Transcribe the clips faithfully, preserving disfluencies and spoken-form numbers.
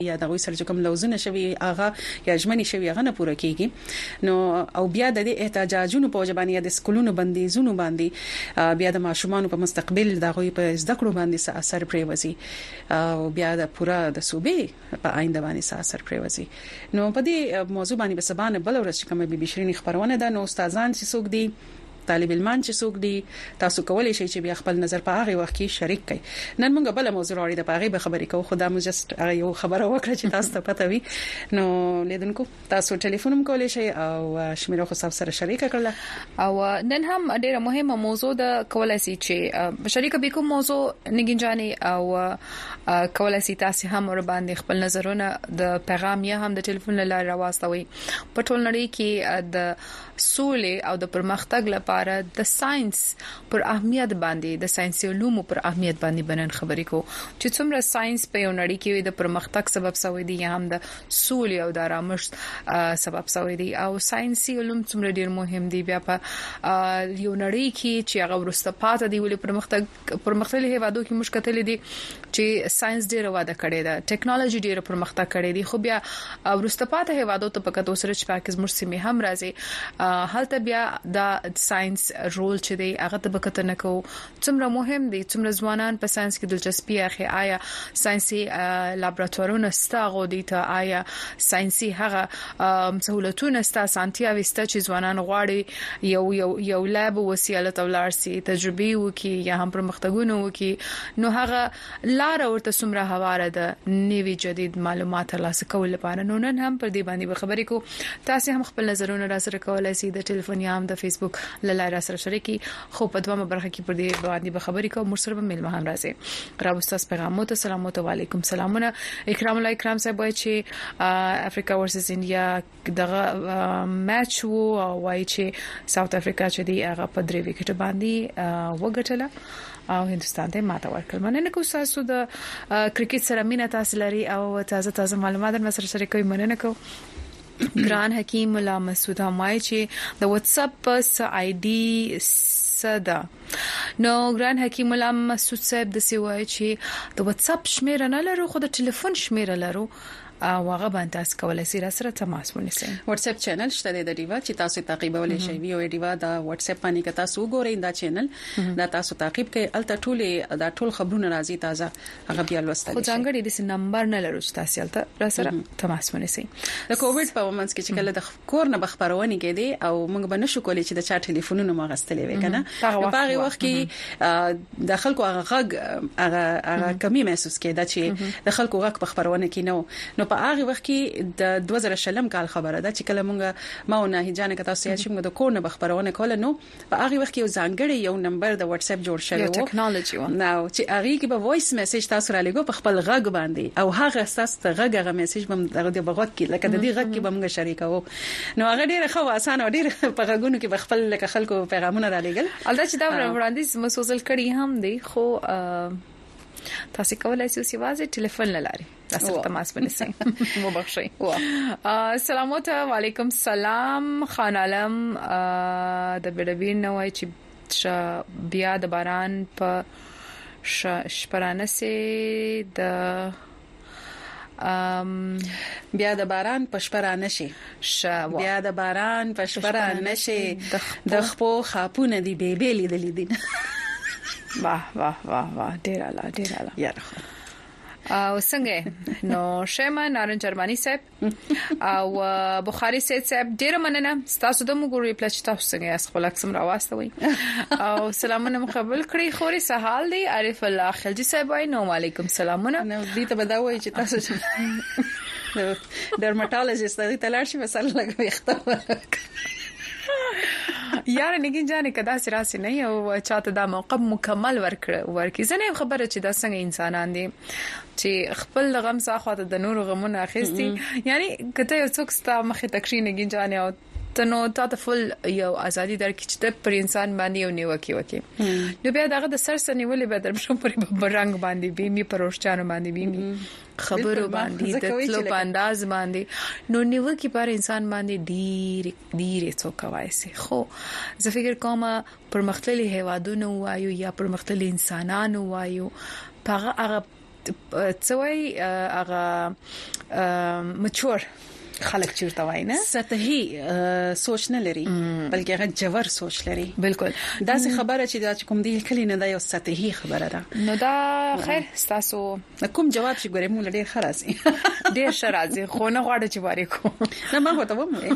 یا د غوي سره کوم لوزونه شوی هغه یا ژمنې شوی هغه نه پوره کیږي نو او بیا د احتجاجونو په وجبانې د سکولونو بندیزونو باندې بیا د ماشومان په مستقبل د غوي په زده کړو باندې څه اثر پریوزي او بیا د پوره د صوبې په آینده باندې څه اثر پریوزي نو په دې موضوع باندې به سبانه بل ورځ کومه بي بي شيرين خبرونه ده نو استادان چې څوک دي طالب علمان چې څوک دي تاسو کولای شئ چې بیا خپل نظر په هغه وخت کې شریک کړئ نن موږ بل موضوع لري د پاغي به خبرې کوو خدا مو جست یو خبره وکړه چې تاسو ته پته وي نو لیدونکو تاسو ټلیفون هم کولای شئ او شمیره خو تاسو سره شریک کړل او نن هم ډیره مهمه موضوع ده کولای شئ چې شریک به کوم موضوع نګینجاني او کولای شئ تاسو هم ور باندې خپل نظرونه د پیغام یا هم د ټلیفون لاره راوستوي په ټول نړۍ کې د سولې او د پرمختګ لپاره د ساينس پر اهمیت باندې د ساينسي علومو پر اهمیت باندې بنن خبرې کو چې څومره ساينس په یو نړۍ کې د پرمختګ سبب شوی دی یا هم د سولې او د آرامښت سبب شوی دی او ساينسي علوم څومره ډیر مهم دي بیا په یو نړۍ کې چې هغه ورسته پاتې دی ولې پرمختګ پرمختللي هیوادو کې مشکل دي چې ساينس ډیر واده کړي ده ټیکنالوژي ډیر پرمختګ کړي دي خو بیا ورسته پاتې هیوادو ته په کتو سره چې پاکستان مرسي هم راځي هلته بیا د ساينس رول چې دی هغه ته بکته نه کو څومره مهم دي څومره ځوانان په ساينس کې دلچسپي اخی آیا ساينسي لابراتوارونه ستاغو دي ته آیا ساينسي هغه سہولتونه ستا سانتیا وسته چې ځوانان غواړي یو یو یو لاب وسیله تولارسي تجربي وکي یا هم پرمختګونه وکي نو هغه لار ورته څومره هواره ده نوي جديد معلومات ترلاسه کول لپاره نو نن هم پر دې باندې خبرې کو تاسو هم خپل نظرونه را سره کولای شئ د ټلیفون یا هم د فیسبوک لاره سره شریکي خو په دوامه برخه کې پر دې باندې به خبرې کوم مرسر به مل مهان راځي را استاد پیغامات السلام علیکم سلامونه اکرام الله اکرام صاحب وای چې افریقا ورسز انډیا دغه میچ وو او وای چې ساوث افریقا چې دی هغه په درې وکټ باندې وګټله او هندستان ته ماته ورکړل مننه کوم تاسو د کرکټ سره مینه تاسو لري او تازه تازه معلومات در سره شریکوي مننه کوم ګران حکیم الله مسعود همای چې د واتس اپ پس آی ډي صدا نو ګران حکیم الله مسعود صاحب د سی وای چې د واتس اپ شمیره نه لرو خو د ټلیفون شمیره لرو او هغه باندې تاسو کولای شئ سره تماس ونیسئ واتس اپ چینل شته د ډیوا چې تاسو تعقیبولای شئ وی او ډیوا دا واتس اپ باندې که تاسو وګورئ دا چینل دا تاسو تعقیب کړئ الته ټول دا ټول خبرونه راځي تازه هغه بیا لوستل خو ځانګړي د نمبر نه لرو چې تاسو الته سره تماس ونیسئ د کووډ په ومنځ کې چې کله د کور نه بخبرونه کېدي او موږ به نشو کولای چې د چا ټلیفونونه ما غستلې وې کنه په هغه وخت کې د خلکو هغه غږ هغه هغه کمی محسوس کېده چې د خلکو غږ په خبرونه کې نو نو په هغه وخت کې د دوه زره شلم کال خبره ده چې کله مونږ ما او نه هجانه کته سیاسي موږ د کور نه خبرونه کول نو په هغه وخت کې یو ځانګړی یو نمبر د واتس اپ جوړ شوی و ټیکنالوژي و نو چې هغه کې به وایس میسج تاسو را لګو په خپل غږ باندې او هغه اساس ته غږ هغه میسج بم دغه د بغوت کې لکه د دې غږ کې بم شریکو نو هغه ډیره خو اسانه ډیره په غږونو کې خپل لکه خلکو پیغامونه را لګل البته چې دا وړاندیز مسوزل کړي هم دي خو تاسو کولای شئ چې واځي ټلیفون لاري تاسو تماس ونیسئ مو بخښئ السلام علیکم سلام خان عالم د بډبین نوای چې بیا د باران په شپرانه سي د ام بیا د باران پشپرانه شي بیا د باران پشپرانه شي د خپو خاپونه دی بیبي لیدل دي واه واه واه واه ډیر اعلی ډیر اعلی یاره او څنګه نو شیما نارن جرمني صاحب او بخاري سید صاحب ډیر مننه تاسو د موږ ریپلاي تاسو څنګه اس خپل اکسم راوستوي او سلامونه مقبل کړی خوري سهال دی عارف الله خلجی صاحب وای نو علیکم سلامونه نو دې ته بداوي چې تاسو ډرماټولوژیست دی تلار شي مثلا لګوي اختبار یار نګین جانې کدا سراسي نه او چاته دا موقع مکمل ورکړ ورکی زنه خبره چې دا څنګه انسانان دي چې خپل غم ساخواته د نور غمونه اخیستي یعنی کته یو څوک ستا مخه تکشین نګین جانې او تنو تاسو فل یو ازادي درکې چې پر انسان باندې یو نیوکي وکي نو بیا دغه د سر سنولې به درم شم پر برنګ باندې بیمي پروشچانو باندې بیمي خبرو باندې د تلو پانداز باندې نو نیوکي پر انسان باندې ډیر ډیر څوک وایسي خو زه فکر کوم پر مختلفي هوادونو وایو یا پر مختلفي انسانانو وایو هغه هغه څوي هغه مچور خلک چیرته وای نه سطحي سوچ نه لري بلکې هغه جوور سوچ لري. بالکل دا څه خبره چې دا کوم دی کلی نه دا یو سطحي خبره ده. نو دا خیر تاسو کوم جواب چې ګورې مونږ ډېر خلاصي ډېر شرازي خو نه غواړم چې واره کو نه ما هوته ومه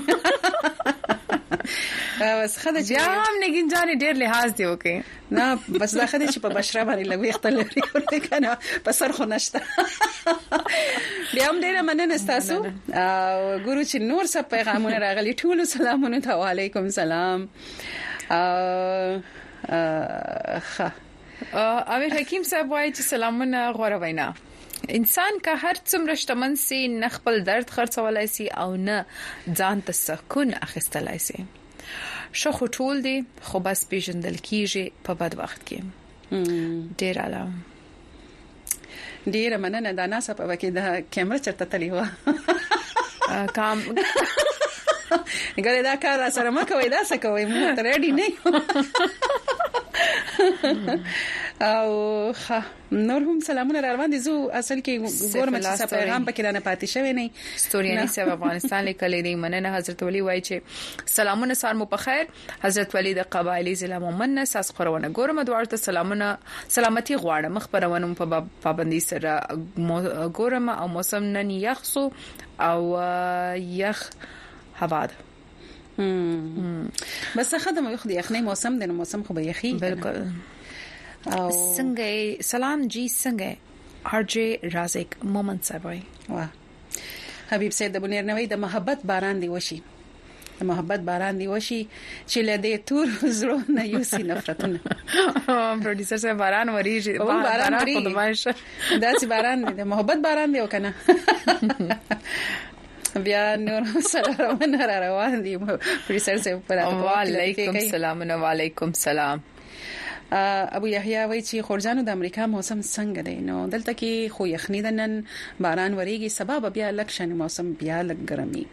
بس خدای بیا هم نګین جانې ډېر لحاظ دی وکي نه بس دا خدای چې په بشره باندې لوي اختلافي ورته کنه په سر خو نشته. بیا هم ډېر مننه تاسو او ګورو چې نور څه پیغامونه راغلي ټول سلامونه ته وعلیکم سلام. ا ها امیر حکیم صاحب وایي چې سلامونه غوړه وینا انسان کا هر څومره شتمن سي نه خپل درد خرڅولای سي او نه ځان ته سکون اخیستلای سي. شو خټول دي خو بس پیژندل کیږي په بد وخت کې. ډیر اعلی ډیر مننه دا ناسه په وکي دا کیمرا چرته تلی و کام ګره دا کار سره ما کوي دا څه کوي مونږ ته ریډي نه او ها نور هم سلامونه را روان دي. زو اصل کې ګورم چې پیغام پکې نه پاتې شوی نه ستورياني سیب افغانستان لیکلې دي. مننه حضرت ولی وای چې سلامونه سار مو په خیر. حضرت ولی د قبایلی ضلع مومن ساس خورونه ګورم دوار ته سلامونه سلامتی غواړم خبرونه په پابندي سره ګورم او موسم نن یخسو او یخ هوا ده. بس خدمه یو خدي یخنی موسم د موسم خو به یخي بالکل. او څنګه سلام جی څنګه ارجه رازق مومن صاحب واه حبیب سید د بنیر نوې د محبت باران دی وشي د محبت باران دی وشي چې له دې تور زړه نه یوسي نفرتونه. پروډوسر صاحب باران وریږي باران وریږي دا چې باران دی د محبت باران دی وکنه. بیا نور سلام را روان دي پروډوسر صاحب پر وعلیکم السلام و علیکم السلام. ابو یحیی وایي چې خورجانو د امریکا موسم څنګه دی؟ نو دلته کې خو یخنی د نن باران وریږي سبب بیا لکشن موسم بیا لګ ګرمي.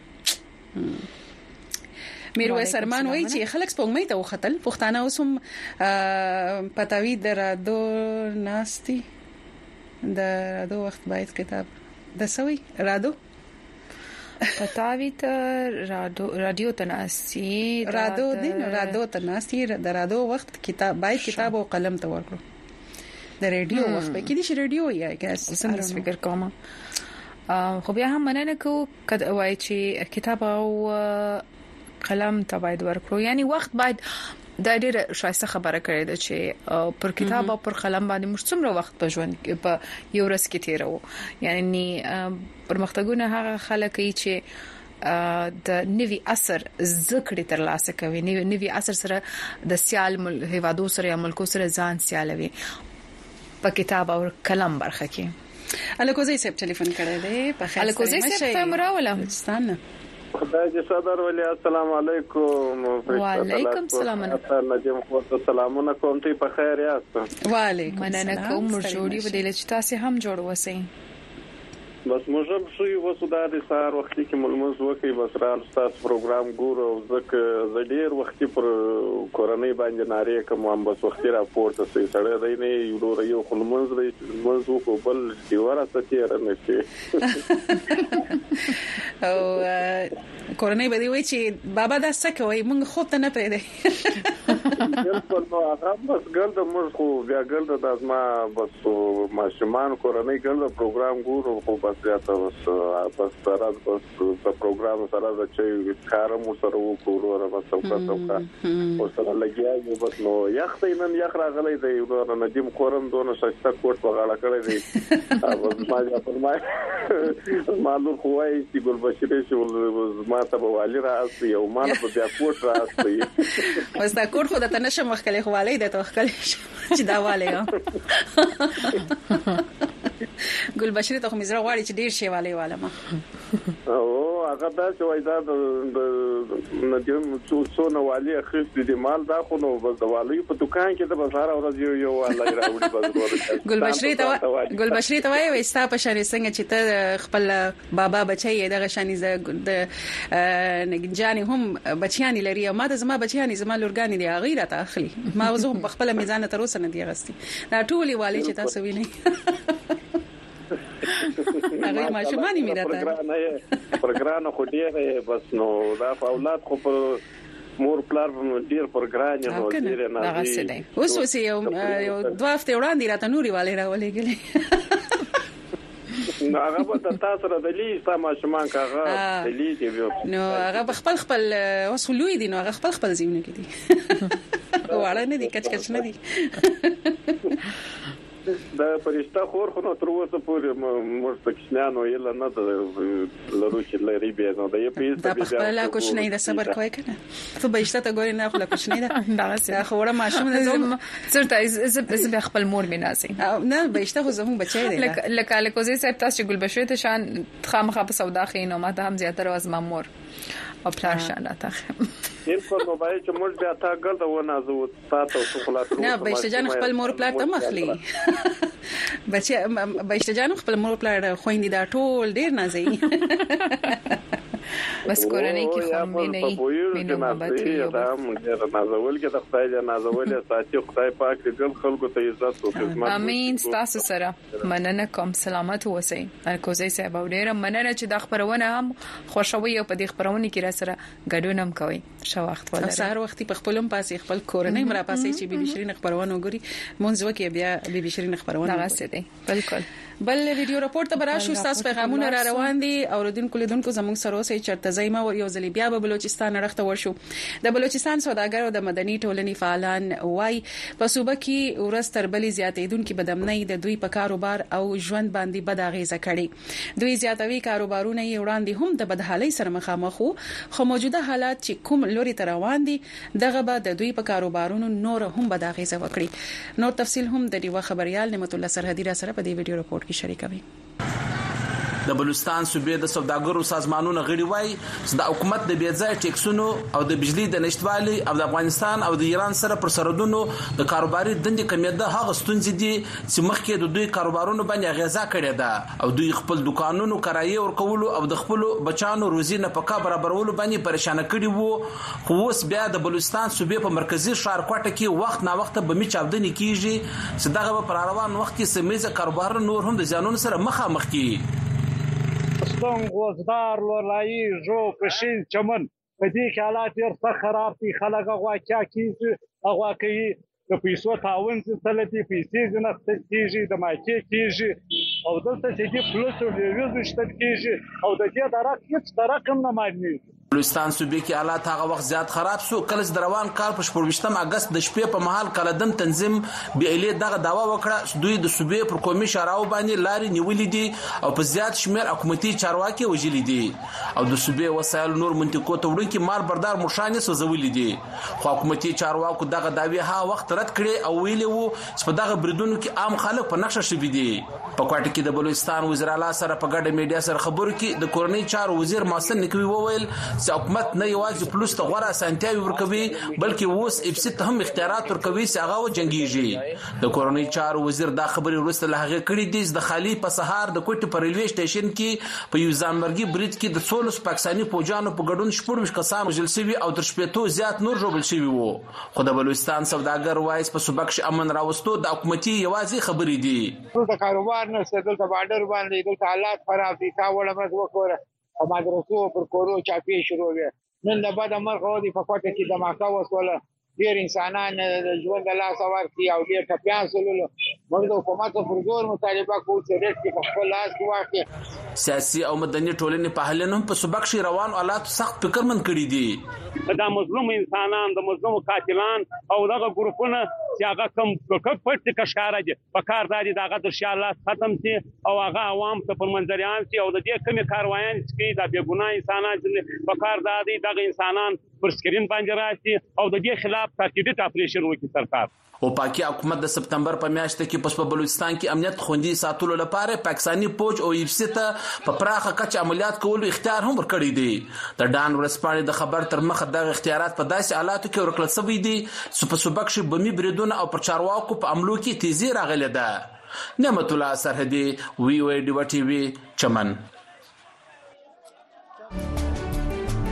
میرویس ارمان وایي چې خلک سپوږمۍ ته وختل پښتانه اوسم پتاوی درادو ناشتي د رادو وخت باید کتاب د سوي رادو پتاوی ته رادیو رادیو تناسي رادیو دین رادیو تناسي د رادیو وخت کتاب باید کتاب او قلم ته ورکړو. د رادیو وخت به کې دي رادیو یا ګاس څنګه فکر کوم خو بیا هم مننه کو کله وای چې کتاب او قلم ته باید ورکړو. یعنی وخت باید دا ډیره شایسته خبره کړې ده چې پر کتاب او پر قلم باندې موږ څومره وخت په ژوند په یو ورځ کې تیرو. یعنی پرمختګونه هغه خلک چې د نوي اثر ذکر تر لاسه کوي نوي اثر سره د سیال مل هیوادو سره یا ملکو سره ځان سیالوي په کتاب او قلم برخه کې. الکوزي صاحب ټلیفون کړی دی په خیر الکوزي صاحب مراوله ستانه خدای دې صدر ولی السلام علیکم. وعلیکم السلام. نجم خو سلامونه کوم ته په خیر یاست. وعلیکم مننه کوم مرجوړي ودیل چې تاسو هم جوړ وسی. بس موږ شو یو وسودار دي سار وخت کې ملمز وکي بس را تاسو پروګرام ګورو زکه زډیر وخت پر کورنۍ باندې ناری کوم هم بس وخت را پورته سي سره دی نه یو یو خلمز دی منځو کو بل دی ورته تیر نه شي. او کورنۍ به دی وای چې بابا دا څه کوي مونږ خو ته نه پرې دی. بالکل نو هغه بس ګل د موږ خو بیا ګل د ازما بس ماشومان کورنۍ ګل د پروګرام ګورو خو بس یا تاسو بس سره بس په پروګرام سره چې کارم سره وکړو را بس څوکا او سره لګیا بس نو یخ نن یخ راغلی دی نو ندیم کورم دونه شته کوټ په غاړه کړی دی. بس ما یا پر ما مالو خوای چې ګل بشری چې ما ته والی راځي او ما په بیا کوټ راځي. اوس دا کوټ خو د تنشم مخکله خوالي د توخکل چې دا والي ګل بشری ته مزره غواړي چې ډیر شی والي والا ما او هغه دا چې وای دا د ندیم څو نو والی اخیست دي مال دا خو نو بس د والی په دکان کې د بازار ورځ یو والی راوړي بس ګل بشری ته ګل بشری ته وای وستا په شری څنګه چې ته خپل بابا بچي دغه شانی د نګنجانی هم بچیانی لري ما د زما بچیانی زما لورګانی دی غیره ته اخلي ما وزو خپل میزان تر اوسه نه دی غستي دا ټولي والی چې تاسو ویني. هغه ماشومان یې میراته پروګرام خو ډیر بس نو دا اولاد خو په مور پلار ډیر پروګرام یې نو ډیر نه دی اوس اوس یو یو دوه هفته وړاندې راته نوري والے راولېګلې نو هغه په تاسو را دلی سم شمان کاغه دلی دی نو هغه خپل خپل اوس لوی دي نو هغه خپل خپل زیونه کې دي واړه نه دي کچ کچ نه دي دا پرشتہ خور خو نو تر اوسه پورې مستقشنانو یلا نه لرو چې لري به نو دا یې پیسه دا په خپل کوښ نه د صبر کوي کنه ته بهشته ته ګورې نه خو لا کوښ نه ده دا خو وړه ماشوم نه زرته ز خپل مور میناسي نه بهشته خو زموږ بچی دی لکه لکه کوزي صاحب تاسو ګل بشوي ته شان خامخا په سودا خینو ما ته هم زیاتره از مامور او پلار شان اته این په موبایل چې موږ بیا تا ګرځو ونه زو تاسو شوکولات نه بهشته جان خپل مور پلار ته مخلي بچي بهشته جان خپل مور پلار خويندې دا ټول ډیر نازي بس کورنۍ کې خو مې نه مینه محبت یو دا موږ نازول کې د خدای له نازول ساتي خدای پاک دې ګل خلکو ته عزت او خدمت امين تاسو سره مننه کوم سلامت اوسئ الکوزي صاحب ډیر مننه چې د خبرونه هم خوشوي او په دې خبرونه کې را سره ګډون هم کوي شو وخت ولر سهار وخت په خپلم پاسې خپل کورنۍ مرا پاسې چې بي بي شيرين خبرونه وګوري مونږ وکي بیا بي بي شيرين خبرونه راځي دي بالکل بل ویډیو راپور ته براشو تاسو پیغامونه را روان دي اوردونکو لیدونکو زموږ سره اوسې چرته زایمه یو ځلې بیا په بلوچستان راخته ورشو د بلوچستان سوداګر او د مدني ټولنې فعالان وای په صوبه کې ورځ تر بلې زیاتېدونکو بدمنۍ د دوی په کاروبار او ژوند باندې بد اغیزه کړي دوی زیاتوي کاروبارونه یې وړاندې هم د بدحالۍ سره مخامخ خو موجوده حالات چې کوم لوري ته روان دي دغه به د دوی په کاروبارونو نور هم بد اغیزه وکړي نور تفصيل هم د دیو خبريال نعمت الله سرحدي را سره په دې ویډیو رپورټ کې شریکوي د بلوچستان صوبې د سوداګرو سازمانونو غړي وای چې د حکومت د بیځای ټیکسونو او د بجلی د نشټوالي او د افغانستان او د ایران سره پر سرحدونو د کاروباري دندې کمیده هغه ستونزې دي چې مخکې د دوی کاروبارونو باندې غذا کړې ده او دوی خپل دکانونو کرایه ورکول او د خپل بچانو روزي نه پکا برابرولو باندې پریشان کړي وو خو اوس بیا د بلوچستان صوبې په مرکزی ښار کوټه کې وخت نا وخت به می چاودنې کیږي چې دغه پر روان وخت کې سمیزه کاروبار نور هم د ځانونو سره مخامخ کی ستون غوزدار لولایی جو پشین چمن په دې کې حالات ډېر سخت خراب دي خلک هغه چا کیږي هغه کوي د پیسو تاون څه تلتي پیسې نه کیږي د ماکي کیږي او دلته چې دې فلوس او ریوز شته کیږي او د دې درک هیڅ رقم نه مانی بلوچستان صوبې کې حالات هغه وخت زیات خراب شو کله د روان کال په شپږم اگست د شپې په محل کلدن تنظیم بیلې دغه داوا وکړه دوی د صوبې پر قومي شاراو باندې لاري نیولې دي او په زیات شمیر حکومتي چارواکي وجلې دي او د صوبې وسایل نور منطقو ته وړي کې مال بردار مشانه سوزولې دي خو حکومتي چارواکو دغه داوی ها وخت رد کړي او ویلي وو چې په دغه بریدونو کې عام خلک په نقشه شوي دي په کوټه کې د بلوچستان وزیر اعلی سره په ګډه میډیا سره خبرو کې د کورنۍ چارو وزیر محسن نقوی وویل چې حکومت نه یوازې پلوس ته غوړه سانتیاوي ورکوي بلکې اوس افسی ته هم اختیارات ورکوي چې هغه وجنګيږي د کورنۍ چارو وزیر دا خبري وروسته له هغه کړي دي د خالي په سهار د کوټه پر ریلوي سټیشن کې په یو ځانمرګي برید کې د څولس پاکستاني فوجانو په ګډون شپږ کسان وژل شوي او تر شپږ زیات نور ژوبل شوي وو خو د بلوچستان سوداګر وایس په صوبکش امن راوستو د حکومتي یوازې خبري دي د کاروبار نه ستل ته بارډر باندې د حالات خراب دي تا وړه مز وکړه او مدرسو پر کورو چاپی شروع وي نن د بعد مرغ او د فقط کې دماکا وسوله ډیر انسانان ژوند لا سوار کی او ډیر ټپيان سولو موږ د حکومت پر زور مطالبه کوو چې ریټ کې خپل لاس واخلي سیاسي او مدني ټولنې په حالنوم په سبق شي روان حالات سخت فکرمن کړي دي دا مظلوم انسانان د مظلوم قاتلان او دغه ګروپونه چې هغه کم پټ کشکاره دي په کار دادي دغه د الله ختم شي او هغه عوام ته پر منځریان شي او د دې کمی کاروایان چې دا بے ګناه انسانان په کار دادي دغه انسانان پر سکرین باندې راشي او د دې خلاف تاکیدي اپریشن وکړي سرکار او پاکي حکومت د سپتمبر په میاشت کې په بلوچستان کې امنیت خوندي ساتلو لپاره پاکستاني فوج او ایفسی ته په پراخه کچ عملیات کولو اختیار هم ورکړی دی د ډان ورسپانې د خبر تر مخه د اختیارات په داسې حالاتو کې ورکړل شوی دي چې په سبق شي بمی بریدونه او پر چارواکو په عملو کې تیزی راغله ده نعمت الله سرحدي وی وی ډی ټي وی چمن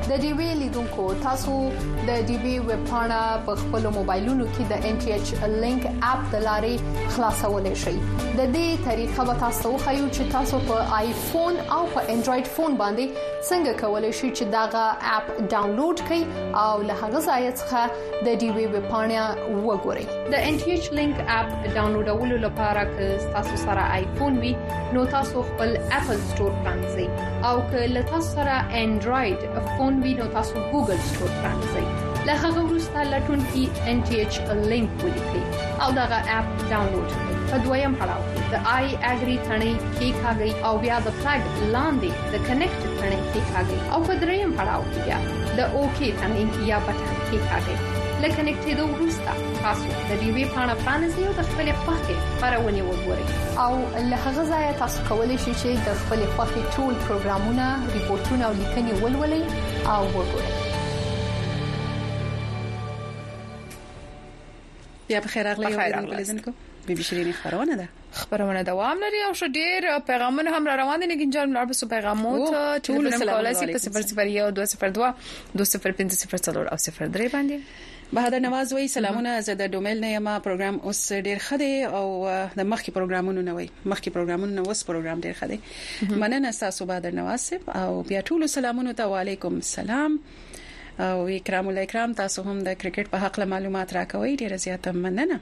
د ډي وی لیدونکو تاسو د ډي وی ویب پاڼه په خپل موبایلونو کې د ان ټي ایچ لینک اپ د لارې خلاصولای شئ. د دې طریقه به تاسو خو چې تاسو په آیفون او په انډراید فون باندې څنګه کولای شئ چې داغه اپ ډاونلوډ کړئ او له هغه ځای څخه د ډي وی ویب پاڼه وګورئ. د ان ټي ایچ لینک اپ ډاونلوډولو لپاره که تاسو سره آیفون وي نو تاسو خپل اپل سٹور پرانځئ او که له تاسو سره انډراید فون وي نو تاسو ګوګل سٹور پرانځئ. له هغه وروسته لټون کې ان ټي ایچ لینک ولیکئ او دغه اپ ډاونلوډ کړئ. په دویم پړاو کې د آی اګری ثنې کې کاږئ او بیا د فلګ لاندې د کنیکټ ثنې کې کاږئ او په دریم پړاو کې بیا د اوکی ثنې یا بټن کې کاږئ. لکه کنیکټېدو وروسته تاسو د ډي وی پاڼه پرانیزئ او د خپل خوښې خبرونه وګورئ او له هغه ځای تاسو کولی شئ چې د خپل خوښې ټول پروګرامونه، ریپورتونه او لیکنې ولولئ او وګورئ. بیا په خیر اغلی او لیدونکو بي بي شيرين خبرونه ده خبرونه دوام لري او شډیر پیغامونه هم را روان دي. نګین جان لار په پیغامو ته ټول کولای شي په صفر صفر یو دوه صفر دوه دوه صفر پنځه صفر څلور او صفر درې باندې. بهادر نواز وای سلامونه زه د ډومل نه یم. پروګرام اوس ډیر خدي او د مخکې پروګرامونو نه وای مخکې پروګرامونو نه اوس پروګرام ډیر خدي. مننه تاسو بهادر نواز او بیا ټول سلامونه ته وعلیکم السلام او اکرام الاکرام. تاسو هم د کرکټ په حق معلومات راکوي ډیر زیاته مننه.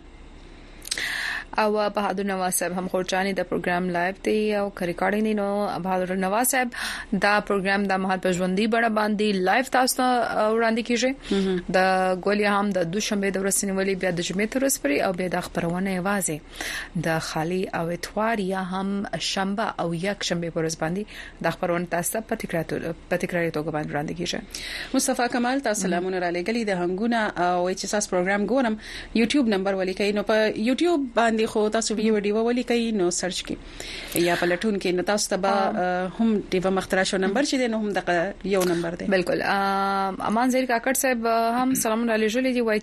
او بهادر نواز صاحب هم خورجاني د پروګرام لایو دی او ریکارډینګ دی. نو بهادر نواز صاحب دا پروګرام د مهال پژوندۍ بڑا باندې لایو تاسو وړاندې کیږي. د ګولیا هم د دوشنبه د ورځې نیولې بیا د جمعې تر ورځې پرې او بیا د خبرونه یوازې د خالي او اتوار یا هم شنبه او یک شنبه پر ورځ باندې د خبرونه تاسو په تکرار په تکرار توګه باندې وړاندې کیږي. مصطفی کمال تاسو سلامونه را لګلې د هنګونه او چې تاسو پروګرام ګورم یوټیوب نمبر ولیکئ. نو په یوټیوب باندې خو تاسو ویډیو ویډیو ولیکئ نو سرچ کې یا په لټون کې نو تاسو ته هم دیو مخترع شو نمبر چې نو هم د یو نمبر دی. بالکل امان زیر کاکړ صاحب هم سلام علیکم جوړې دی وای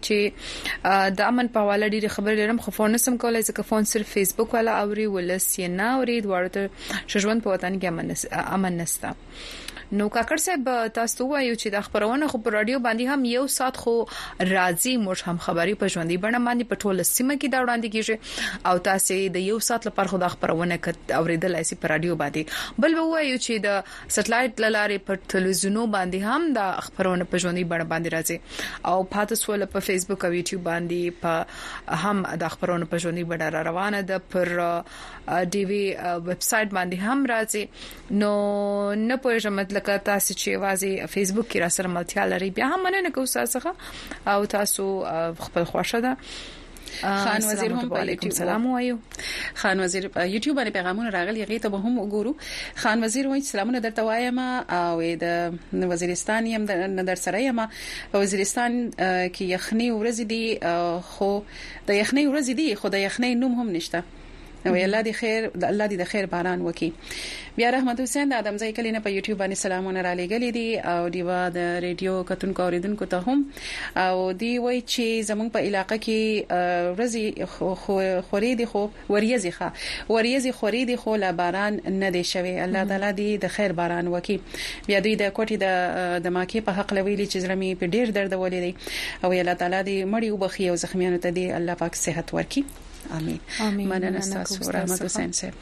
چې د امن په حواله ډیره خبر لرم خو فون نسم کولای ځکه فون صرف فیسبوک والا اوري ولس یې نه اوري دواړه شژوند په وطن کې امن امن نستا. نو کاکړ صاحب تاسو وایو چې د خبرونه خو په رادیو باندې هم یو سات خو راځي موږ هم خبري په ژوندۍ بڼه باندې په ټوله سیمه کې دا وړاندې کیږي او تاسو د یو سات لپاره خو د خبرونه کت اوریدل شي په رادیو باندې. بل وایو چې د سټلایټ لارې په ټلویزیونو باندې هم د خبرونه په ژوندۍ بڼه باندې راځي او پاتې سول په فیسبوک او یوټیوب باندې په هم د خبرونه په ژوندۍ بڼه روانه ده. پر ډي وی ویب سټ باندې هم راځي. نو نه پوهیږم لکه تاسو چې وازي فیسبوک کې را سره ملتیا لري بیا هم مننه کوم تاسو او تاسو خپل خوښه ده. خان وزیر هم علیکم سلام وایو. خان وزیر یوټیوب باندې پیغامونه راغلي غي ته به هم وګورو. خان وزیر وایي سلامونه درته وایم او د وزیرستان يم د در سره یم. وزیرستان کې یخني ورځ دي خو د یخني ورځ دي خو د یخني نوم هم نشته. نو الله دې خیر الله دې د خیر باران وکي. بیا رحمت حسین د ادم ځای کلینه په یوټیوب باندې سلامونه را لګلې دي او دیوا د ریډیو کتونکو اوریدونکو ته هم او دی وای چې زمونږ په علاقې کې ورځي خوري دي خو وریځي ښه وریځي خوري دي خو لا باران نه دی شوی. الله تعالی دې د خیر باران وکي. بیا دوی د کوټي د د ماکي په حق لویلي چې زرمي په ډیر درد ولې دي او الله تعالی دې مړی وبخي او زخمیانو ته دې الله پاک صحت ورکي. امين. مننه تاسو رحمت حسین صاحب.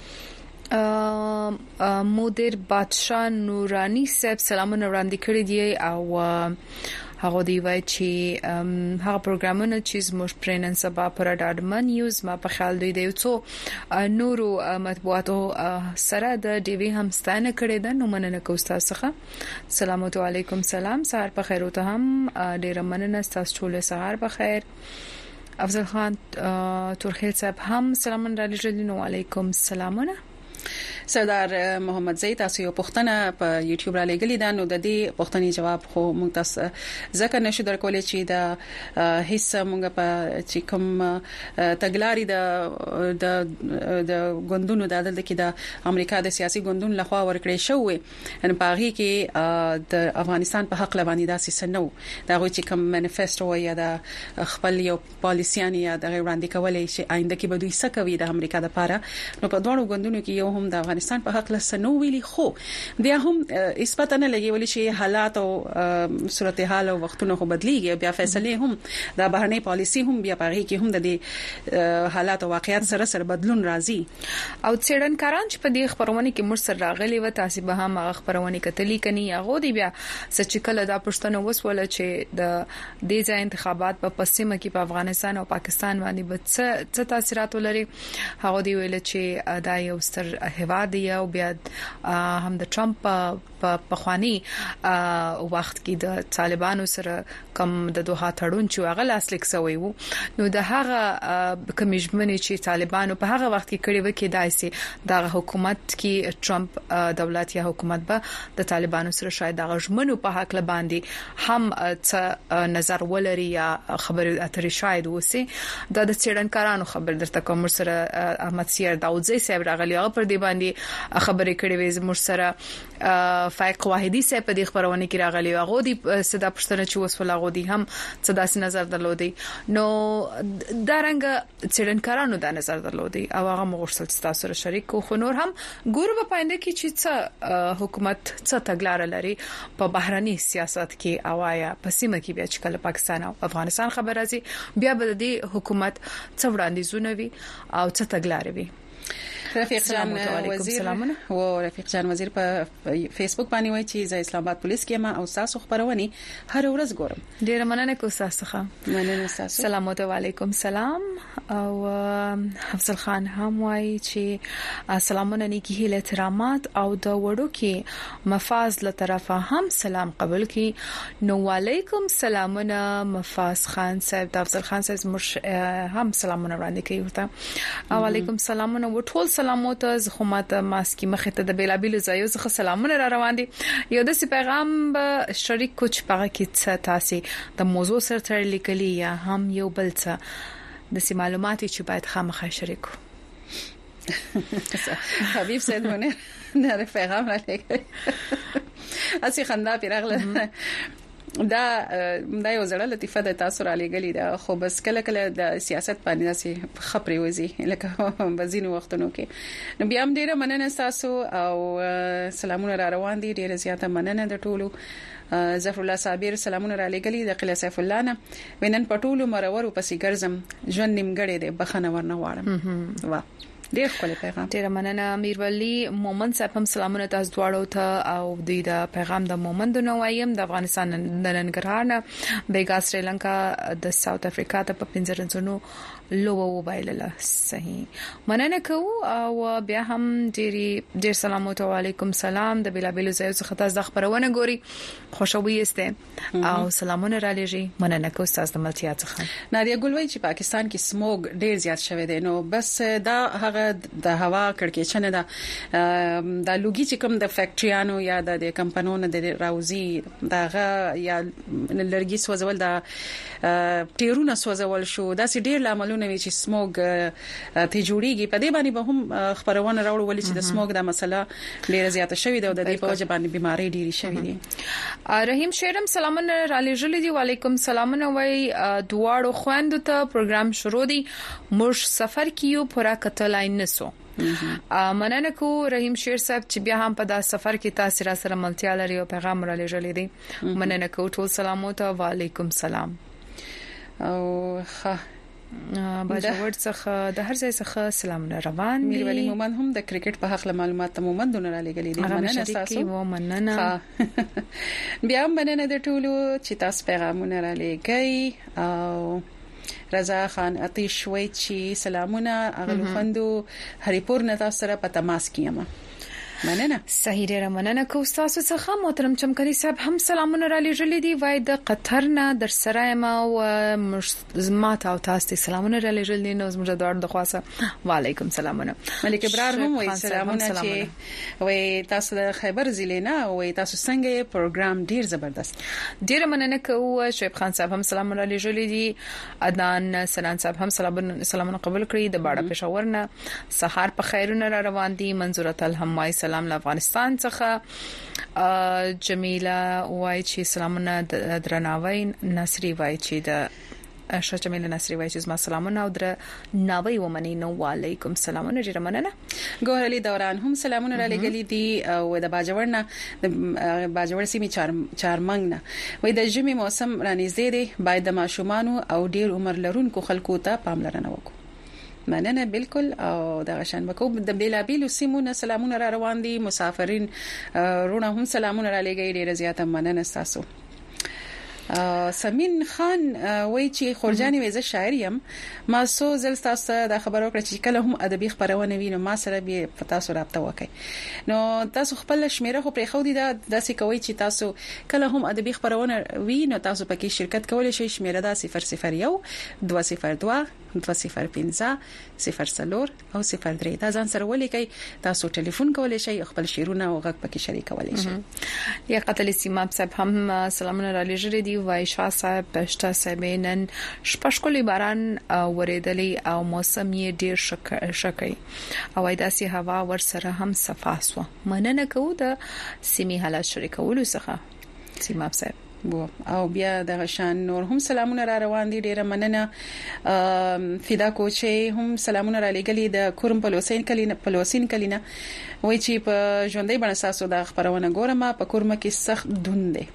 ا مدیر بادشاہ نورانی صاحب سلامونه وړاندې کړی دی او هغه دی وای چې هغه پروګرامونه چې موږ پرنن سبا پر ډاډمن نیوز ما په خیال دی دی څو نورو مطبوعاتو سره د ډي وی هم ستانه کړی ده. نو مننه کوم تاسو څخه. سلام علیکم سلام سهار په خیر او ته هم ډیر مننه تاسو ټول سهار په خیر. افضل خان تورخیل صاحب هم سلام علیکم وعلیکم السلامونه. سردار محمد زید تاسو یو پوښتنه په یوټیوب را لګلې ده نو د دې پوښتنې جواب خو موږ تاسو ځکه نشو درکولای چې د هیڅ موږ په چې کوم تګلاري د د د غوندونو د عدالت کې د امریکا د سیاسي غوندونو لخوا ورکړې شوې ان پاغي کې د افغانستان په حق لواني داسې سنو دا غوي چې کوم مانیفیسټو یا د خپل یو پالیسيان یا د وړاندې کولې شي آینده کې به دوی څه کوي د امریکا لپاره. نو په دوه غوندونو کې یو هم د افغانستان په حق لسنو ویلي خو بیا هم اثبات نه لګي ولې چې حالات او صورتحال او وختونه خو بدليږي بیا فیصله هم د بهرنۍ پالیسي هم بیا پاره کې هم د دې حالات او واقعیت سره سره بدلون راځي او څېړنکاران چې په دې خبرونه کې مرسل راغلي و تاسو به هم هغه خبرونه کتلی کني هغه دی بیا سچ کله دا پښتنه وسوله چې د دې ځای انتخابات په پسیمه کې په افغانستان او پاکستان باندې به څه تاثیرات ولري هغه دی ویل چې دا یو ستر هیواد دی او بیا هم د ټرمپ په پخوانی وخت کې د طالبانو سره کوم د دوه تړون چې هغه لاسلیک شوی وو نو د هغه کمیشن چې طالبانو په هغه وخت کې کړی و کې دایسي د حکومت کې ټرمپ دولت یا حکومت به د طالبانو سره شاید د غژمنو په حق لباندې هم څه نظر ولري یا خبرې اترې شاید وسی د د څېړنکارانو خبر درته کوم سره احمد سیر داوودزی صاحب راغلی هغه پر دې باندې خبرې کړې وې زموږ سره فائق واحدی صاحب په دې خبرونه کې راغلی هغه دی صدا پښتنه چې وسوله غو دي هم صدا سي نظر درلودي نو دارنګ څېړنکارانو دا نظر درلودي او هغه مغرسل تاسو سره شریک خو نور هم ګورو په پاینده کې چې څه حکومت څه تګلار لري په بهرني سیاست کې اوایا په سیمه کې بیا چې کله پاکستان او افغانستان خبر راځي بیا به د حکومت څه وړاندیزونه وي او څه تګلار وي رفیق جان وزیر او رفیق جان وزیر په فیسبوک باندې وایي چې د اسلام آباد پولیس کې ما او تاسو خبرونه هر ورځ ګورم ډیر مننه کوم تاسو ښه مننه تاسو سلام علیکم سلام او افضل خان هم وایي چې سلامونه نیکی هیله احترامات او د وړو کې مفاز له طرفه هم سلام قبول کی نو علیکم سلامونه مفاز خان صاحب د افضل خان صاحب هم سلامونه وړاندې کوي ورته او علیکم سلامونه وټول سلامات از خدمت ماسکی مخه ته د بیلابیل ځایو څخه سلامونه را روان دي یو د پیغام به شریک کوچ پغه کې څه تاسو د موضوع سره تړلې کلی یا هم یو بل څه د معلوماتي چې باید خامخا شریکو حبیب سید منیر نه پیغام را لګي اسی خندا پیرغله دا دا یو زړه لطیفه د تاسو را لګلې ده خو بس کله کله د سیاست باندې داسې خبرې وځي لکه بزینو وختونو کې نو بیا هم ډیره مننه تاسو او سلامونه را روان دي ډیره زیاته مننه د ټولو ظفر الله صابر سلامونه را لګلې د قلعه سیف الله نه وینن پټولو مرور پسې ګرځم ژوند نیمګړې ده بخنه ورنه واړم وا ډیر خپل پیغام ډیر مننه امیر ولی مومن صاحب هم سلامونه تاسو دواړو ته او د پیغام د مومن د نوایم د افغانستان د ننګرهار نه بیګا سریلانکا د ساوث افریقا ته په پنځرنځونو لوو وبایلله صحیح مننه کو او بیا هم ډیر ډیر سلامات علیکم سلام د بلابل زیو څخه تاسو د خبرونه ګوري خوشحالي است او سلامونه را لېږي مننه کو تاسو د ملتیا څخه نادیا ګلوي چې پاکستان کې سموګ ډیر زیات شوی دی نو بس دا هغه د هوا کړکېچنه ده د لوګي چې کوم د فیکټریانو یا د کمپنیونو د راوزی دغه یا لرګي سوځول د ټیرونه سوځول شو دا سي ډیر لاملونه وی چې سموګ ته جوړیږي په دې باندې به هم خبرونه راوړل ولې چې د سموګ د مسله ډیره زیاته شوې ده او د دې په وجه باندې بيمارۍ ډیری شوې دي رحیم شیرم سلامونه را لېږلې دي وعلیکم سلامونه وای دواړو خويندو ته پروګرام شروع دي موږ سفر کیو پورا کتلای نسو مننه کو رحیم شیر صاحب چې بیا هم په دا سفر کې تاسو را سره ملتیا لري او پیغام را لېږلې دي مننه کو ټول سلامات او وعلیکم سلام او ښه باجوړ څخه د هر ځای څخه سلامونه روان دي ولی مومن هم د کرکټ په حق معلومات مومن دونه را لګلې دي مننه تاسو و مننه بیا مننه د ټولو چې تاسو پیغامونه را لګي او رضا خان عطیش وای چې سلامونه اغلو خندو هریپور نه تاسو سره په تماس کیما مننه صحیح ډیره مننه کو تاسو څخه محترم چمکري صاحب هم سلامونه را لېږلې دي وای د قطر نه در سره ما او زمات او تاسو سلامونه را لېږلې نو زموږ د اړه د خاصه وعلیکم سلامونه ملک ابرار هم وای سلامونه چې وای تاسو د خیبر ضلع نه وای تاسو څنګه پروګرام ډیر زبردست ډیره مننه کو شعیب خان صاحب هم سلامونه را لېږلې دي عدنان سنان صاحب هم سلامونه قبول کړی د باړه پېښور نه سحر په خیرونه را روان دي منزورت الهم سلام له افغانستان څخه جمیله وای چې سلامونه درناوی نصری وای چې د شچمیل نصری وایي چې ما سلامونه او در ناوي ومني نو وعليكم السلام نجر مننه ګورلي دوران هم سلامونه را لګلې دي او د باجوړنا د باجوړ سیمې چار چارمنګ نه وای د ژمي موسم را نږدې دی باید د ماشومان او ډیر عمر لرونکو خلکو ته پاملرنه وکړو مننه بالکل او د غشن بکو د بیلابیلو سیمونه سلامونه را روان دي مسافرین رونه هم سلامونه را لګي ډیر زیاته مننه تاسو سمین خان وای چې خورجاني ویزه شاعر یم ما سو زل تاسو د خبرو کړ چې کله هم ادبي خبرونه وینم ما سره به تاسو رابطه وکړي نو تاسو خپل شمیره خو پرې خو دي دا داسې کوي چې تاسو کله هم ادبي خبرونه وینئ تاسو پکې شرکت کولای شئ شمیره دا صفر صفر یو دوه صفر دوه دوه صفر پنځه صفر څلور او صفر درې دا ځان سره ولیکئ تاسو ټلیفون کولای شئ خپل شیرونه او غږ پکې شریکولای شئ یا قتل سیماب صاحب هم سلامونه را لېږلي دي وای شاه صاحب پښتا سبینن شپشکلی باران ورېدلې او موسم یې ډیر شکای او داسې هوا ور سره هم صفاسو مننه کوو د سیمې حالات شریکولو څخه سیماب صاحب او بیا د غشان نور هم سلامونه را روان دي ډیره مننه فدا کوچي هم سلامونه را لګلي د کورم پلوسین کلینه پلوسین کلینه وای چې په ژوندۍ بنساسو د خبرونه ګورم په کورم کې سخت دوند دي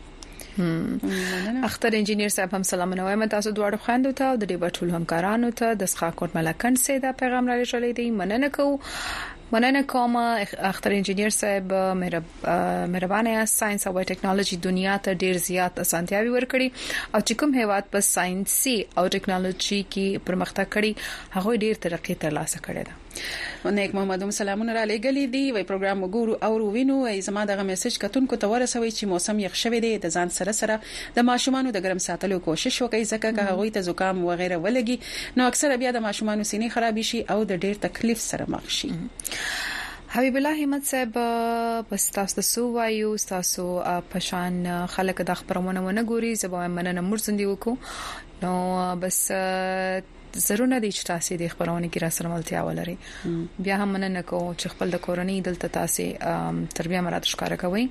اختر انجینیر صاحب هم سلامونه وایم تاسو دواړو خواندو ته او د دې ټول همکارانو ته د ښاکوټ ملکن سیدا پیغام را لېږلی دی مننه کوو مننه کوم اختر انجینیر صاحب مهربانه ساينس او ټیکنالوژي دنیا ته ډیر زیات اسانتیاوي ورکړي او چې کوم هیواد په ساينسي او ټیکنالوژي کې پرمختګ کړي هغه ډیر ترقی ترلاسه کړي ده نیک محمد هم سلامونه را لګلې دي وای پروګرام وګورو او وینو ای زما دغه میسج کتونکو ته ورسوي چې موسم یخ شوی دی د ځان سره سره د ماشومان د ګرم ساتلو کوشش وکړي ځکه که هغه ته زکام و غیره ولګي نو اکثر بیا د ماشومان سینې خراب شي او د ډیر تکلیف سره مخ شي حبیب الله احمد صاحب بس تاسو سو وایو تاسو پشان خلک د خبرونه ونه ګوري زبا مننه مرزندي وکړو نو بس ضروري دي چې تاسو د خبرونه کې را سره ملتیا ولري بیا هم مننه کوم چې خپل د کورنۍ دلته تاسو تربیه مراد ښکارا کوي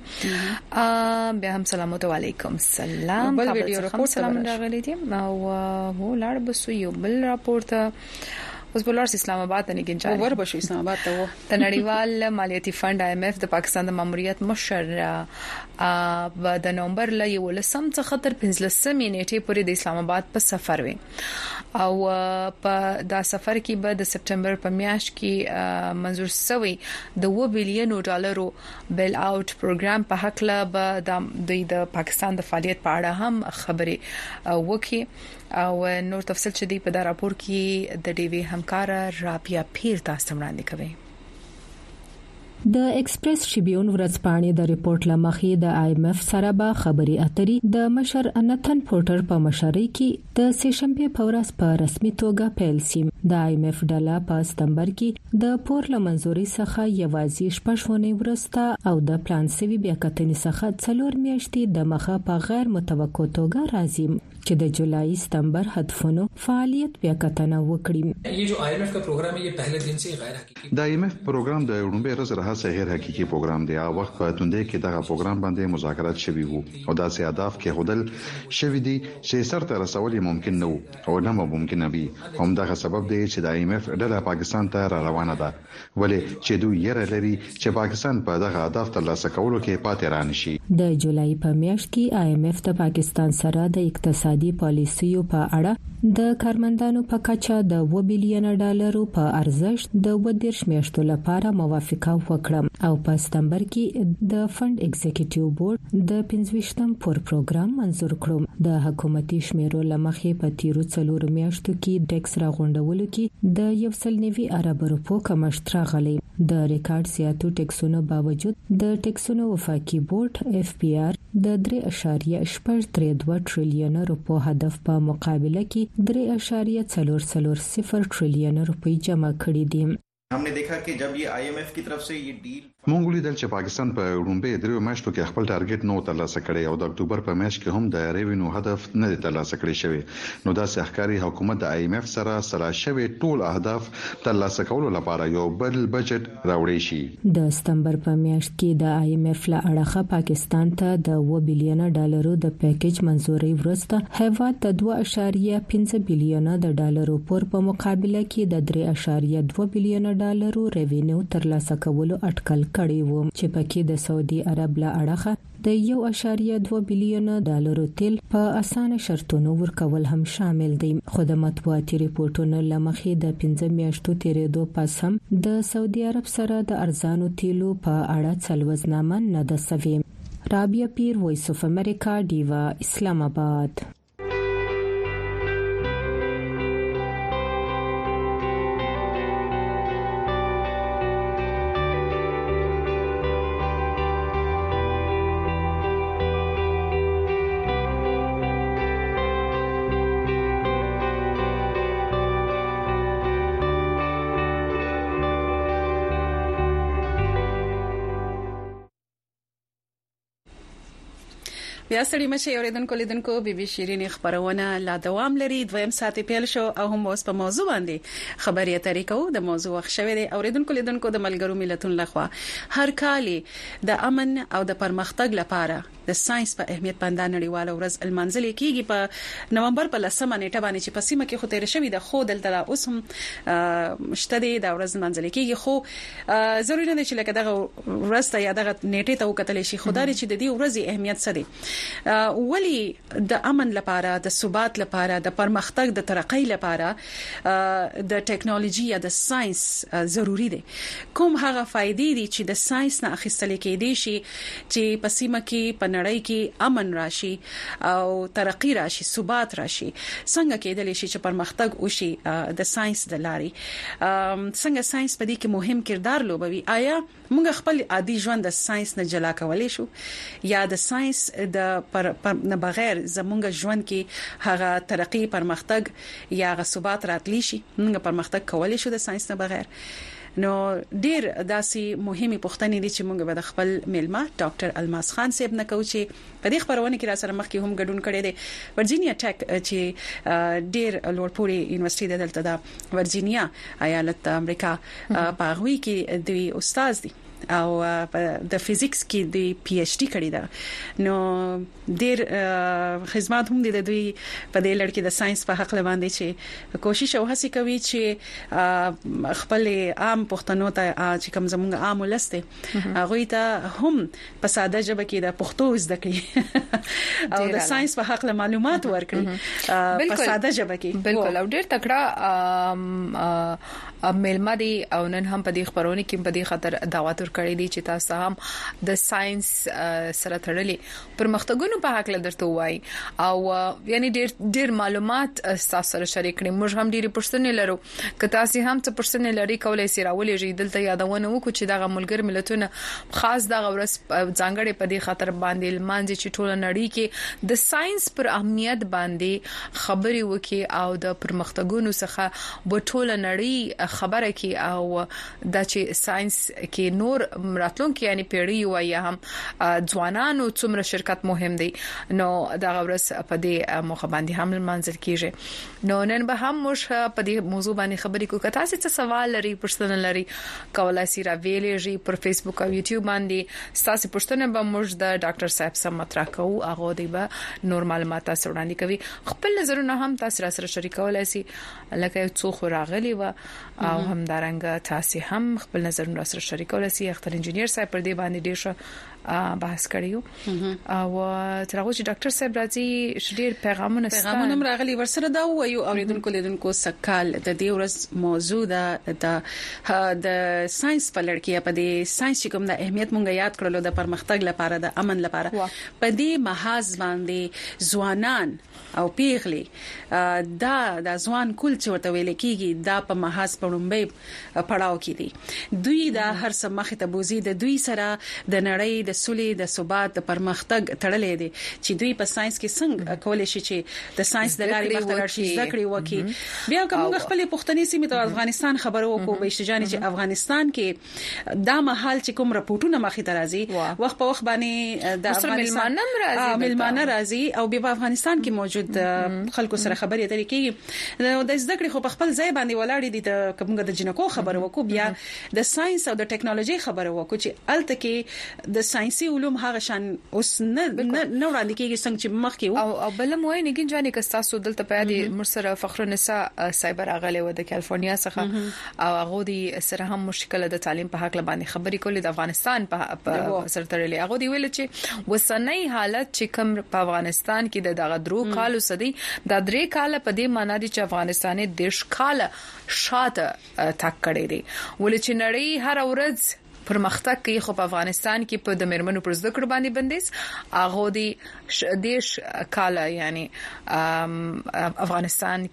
بیا هم سلام علیکم سلام بل ویډیو راپورټ سلام راغلی دي او و لار بس یو بل راپورټ اوس بلار اسلام آباد ته نګین چا ور بشو اسلام آباد ته و د نړیوال مالیاتي فند آی ایم اف د پاکستان د ماموریت مشر ا د نومبر ل یو لسم څخه تر پنځلسمې نیټې پورې د اسلام آباد په سفر وي او په دا سفر کې به د سپټمبر په میاشت کې منزور شوی د و بلین ډالرو بیل اوټ پروګرام په حق له به د پاکستان د فعالیت په اړه هم خبرې وکړي او نور تفصیل چې دی په دا راپور کې د ډي وی همکار رابیا پیر تاسو وړاندې کوي د ایکسپریس ټریبیون ورځپاڼې د ریپورت لمخې د آی ایم اف سره به خبري اترې د مشر انتن پورټر په مشرۍ کې د سیشنبه په ورځ په رسمي توګه پیل شي د آی ایم اف ډله په سپتمبر کې د پور لمنځوري څخه یوازې شپږونه ورسته او د پلان سوي بیا کتنې څخه څلور میاشتې د مخه په غیر متوقع توګه راځي چې د جولای ستمبر هدفونو فعالیت بیا کتنه وکړي یہ جو آئی ایم ایف کا پروگرام ہے یہ پہلے دن سے غیر حقیقی د آی ایم ایف پروګرام د وړاندې ورځ راځي غیر حقيقي پروګرام دی او وخت په توندې کې دا پروګرام باندې مذاکرات شوي وو او دا سي اهداف کې هدل شوي دي چې سرته رسول ممکن نه وو او نه ممکن نه وي هم دا سبب دی چې د آی ایم ایف ډله پاکستان ته را روانه ده ولې چې دوی یې لري چې پاکستان په دغه اهداف ترلاسه کولو کې پاتې رانه شي د جولای په میاشت کې آی ایم ایف د پاکستان سره د اقتصادي پالیسیو په اړه د کارمندانو په کچه د و بلین ډالرو په ارزښت د و دیرش میاشتو لپاره موافقه وکړه او په سپتمبر کې د فند ایگزیکټیو بورډ د پنځويشتم پور پروګرام منزور کړ د حکومتي شمیرو لمخې په تیرو څلور میاشتو کې ټیکس راغونډولو کې د یو سل نوي ارب روپو کمښت راغلی د ریکارډ زیاتو ټیکسونو باوجود د ټیکسونو وفاقي بورډ اف پی آر د درې اشاریه شپږ درې دوه ټریلیون روپو هدف په مقابله کې درې اشاریه څلور څلور صفر ټریلیون روپۍ جمع کړې دي हमने देखा कि जब ये आई एम एफ की तरफ से ये डील مونږ لیدل چې پاکستان په وړاندې درو میاشتو کې خپل ټارګټ نو ترلاسه کړی او د اکتوبر په میاشت کې هم د ریوینیو هدف نه ترلاسه کړی شوی نو دا سحکاري حکومت د آی ایم ایف سره سره شوی ټول اهداف ترلاسه کولو لپاره یو بل بجټ راوړی شي د سپتمبر په میاشت کې د آی ایم ایف له اړخه پاکستان ته د و بلین ډالرو د پیکیج منزوري ورسته هیواد د دوه اعشاریه پنځه بلین د ډالرو پر په مقابله کې د درې اعشاریه دوه بلین ډالرو ریوینیو ترلاسه کولو اټکل کړی و چې پکې د سعودي عرب له اړخه د یو اعشاریه دوه بلین ډالرو تیل په اسانه شرطونو ورکول هم شامل دي. خو د مطبوعاتي ریپورتونو لمخې د پنځه میاشتو تیرېدو پس هم د سعودي عرب سره د ارزانو تیلو په اړه څلوزنامه نه ده سوي. رابعه پیر، وایس اف امریکا، ډیوا، اسلام آباد. بیا سړی مشه اوریدونکو لیدونکو بي بي شيرين خبرونه لا دوام لري. دویم ساعت پیل شو او هم اوس په موضوع باندې خبري طریقو د موضوع وښوي دي. اوریدونکو لیدونکو د ملګرو ملتونو لخوا هر کال د امن او د پرمختګ لپاره د ساينس په اهمیت باندې نړیواله ورځ المنځل کیږي په نومبر په لسمه نیټه باندې چې په سیمه کې خو تیر شوی د خو دلته اوس هم مشته دي د ورځ المنځل کیږي. خو ضروري نه چې لکه دغه ورځ ته یا دغه نیټه ته وکتل شي. خدای چې د دې ورځې اهمیت څه دی، ولی د امن لپاره، د ثبات لپاره، د پرمختګ د ترقۍ لپاره د ټیکنالوژي یا د ساينس ضروری دي. کوم هغه فائدې دي چې د ساينس نه اخیستل کېدي شي چې په سیمه کې په نړۍ کې امن راشي او ترقی راشي، ثبات راشي. څنګه کېدلی شي چې پرمختګ وشي د ساينس د لارې؟ څنګه ساينس په دې کې مهم کردار لوبوي؟ آیا موږ خپل عادي ژوند د ساينس نه جلا کولای شو یا د ساينس د پر, پر نه بغیر زموږ ژوند کې هغه ترقی، پرمختګ یا غ ثبات راتلی شي؟ موږ پرمختګ کولای شو د ساينس نه بغیر؟ نو ډیر داسي مهمه پوښتنې دي چې موږ به د خپل میلمه ډاکټر الماس خان صاحب نه کوو چې په دې خبرونه کې را سره مخ کې هم ګډون کړي دي. ورجینیا ټیک چې ډیر لوړپوړی یونیورسيټي د دلته د ورجینیا ایالت امریکا په غوي کې دی استاد دي او د فزیکس کې د پی ایچ ډی کړی دا. نو ډیر خدمات هم دي د دوی په دې لړ کې د ساينس په حق باندې چې کوشش او هڅه کوي چې خپل عام پښتنو ته چې کوم زموږ عام ولسته هغه ته هم په ساده ژبه کې د پښتو زده کړي او د ساينس په حق معلومات ورکړي په ساده ژبه کې. بالکل. او ډیر تکړه میلمه دي او نن هم په دې خبرونه کې په دې خاطر دعوت ورکړې دي چې تاسو هم د ساينس سره تړلې پرمختګونو په حق لدرته وای او یعنی ډیر ډیر معلومات تاسو سره شریک کړئ. موږ هم ډیره پښتنې لرو که تاسو هم څه پښتنې لري کولای سي راولې جې دلته یادونه وکړو چې دغه ملګر ملتونه خاص دغه ورځ ځانګړې په دې خاطر باندې لمانځي چې ټول نړۍ کې د ساينس پر اهمیت باندې خبري وکي او د پرمختګونو څخه په ټول نړۍ خبره کی او د چې ساينس کې نور راتلونکي یعنی پیړۍ وایي هم ځوانانو څومره شرکت مهم دي. نو دا غوړس په دې موخه باندې هم منځل کیږي. نو نن به هم موږ په دې موضوع باندې خبرې کوو. که تاسو څه سوال لري، پوښتنه لري، کولای شئ را ویلېږئ پر فیسبوک او یوټیوب باندې. تاسو پوښتنه به موږ د ډاکټر صاحب سره مطرح کوو، هغه دی به نور معلومات تاسو وړاندې کوي. خپل نظرونه هم تاسو سره شریکولای شئ. لکه څو خو راغلي و او هم دارنګ تاسو هم خپل نظرونه سره شریکولای شئ. اختر انجنیر صاحب پر دې باندې ډیر بحث کړیو او ترغه چې ډاکټر صاحب راځي شډیر پیغامونه پیغامونه راغلي ورسره دا وایو اوریدونکو لیدونکو سکال د دې ورځ موضوع ده د د ساينس په لړ کې په دې ساينس کوم د اهمیت مونږ یاد کړلو د پرمختګ لپاره، د امن لپاره. په دې محاذ باندې ځوانان او پیغلي دا د ځوان کول چې ورته ویل کېږي دا په محاذ پړمبې پړاو کې دي. دوی دا هر څه مخ ته بوزي، د دوی سره د نړۍ د د سولې د ثبات د پرمختګ تړلې دي چې دوی په ساينس کې څنګه کولای شي چې د ساينس د لارې مخته راشي زده کړې وکړي. بیا کوم خپل پښتني سیمه ته افغانستان خبرو وکړو به اشتجاني چې افغانستان کې دا محل چې کوم راپورټونه مخې ته راځي وخت په وخت باندې د افغانستان ملمانه راځي او په افغانستان کې موجود خلکو سره خبرې اترې کیږي. د زده کړې خو په خپل ځای باندې ولاړ دي د کومګه د جنکو خبرو وکړو بیا د ساينس او د ټیکنالوژي خبرو وکړو چې الته کې د ساينسي علوم هغه شان اوس نه نه وړاندې کیږي څنګه چې مخکې او او بل مو نه کین ځانې که تاسو دلته په دې مرسره فخر النساء سایبر اغله و د کالیفورنیا څخه او هغه دي سره هم مشکل د تعلیم په حق باندې خبرې کولې د افغانستان په سر ترلې هغه دی ویل چې وسنۍ حالت چې کوم په افغانستان کې د دغه درو کالو سدي د درې کال په دې معنی دي چې افغانستان د دیش کال شاته تک کړي دي ولې چې نړۍ هر ورځ پرمختګ کوي خو په افغانستان کې په د مرمنو پر زده کړو باندې بندیز هغه دی دیش کال یعنی افغانستان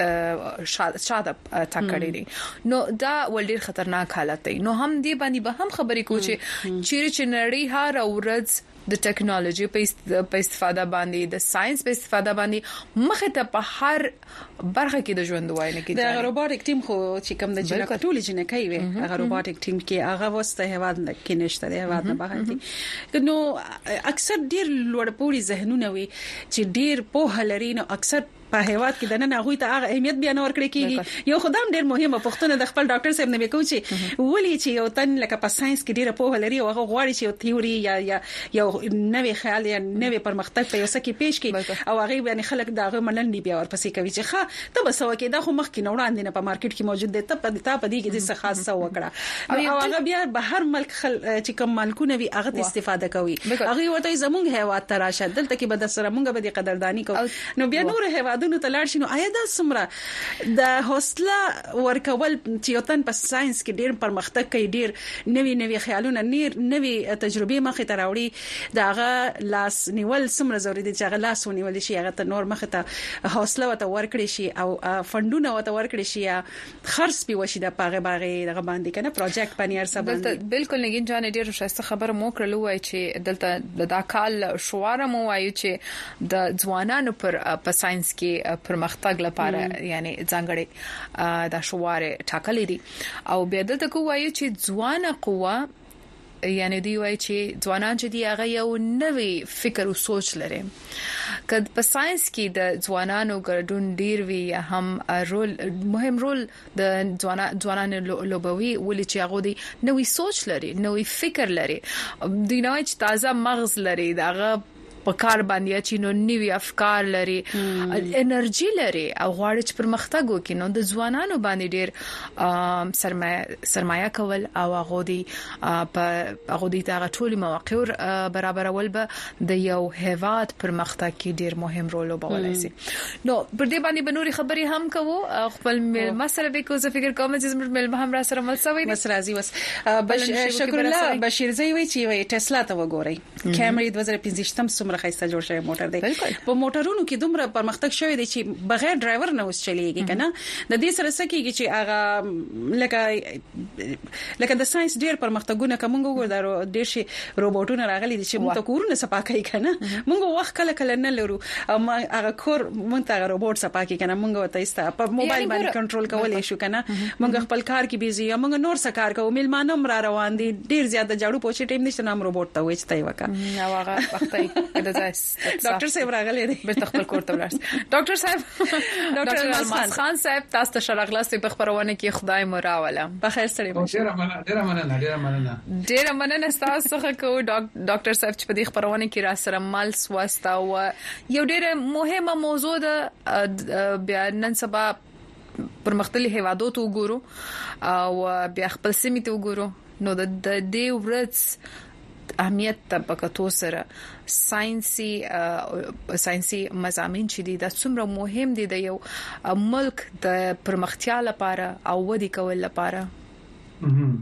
شاده تکړه دي نو دا ولډیر خطرناک حالت دی. نو هم دی باندې به هم خبرې کوي چې چیرې چې نړۍ هر ورځ د ټیکنالوژي په استفاده باندې د ساينس په استفاده باندې مخه ته په هر برخه کې د ژوند وای نه کې د روبوټیک ټیم خو چې کوم د جنکو ټول جنکې وي هغه روبوټیک ټیم کې هغه وسته هواد کې نشته دی هواد نه بهر دي نو اکثر ډیر لوړ پوری ذهنونه وي چې ډیر په لري نو اکثر په هواد کې د نن هغه ته هغه اهمیت بیان ورکړي کیږي یو خدام ډیر مهمه پښتون د خپل ډاکټر صاحب نه وکړي چې ولي چې یو تن لکه په ساينس کې ډیره په لري او هغه غواړي چې یو تیوري یا یا یو نوې خیال یا نوې پرمختګ په یو څه کې پیش کړي او هغه باندې خلک داغه منل بیا ورپسې کوي چې ښه ته بس وکي دا خو مخکې نه وړاندې نه په مارکیټ کې موجود دي ته په تا په دې کې څه خاصه وکړه او هغه بیا به هر ملک خل چې کوم ملکونه وي هغه استفاده کوي هغه ورته زمونږ هیواد تراشه دلته کې به د سره مونږ به د قدردانی کوو نو بیا نور هیوادونو ته لاړ شي نو آیا دا سمره د حوصله ورکول چې یو تن په ساينس کې ډیر پرمختګ کوي ډیر نوي نوي خیالونه نیر نوي تجربه مخې ته راوړي داغه لاس نیول سمره ضروري دي چې هغه لاس ونیول شي هغه ته نور مخې ته حوصله وته ورکړي شي او فندونه وته ورکړي شي خرڅ پی وشي د پاغه باغه دغه باندې کنه پروجیکټ پنیر سره باندې بالکل نه جان ډیر شایسته خبره مو کړلو وای چې دلته د کال شواره مو وایو چې د ځوانانو پر په ساينس کې پرمختګ لپاره یعنی ځانګړي د شواره ټاکلې دي او بیا دلته کوي چې ځوانه قوه یعنی دی وای چې ځوانان چې دی هغه یو نوې فکر او سوچ لري کله په ساينس کې د ځوانانو ګډون ډیر وی هم رول مهم رول د ځوانانو لوبوي ولې چې هغه دی نوې سوچ لري نوې فکر لري دی نو چې تازه مغز لري دغه په کار باندې چې نو نوی افکار لري انرژي لري او غواړي چې پرمختګ وکړي نو د ځوانانو باندې ډیر سرمایه سرمایه کول او هغه دي په هغه دي د ټولو مواقع برابرول به د یو هیواد پرمختګ کې ډیر مهم رول لوبولای شي نو پر دې باندې بنوري خبري هم کوو خپل مسله به کو زه فکر کوم چې زموږ مل هم را سره مل سوي بس راځي وس شکر الله بشیر زوی وی چې ټسلا ته وګورئ کیمري دوه هزار پنځه څومره خسته جوړ شوی موټر دی په موټرونو کې دومره پرمختګ شوی دی چې بغیر ډرایور نه اوس چلیږي کنه د دې سره سکیږي چې هغه لکه لکه د ساينس ډیر پرمختګونه کوم وګورو ډیر شي روبوټونه راغلي دي چې موږ ته کورونه صفاکای کنه موږ وخت کله کله نه لرو هغه کور موږ ته روبوټ صفاکای کنه موږ ته ایسته په موبایل باندې کنټرول کولای شو کنه موږ خپل کار کې بيزي موږ نور څه کار کوو ملمانم را روان دي ډیر زیاته جاړو پوښي ټیم نشته نام روبوټ ته وځتای وکړه او هغه وختي ډاکټر صاحب راغلی دی به خپل کور ته ولاړ ډاکټر صاحب ډاکټر الماس خان صاحب تاسو ته شرغلاسي په خبرونه کې خدای مو راوله په خیر سره ډیر مننه ډیر مننه ډیر مننه ډیر مننه تاسو څخه کو ډاکټر صاحب چې په دې خبرونه کې را سره مال سواستا او یو ډیر مهمه موضوع ده بیا نن سبا پر مختلفو هیوادونو وګورو او بیا خپل سیمه ته وګورو نو د دې ورځ اهمیت طبقاتو سره ساينسي ساينسي مضامین چې دي د څومره مهم دي د یو ملک د پرمختیا لپاره او ودی کول لپاره ام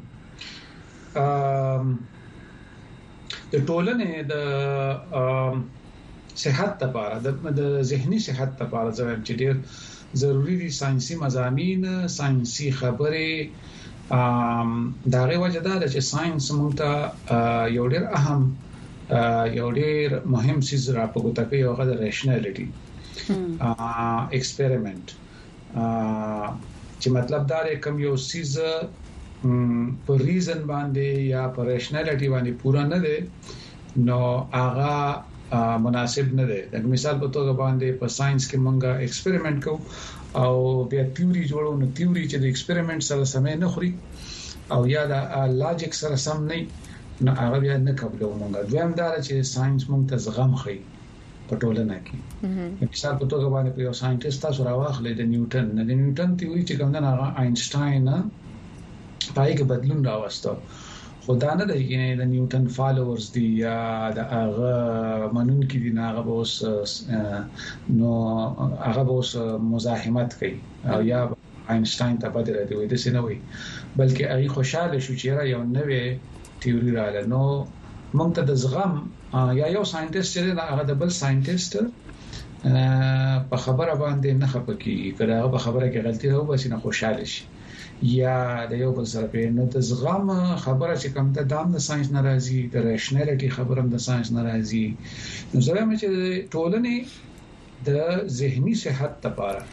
د ټولنې د صحت لپاره د ذهني صحت لپاره چې ډېر ضروری دي ساينسي مضامین ساينسي خبرې ام دا غوښه ده چې ساينس موږ ته یو ډېر اهم یو ډیر مهم سیز را پګوتا کوي هغه د ریشنالټي ا ایکسپریمنت چې مطلب دا دی کوم یو سیز په ریزن باندې یا په ریشنالټي باندې پورا نه دی نو هغه مناسب نه دی. د مثال په توګه باندې په ساينس کې مونږه ایکسپریمنت کوو او بیا تیوري جوړو نو تیوري چې د ایکسپریمنت سره سمې نه خوري او یا د لاجیک سره سم نه نو هغه بیا نه قبلو مونږه. دویم دا چې ساينس مونږ ته زغم خي په ټولنه کې. مثال په توګه باندې په یو ساينټیست تاسو راوخلې د نیوټن نه د نیوټن تیوري چې کوم نه هغه آینشټاین پای کې بدلون راوستو خدا نه دی چې د نیوټن فالوورز دی یا د هغه منون کې دی نه هغه اوس نو هغه اوس مزاحمت کوي او یا آینشټاین ته بدل دی وي د سينوي بلکې هغه خوشاله شو چې یو نوې تیوري رااله. نو موږ ته د زغم یا یو ساينټیست چې نه هغه د بل ساينټیست په خبره باندې نه خپکی کله هغه په خبره کې غلطي هو بس نه خوشاله شي یا د یو بل سره په نو د زغم خبره چې کوم ته دام د ساينس ناراضي د ریشنالټي خبره د ساينس ناراضي نو زه هم چې ټولنې د ذهني صحت لپاره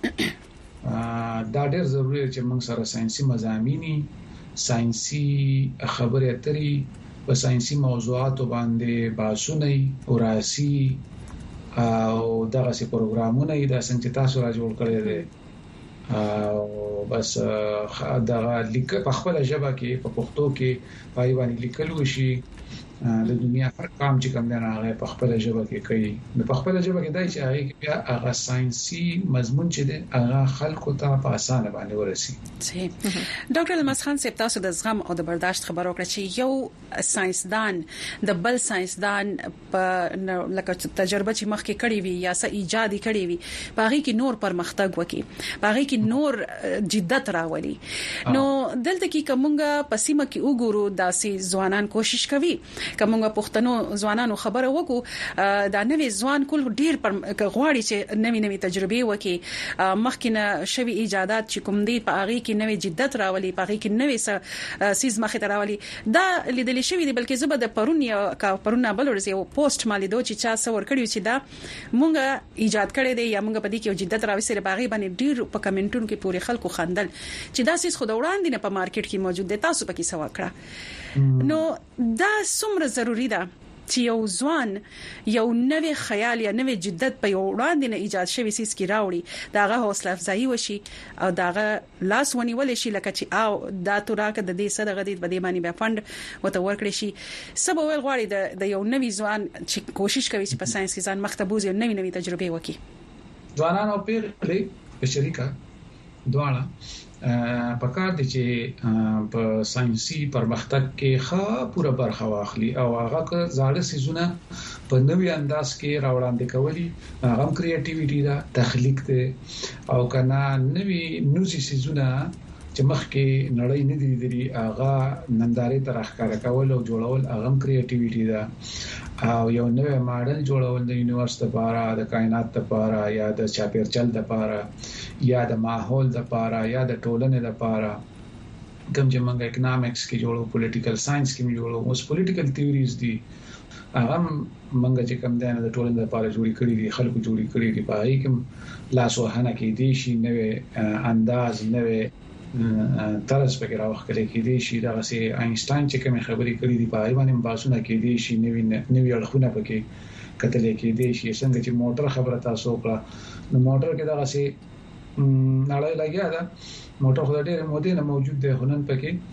دا ډېر ضروري چې موږ سره ساينسي مضامینی ساينسي خبرې اترې په ساينسي موضوعاتو باندې باسونه اوراسي او دغه سي پروګرامونه د څنګه تاسو را جوړ کړی دي او بس دا لیک په خپل ژبه کې په پښتو کې پای باندې لیکل وشي د دنیا هر کام چې کوم نه هغه په خپل ژبه کې کوي نو په خپل ژبه کې دای چې هغه بیا هغه ساينسي مضمون چې دی هغه خلکو ته په اسانه باندې ورسي. صحیح. ډاکټر الماس خان صاحب تاسو د زغم او د برداشت خبرو کړی چې یو ساينسدان د بل ساينسدان په لکه تجربه چې مخکې کړې وي یا څه ایجاد کړی وي باغی کې نور پرمختګ وکړي باغی کې نور جدت راولي. نو دلته کې کومه پسیمه کې وګورو داسې ځوانان کوشش کوي کومه پښتنو ځوانانو خبره وکړو دا نوې ځوان کول ډیر پر غواړي چې نوې نوې تجربې وکړي مخکینه شوی ایجادات چې کوم دي په هغه کې نوې جدت راولي په هغه کې نوې سیز مخه راولي دا لیدل شوی دی بلکې زبر د پرون یا کا پرون بل ورځ یو پوسټ مالې دوه چې چا څور کړیو چې دا مونږه ایجاد کړی دی یا مونږ په دې کې جدت راوستل باغی باندې ډیر په کمنټونو کې پوری خلکو خندل چې دا سیس خو د وړاندې نه په مارکیټ کې موجود دی تاسو پکې سوا کړه. نو دا څومره ضروری ده چې یو ځوان یو نوې خیال یا نوې جدت په یو وړاندې نه ایجاد شوی سیس کې راوړي داغه حوصله افزایی وشي او داغه لاس ونیول شي لکه چې او دا توراکه د دې صدقه د دې باندې به فند وته ورکړي شي سبا ول غواړي د یو نوې ځوان چې کوشش کوي چې په ساينس کې ځان مختبوز یو نوې نوې تجربه وکړي. ځوانان او پیغلې په شریکه دواړه په کار دي چې په ساينسي پرمختګ کې ښه پوره برخه واخلي او هغه زاړه سيزونه په نوې انداز کې راوړاندې کوي هغه کریټیویټي دا تخلیق ده او کنه نوې نوزي سيزونه چې مخکې نړۍ نه دی لري هغه نندارې تر ښکارا کول او جوړول هغه کریټیویټي ده او یو نوې ماډل جوړول د یونیورسيټي لپاره د کائنات لپاره یا د چاپیرچل لپاره یا د ماحول لپاره یا د ټولنې لپاره کوم چې موږ اکونومکس کې جوړو پولیټیکل ساينس کې جوړو اوس پولیټیکل تھیوریز دي هغه موږ چې کوم دنه د ټولنې لپاره جوړی کړی دي خلکو جوړی کړی دي په هغه کې لاسوهنه کې دي شي نوې انداز نوې طرز پکې راوخلې کې دي شي دا سي آینشټاین چې کوم خبرې کړې دي په ایوانم باسونه کې دي شي نوې نوې اړخونه پکې کتلې کې دي شي څنګه چې موټر خبره تاسو کړه نو موټر کې دا سي نړۍ لګیا ده موټر خو ډېر مودې نه موجود دی هنن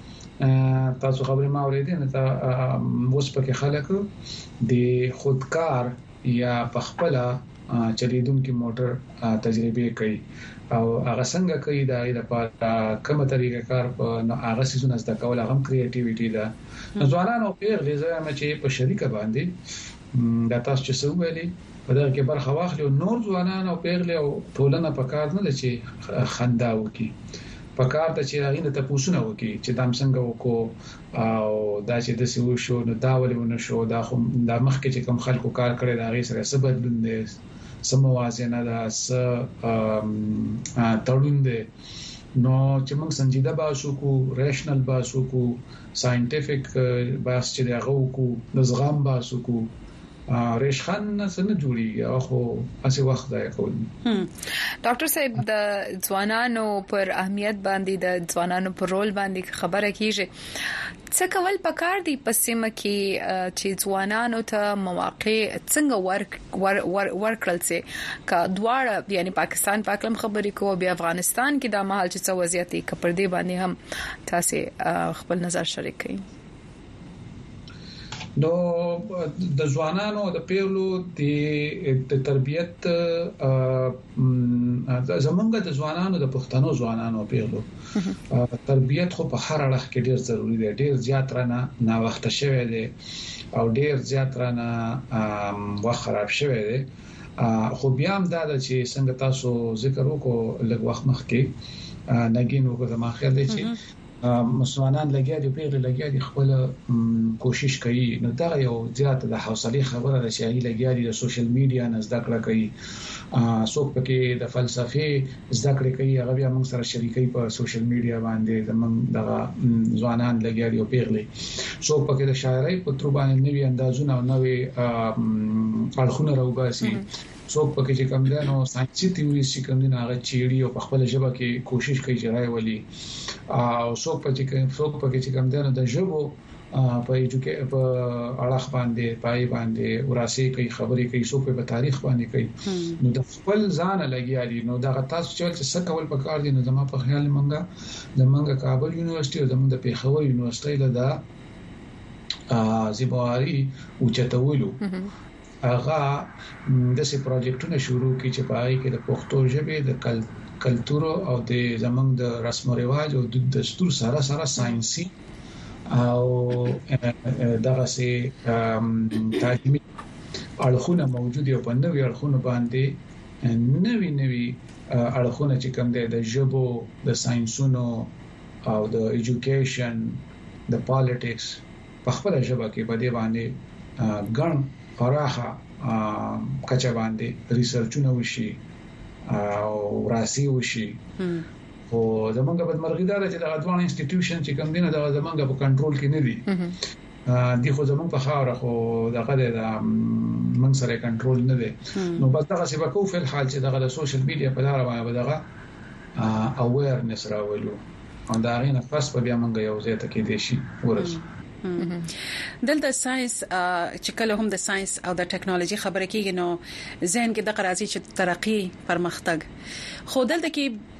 پکې تاسو خبرې ما اورېدې نه تا اوس پکې خلک د خودکار یا پخپلا چلیدونکو موټر تجربه کوي او هغه څنګه کوي دا لپاره کومه طریقه کار په هغه سيزونه زده کول هغه کریټیویټي ده. ځوانانو په غیزه مې چې په شریکه باندې دا تاسو چې څه ویلي په دغه کې برخه واخلي نور ځوانان او پیغلې او ټولنه په کار نه چې خندا وکي په کار ته چې هغه ته پوښتنه وکي چې دام څنګه وکړو او دا چې د سیو شو نو دا ولونه شو دا خو د مخکې چې کوم خلکو کار کړی دا غي سره څه بدلون دي سم موازنه ده س تړون دي نو چې موږ سنجیده باسو کو ریشنل باسو کو ساينټیفیک باس چې دغه کو د زغم باسو کو ریشخان څنګه جوړیږي او خو اسی وخت دا کول. ډاکټر صاحب د ځوانانو پر اهمیت باندې د ځوانانو پر رول باندې خبره کیږي. څه کول پکار دي پسمه کې چې ځوانانو ته مواقع څنګه ورک ور ورکړل سي کا دواړه یعنی پاکستان پاکلم خبرې کو بیا افغانستان کې د مهال چې څه وضعیت کې پر دې باندې هم تاسو خپل نظر شریک کړئ. نو د ځوانانو د پیغلو د تربيت زمونږ د ځوانانو د پښتنو ځوانانو پیغلو تربيت خو په هر اړه کې ډیر ضروری دی. ډیر زیات رانه نا وخت شوه دی او ډیر زیات رانه وخت خراب شوه دی. خو بیا هم دا چې څنګه تاسو ذکر وکړو لږ وخت مخکې نګین وګورم ما خیال دی چې مسلمانان لګیا دي پیغله لګیا دي خپل کوشش کوي. نو دا یو زیات د حوصله خبره ده چې هغه لګیا دي د سوشل میډیا نه زده کړه کوي. څوک پکې د فلسفي زده کړه کوي هغه بیا موږ سره شریکي په سوشل میډیا باندې زمونږ د ځوانان لګیا دي او پیغله څوک پکې د شاعرۍ په تر باندې نوي اندازونه او نوي اړخونه راوباسي. څوک پکې چې کوم دي نو ساينسي تیوري چې کوم دي هغه چيړي او په خپل ژبه کې کوشش کوي چې راوړي. او څوک پکې کوم څوک پکې چې کوم دي نو د ژبو په ایجوکیشن په اړه باندې پای باندې وراسي کوي خبرې کوي. څوک په تاریخ باندې کوي. نو د خپل ځان لګیا دي. نو دا تاسو چې څه کول پکار دي. نو زما په خیال منګه د منګه کابل یونیورسيټي او د پیښور یونیورسيټي له دا زیبواري او چتولو هغه د سي پروجیکټونه شروع کړي چې په هغه کې د پښتو ژبې د کلچر او د زمنګ د رسم او رواج او د دستور سره سره ساينسي او دغه سي تعلیمي اړخونه موجود یو په نوې اړخونه باندې نوې نوې اړخونه چې کوم د ژبو د ساينسونو او د ایجوکیشن د پالیټکس په خپل ژبه کې په دې باندې ګڼ پراخه کچه باندې ریسرچونه وشي او راسي وشي. او زمونږ په مرغی دا چې د ادوان انسټیټیوشن چې کوم دینه د زمونږ په کنټرول کې نه دي. دي خو زمونږ په خاور خو دغه د من سره کنټرول نه دي. نو بس دغه څه وکړو په حال چې دغه د سوشل میډیا په لار باندې دغه اویرنس راولو. او دا غینه پس په بیا مونږ یو ځای ته کې دي شي ورس. دلته ساينس چې کله هم د ساينس او د ټکنالوژي خبره کیږي نو ذهن کې د قرازي چې ترقی پرمختګ خو دلته کې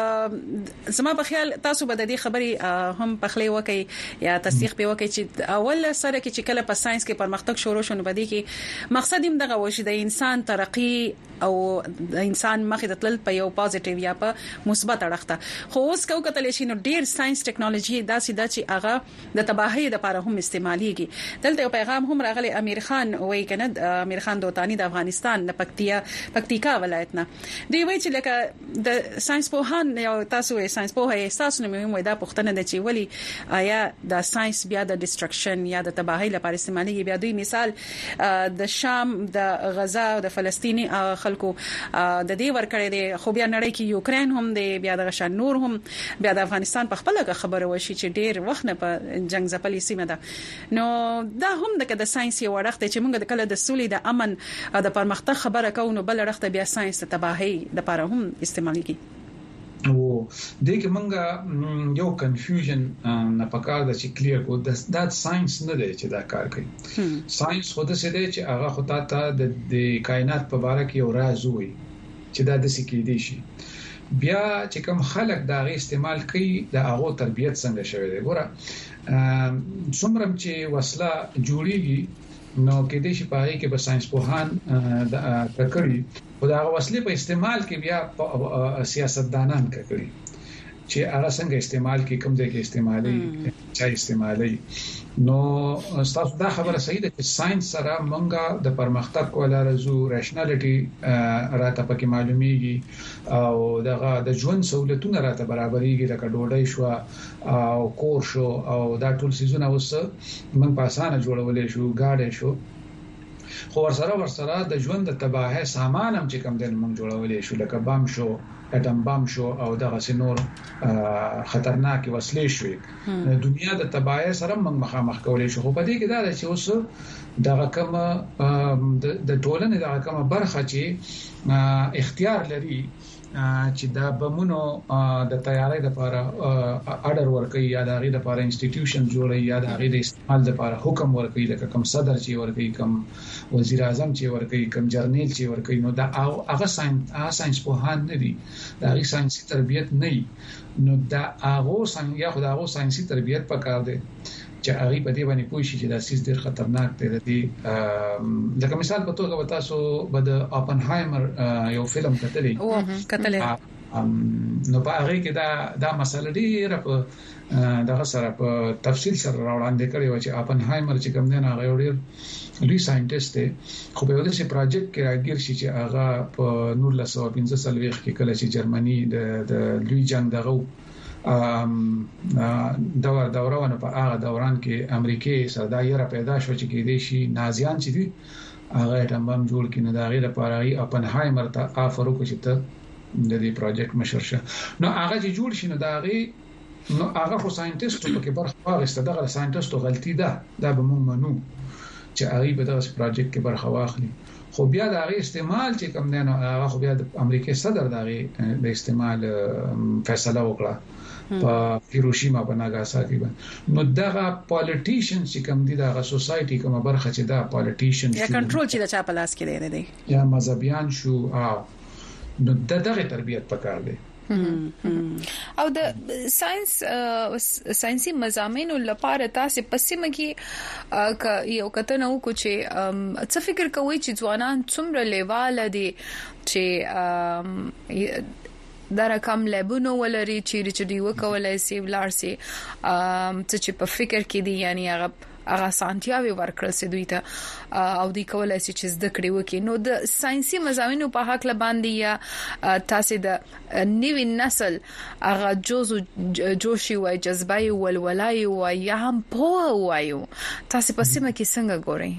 زما په خیال تاسو به د دې خبرې هم پخلی وکي یا تصدیق به وکي چې اول سره کې چې کله په ساينس کې پرمختګ شروع شونه بده کې مقصد هم دغه و چې د انسان ترقی او د انسان مخې د تل په یو پوزټیو یا په مثبت اړخ ته. خو اوس کو کتل شي نو ډیر ساينس ټکنالوژي داسې د چې هغه د تباہي لپاره هم استعماليږي. دلته یو پیغام هم راغلی امیر خان وایي کنه امیر خان دوتانی د افغانستان د پکتیا پکتیکا ولایت نه دی وایي چې لکه د ساينس په هان یو تاسو یې ساينس په احساس نه مې دا پوښتنه ده چې ولی آیا د ساينس بیا د ډیسټرکشن یا د تباہي لپاره استعماليږي. بیا دوی مثال د شام د غزا او د فلسطینی خلکو د دې ورکړې دي. خو بیا نړۍ کې یوکرين هم دی بیا د غشن نور هم بیا د افغانستان په خپل خبره وشي چې ډیر وخت نه په جنگ ځپلې سیمه ده. نو دا هم د ساينس یو وړخت چې موږ د کله د سولې د امن او د پرمختګ خبره کوو نو بل وړخت بیا ساينس د تباہي لپاره هم استعماليږي. او دغه منګه یو کنفیوژن نه پکار د چې کلیر کو د ساينس نه دی چې دا کار کوي. ساينس خو د څه دی چې هغه خو ته د کائنات په اړه کې یو راز وي چې دا د سکه دی شي. بیا چې کوم خلک دا غي استعمال کوي د هغه تربيت څنګه شوی دی. ګوره څومره چې وسله جوړیږي نو کې دې شي پاره کې په ساينس پوهان د تکړی او دا وسلې په استعمال کې بیا سیاستدانان کوي چې هغه څنګه استعمال کې کوم ځای کې استعمالي چا استعمالي. نو تاسو دا خبره صحیح ده چې ساينس سره مونږه د پرمختګ کوله رزو راشنالټي راته پکې معلومیږي او دغه د ژوند سہولتونه راته برابرېږي لکه ډوډۍ شو او کور شو او دا ټول سيزونه وسه مونږ په اسانه جوړولې شو ګاډې شو. خو ورسره ورسره د ژوند د تباہي سامان هم چې کوم د موږ جوړولې شو لکه بام شو اټم بام شو او دغه سينور خطرناک وسلې شوې د دنیا د تباہي سره موږ مخامخ کولې شو خو په دې کې دا چې اوس دغه کوم د ټولنې دغه کوم برخه چې اختیار لري چې دا بمونو د تیارۍ لپاره اډر ورکړي یا د غي لپاره انسټیټیوشن جوړي یا د غي د استعمال لپاره حکم ورکړي لکه کوم صدر چې ورکړي کوم وزیر اعظم چې ورکړي کوم جرنیل چې ورکړي نو دا هغه ساينس ساينس په هان نه دي دا غي ساينسي تربيت نه نو دا هغه ساينس یا خدای هغه ساينسي تربيت پکار دی چې هغه په دې باندې پوه شي چې دا سیس ډیر خطرناک دی دی لکه مثال په توګه تاسو به د اوپنهایمر یو فلم کتلی او کتلی نو په هغه کې دا دا مسله ډیره په دغه سره په تفصیل سره راوړاندې کړی و چې اوپنهایمر چې کوم دی هغه ډیر لوی ساينټیست دی خو په دې چې پروجیکټ کې راګیر شي چې هغه په نور له سو پنځه سلويخ کې کله چې جرمني د لوی جنگ دغه ام دور دورونه په هغه دوران کې امریکای سردايره پیدا شو چې کې دي شي نازیان چې دي هغه ټمبم جوړ کینې دا غیر لپاره ای اوپنهایمر ته افر وکړي چې ته د دې پروجیکټ مشر شه نو هغه چې جوړ شي نو دا غي نو هغه خو ساينټیست په کې برخه واغسته دغه ساينټیست غلطي ده دا به مونږ منو چې هغه به دغه پروجیکټ کې برخه واخلي خو بیا د هغه استعمال چې کوم نه هغه خو بیا د امریکای صدر دغه د استعمال فیصله وکړه په هیروشیما په ناګاساکي باندې نو دغه پالیټیشن چې کوم دي دغه سوسايټي کوم برخه چې دا پالیټیشن یا کنټرول چې د چا په لاس کې دی دی یا مذهبيان شو او نو دغه تربيت پکار دی او د ساينس ساينسي مضامینو لپاره تاسو پسیمه کې یو کته نو کو چې څه فکر کوئ چې ځوانان څومره لیواله دي چې دا رقم لبونو ولري چې چې دی وکولای سي ولارسي چې په فکر کې دي یعنی هغه هغه سانتیاوي ورکړل سي دوی ته او دی کولای سي چې زده کړي وکي نو د ساينسي مضامینو په حق لباندې یا تاسو د نوې نسل هغه جوز جوشي وای جذبای ولولای وای یا هم په وایو تاسو په سیمه کې څنګه ګورئ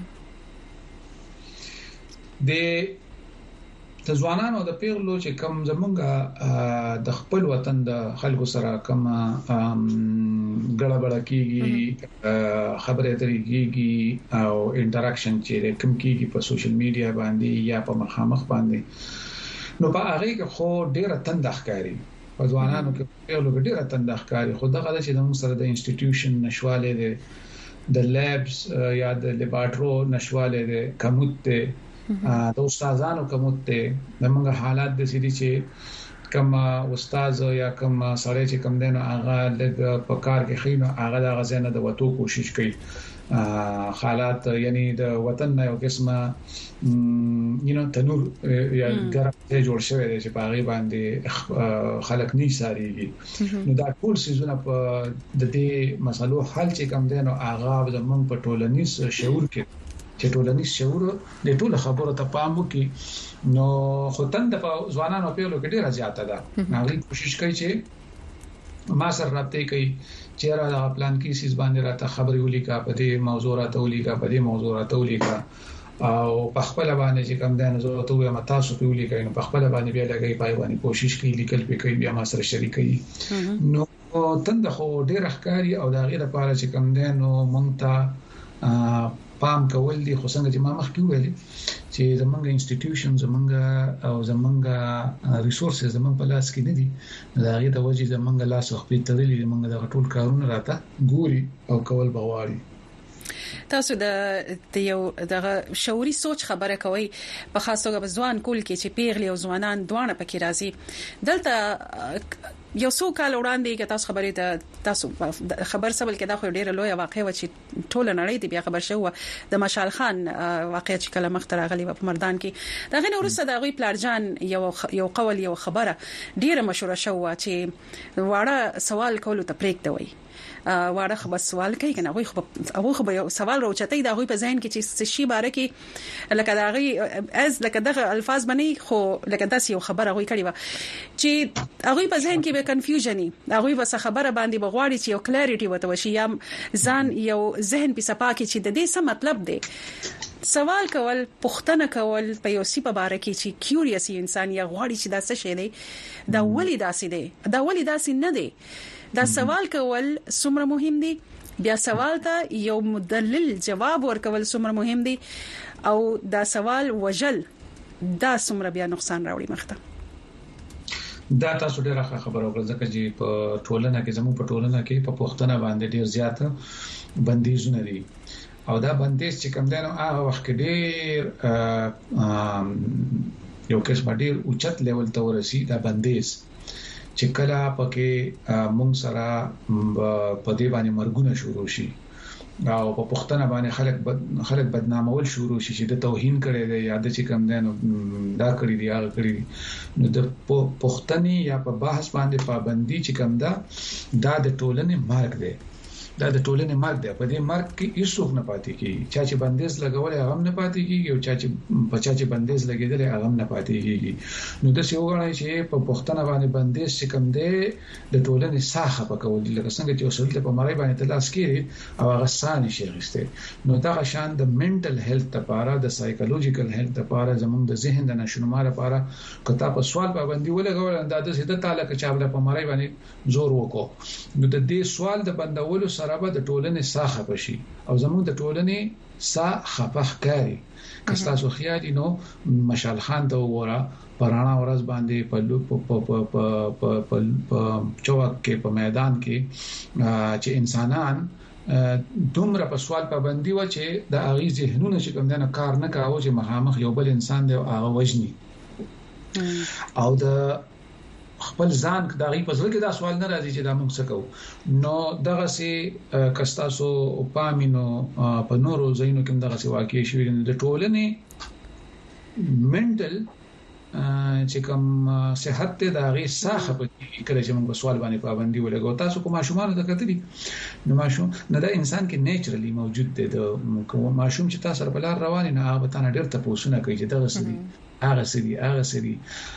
د د ځوانانو د پیغلو چې کم زمونږه د خپل وطن د خلکو سره کم ګړه بړه کیږي خبرې اترې کیږي او انټراکشن چې کم کیږي په سوشل میډیا باندې یا په مخامخ باندې نو په هغه کې خو ډیره تندخکاری په ځوانانو کې پیغلو کې ډیره تندخکاری خو دغه چې د موږ سره د انسټیټیوشن نشواله ده د لابس یا د لیبارټرو نشواله ده کموت ده د استادانو کومه ته دمغه حالات د سړي چې کوم استاد یا کوم سړی چې کوم دینه هغه د پکار کې خینو هغه د غزنه د وټو کوشش کوي حالات یعنی د وطن نه یو قسمه یو نو تنور یا ګرم ته جوړ شوی دی چې په هغه باندې خلک نه ساريږي نو دا ټول سيزونه په د دې مسلو حل چې کوم دینه هغه د موږ په ټولنیز شعور کې چې ټولنیز شعور د ټول خبرو ته پام وکړي نو خوتند په ځوانانو په لور کې ډیره زیاته ده هغه کوشش کوي چې ما سره راته کوي چې را پلان کې سیس باندې راته خبرې ولیکا په دې موضوع راته ولیکا په دې موضوع راته ولیکا او په خپل باندې چې کوم دانه زه ته وایم تاسو په ولیکای نو په خپل باندې بیا لګي پای باندې کوشش کوي لیکل په کوي بیا ما سره شریکي نو تند خو ډیره ښکاری او دا غیره لپاره چې کوم دانه مونږ ته پام کول دي خو څنګه چې ما مخکې ویلي چې زمونږ انسټیټیوشن زمونږ او زمونږ ریسورسز زمونږ په لاس کې نه دي دا غي د وجې زمونږ لاس خپل تړلې زمونږ د ټول کارونه راته ګوري او کول بغواړي تاسو د یو د شعوري سوچ خبره کوي په خاص توګه ځوان کول کې چې پیغلي او ځوانان دوه پکې راځي دلته یو څو کال وړاندې کې تاسو خبرې ته تاسو خبر سبل کې دا خو ډیره لوی واقعه و چې ټول نړۍ ته بیا خبر شو د مشال خان واقعه چې کله مختره غلي په مردان کې دا غنه ورسره د غوي پلارجان یو یو قول یو خبره ډیره مشهور شو چې واړه سوال کولو ته پریک دی واړه خو سوال کوي کنه هغه خو هغه خو یو سوال راوچتای دا هغه په ذهن کې چې شی باره کې لکه دا هغه از لکه دغه الفاظ باندې خو لکه داسې یو خبره هغه کړی و چې هغه په ذهن کې به کنفیوژن هغه بس خبره باندې بغواړي چې یو کلیریټي وته وشي یا ځان یو ذهن په صفا کې چې د دې څه مطلب دی سوال کول پوښتنه کول په یو سی په باره کې چې کیوریوس انسان یا غواړي چې دا څه شی دی دا ولې داسې دی دا ولې داسې نه دی دا سوال کول څومره مهم دی بیا سوال ته یو مدلل جواب ورکول څومره مهم دی او دا سوال وجل دا څومره بیا نقصان راوړي مخته دا تاسو ډیره خبره وکړه ځکه چې په ټولنه کې زموږ په ټولنه کې په پښتنه باندې ډیر زیات بندیزونه دي او دا بندیز چې کوم دنو هغه وخت کې ډیر یو قسم ډیر اوچت لیول ته ورسی دا بندیز چې کله پکې مونږ سره په دې باندې مرګونه شروع شي او په پښتنه باندې خلک بد خلک بدنامول شروع شي چې د توهین کړي دی یا د چې کوم دنو دا کړی دی هغه کړی دی نو د پښتني یا په بحث باندې پابندي چې کوم دا دا د ټولنې مرګ دی دا د ټولنې مرګ دی په دې مرګ کې هیڅ نه پاتې کیږي چا چې بندیز لګول هغه نه پاتې کیږي او چا چې بچا چې بندیز لګیدل هغه نه پاتې کیږي نو د څه وګڼي چې په پښتنه باندې بندیز چې کوم دی د ټولنې ساحه پکول دي لکه څنګه چې اصول ته په مړی باندې تلاش کیږي او هغه ساني شي غسته نو دا شان د منټل هیلث لپاره د سایکولوژیکل هیلث لپاره زموږ د ذهن د نشونما لپاره کته په سوال باندې ولګول اندازه سیده تعالی کې چابله په مړی باندې زور وکړو نو د دې سوال د بندولو سره به د ټولنې ساحه بشي او زموږ د ټولنې ساحه خپخکاري کستا سو خیالي نو مشال خان ته وره پرانا ورځ باندې په په په په په چوک کې په میدان کې چې انسانان دومره په سوال پابندي و چې د اغي ذهنونه چې کوم نه کار نه کاوه چې مخامخ یو بل انسان دی هغه وجني او د خپل ځان دغه په ځل کې دا سوال نه راځي چې دا موږ څه کوو نو دغه سي کستاسو پامینو په نورو ځایونو کې دغه سي واقع شوی د ټولنې منټل چې کوم صحت ته دغه ساحه په کله چې موږ سوال باندې پابندي ولګو تاسو کوم ماشومان د کتلی نو ماشوم نه دا انسان کې نیچرلی موجود دی د ماشوم چې تاسو په لار روان نه هغه تاسو ډیر ته پوښتنه کوي چې دغه سړي هغه سړي هغه سړي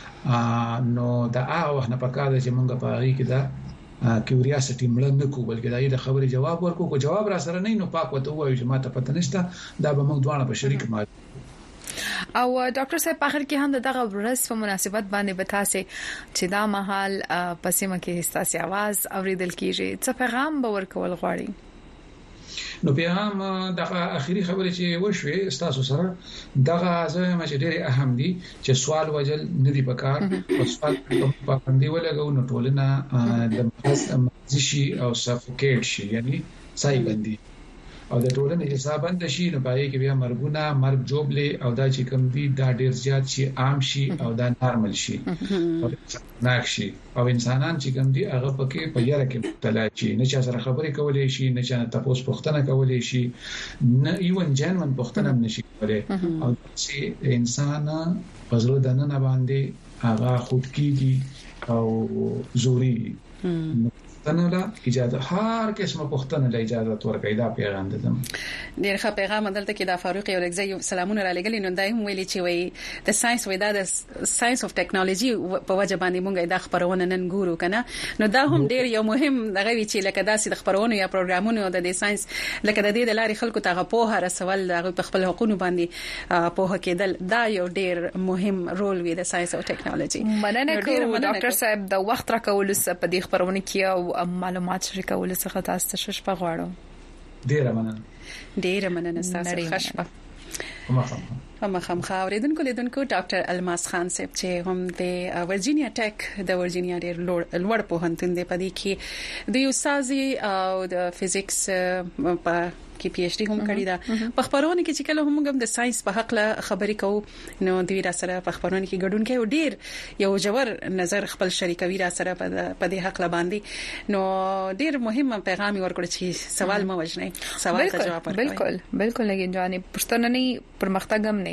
نو دا هغه وخت نه پکاره چې مونږ په هغه کې دا کیوریاسټي مړ نه کو بلکې دا د خبرې جواب ورکو کو جواب را سره نه نو پاک وته وایي چې ماته پته نشته دا به موږ دوه په شریک ما او ډاکټر صاحب په اخر کې هم دغه ورځ په مناسبت باندې بتاسه چې دا مهال پسیمه کې ستاسو आवाज اوریدل کیږي څه پیغام به ورکول غواړي نو بیا هم دغه اخیری خبره چې وشوي تاسو سره دغه ځای مې ډېر اهم دي چې سوال وجل ندي پکار او سوال په باندې ولګو نو ټولنه د مزشي او سفوکیټ شي یعنی سای بندي او د ټولنې حساب بند شي نو پای کې بیا مرګونه مرګ جوړلې او دا چې کوم دي دا ډېر زیات شي عام شي او دا نارمل شي او ناکشي او انسانان چې کوم دي هغه پکې په یاره کې مبتلا شي نه چا سره خبرې کولې شي نه چا تاسو پوښتنه کولې شي نه ایون جنمن پوښتنه نشي کولای او چې انسان پزړه دنه باندې هغه خود کیږي او زوري تنولا اجازه هر قسمه پښتنه له اجازه ورکړي دا پیغام ده ډیر ښه پیغام دلته کې د فاروق یو لږ سلامونه را لګل نو دایم ویلي چې وي د ساينس وې دا د ساينس اف ټیکنالوژي په وجه باندې مونږه د خبرونه نن ګورو کنه نو دا هم ډیر یو مهم دغه وی چې لکه داسې د خبرونه یا پروګرامونو د ساينس لکه د دې د لارې خلکو ته په هر سوال د خپل حقوقو باندې په کېدل دا یو ډیر مهم رول وي د ساينس او ټیکنالوژي مننه کوم ډاکټر صاحب د وخت راکول په دې خبرونه کې او معلومات شریکول څخه تاسو ته شپه غواړم ډیر مننه ډیر مننه تاسو خشبه هم هم خاوریدونکو لیدونکو ډاکټر الماس خان صاحب چې هم د ورجینیا ټیک د ورجینیا ډیر لوړ په هنتون دی پدې کې د یو سازي او د فزیکس په کې پی ایچ ډی هم کړی دا په خبرونه کې چې کله هم د ساينس په حق له خبرې کوو نو دوی را سره په خبرونه کې ګډون کوي ډیر یو جوور نظر خپل شریکوي را سره په دې حق له باندې نو ډیر مهم پیغام ورکړ چې سوال مو وژنئ سوال ته جواب ورکړئ بالکل بالکل لګین جاني پښتون نه پرمختګ هم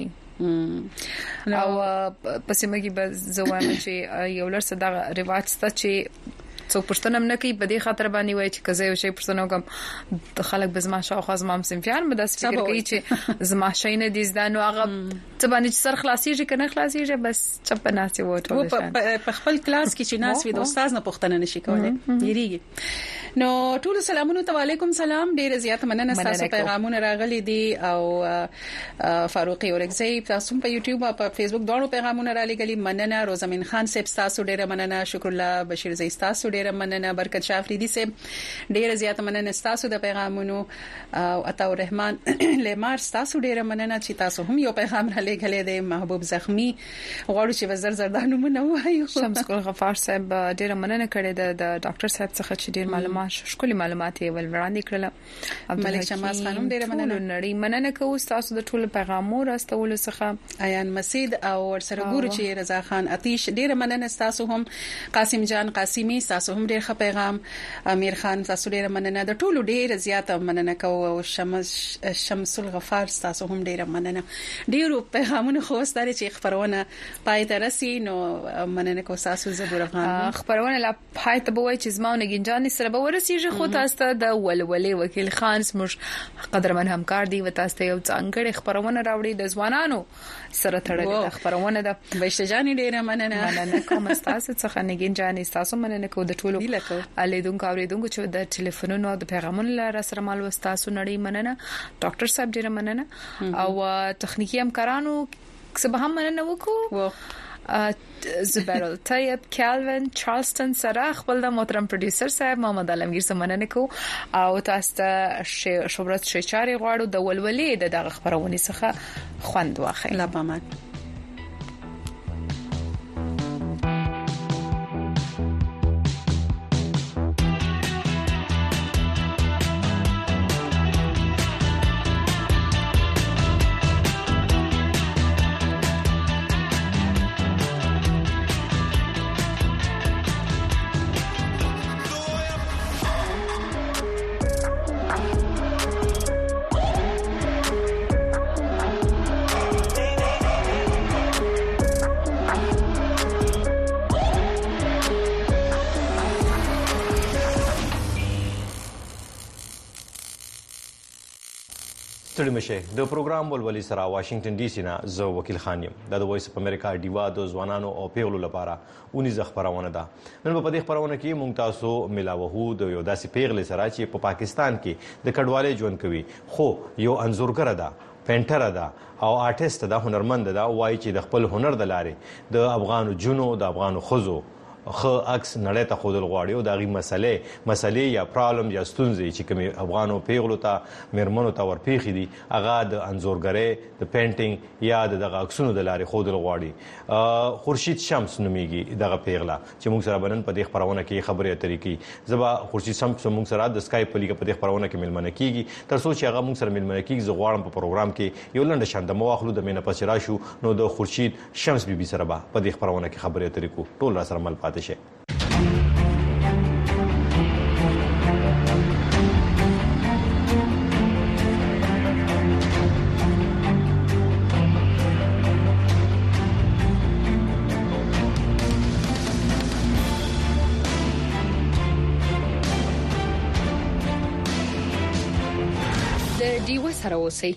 نه او پسې مګي به زوام چې یو لړ صدا رواج ست چې څو پښتنه نه کوي په دې خاطر باندې وای چې کزه یو شی پښتنه کوم د خلک به زما شاو خاص مام سمفیان مده فکر کوي چې زما شي نه دي زدانو هغه ته باندې سر خلاصيږي کنه خلاصيږي بس چپ ناسي وټو په خپل کلاس کې چې ناس وي د استاد نه پښتنه نشي کولای یریږي نو ټول سلامونه علیکم سلام ډیر زیات مننه تاسو پیغامونه راغلي دي او فاروقي اورګزی تاسو په یوټیوب او په فیسبوک دغه پیغامونه را لګلي مننه روزمن خان صاحب تاسو ډیر مننه شکر الله بشیر زئی تاسو ډیر مننه برکت شافریدي صاحب ډیر زیات مننه تاسو د پیغامونو او عطا الرحمن لمار تاسو ډیر مننه چې تاسو هم یو پیغام را لګلې دی محبوب زخمی غواړو چې وزر زردانو مونږ وایو شمس ګل غفار صاحب ډیر مننه کړې د ډاکټر صاحب څخه چې ډیر معلومات شکل معلومات یې ول وړاندې کړل ملک شماس خانم ډیر مننه نړۍ مننه کوو تاسو د ټولو پیغامونو راستولو څخه ایان مسید او ورسره ګورو چې رضا خان عتیش ډیر مننه تاسو هم قاسم جان قاسمی تاسو هم ډیر ښه پیغام امیر خان تاسو ډیر مننه د ټولو ډیر زیاته مننه کوو او شمس شمس الغفار تاسو هم ډیر مننه ډیرو پیغامونه خو ستاره چې خبرونه پای ته رسي نو مننه کوم تاسو زبور افغان خبرونه لا پای ته بوي چې زما ونګینجان سره ورسیږي خو تاسو ته د ولولې وکیل خان سمج قدرمن همکار دی و تاسو ته یو څنګه خبرونه راوړي د ځوانانو سره تړلې خبرونه د بشجاني ډیره مننه مننه کوم تاسو څخه نګین جانې تاسو مننه کوم د ټولو الیدونکو اوریدونکو چې د ټلیفونونو د پیغامونو لپاره سره مال وستاسو نړۍ مننه ډاکټر صاحب ډیره مننه او تخنیکی همکارانو څخه هم مننه وکړو زبرل طيب کالوین چارلستون سره خپل د محترم پروډوسر صاحب محمد علمگیر سمنه کو او تاسو ته شهرت شچاري غواړو د ولولې د دغه خبرونه څخه خوند واخلئ لا پامن ستړي مشه د پروګرام ولولي سره واشنگټن ډي سي نه زه وکیل خان یم د وایس اف امریکا ډیوا د ځوانانو او پیغلو لپاره اونیزه خبرونه ده نن په دې خبرونه کې مونږ تاسو ملاوهو د یو داسې پیغلې سره چې په پاکستان کې د کډوالۍ ژوند کوي خو یو انځورګر ده پینټر ده او آرټیست ده هنرمند ده وایي چې د خپل هنر د لارې د افغانو جنو د افغانو خزو خو عکس نړۍ ته خودل غواړي او دغه مسلې مسلې یا پرابلم یا ستونزې چې کوم افغانو پیغلو ته مرمنو ته ورپیخي دي هغه د انځورګرۍ د پینټینګ یا دغه عکسونو د لارې خودل غواړي خورشید شمس نوميږي دغه پیغله چې موږ سره بنن په دې خبرونه کې خبرې اترې کوي زبا خورشید شمس موږ سره د اسکایپ په لیګه په دې خبرونه کې ملمنه کیږي تر څو چې هغه موږ سره ملمنه کیږي زه غواړم په پروګرام کې یو لنډه شاند مواخلو د مینه پس راشو نو د خورشید شمس بیبي سره به په دې خبرونه کې خبرې اترې کو ټول را سره مل پاتې شي د ډیو سره اوسئ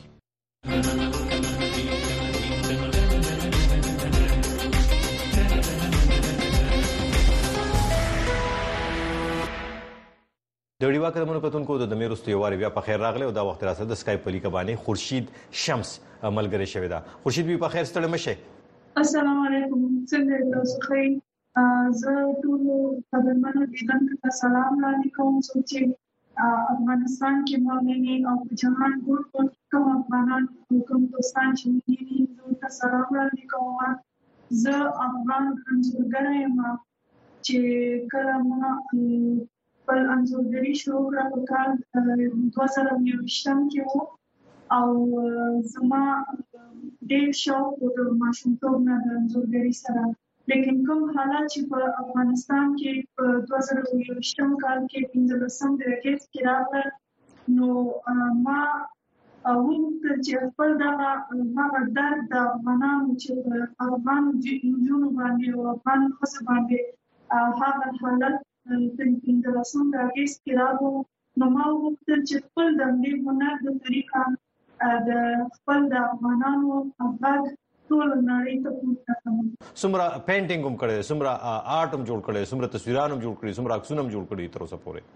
د ډیوا کډمنو کتونکو د میروستو یو واری بیا په خیر راغله او دا وخت راځه د اسکایپ په لیکه باندې خورشید شمس ملګری شوی دا خورشید بي په خیر ستړي مشه السلام علیکم څنګه تاسو ښه زه ټول کډمنو لیدونکو ته سلام علیکم چې افغانستان کې مومنین او جهان ټول کوم افغانان کوم دوستان چې مومنین زه ته سلام علیکم زه افغان انځورګر یم چې کله ما پر انځورګري شروع کړه په کال دوه زره یوویشتم کې وو او زما ډېر شوق و د ماشومتوب نه د انځورګري سره لیکن کوم حالات چې په افغانستان کې په دوه زره یوویشتم کال کې پنځلسم د اګست کې راغله نو ما وغوښتل چې خپل دغه هغه درد د افغانانو چې په افغان نجونو باندې او افغان ښځو باندې هغه حالت په لاسون د اگست کې راغو نو ما وغوښتل چې خپل د همدې هنر د طریقه د خپل د افغانانو غږ ټول نړۍ ته پورته کړم. څومره پینټینګ هم کړی، څومره آرټ هم جوړ کړی، څومره تصویران هم جوړ کړي، څومره عکسونه هم جوړ کړي تر اوسه پورې؟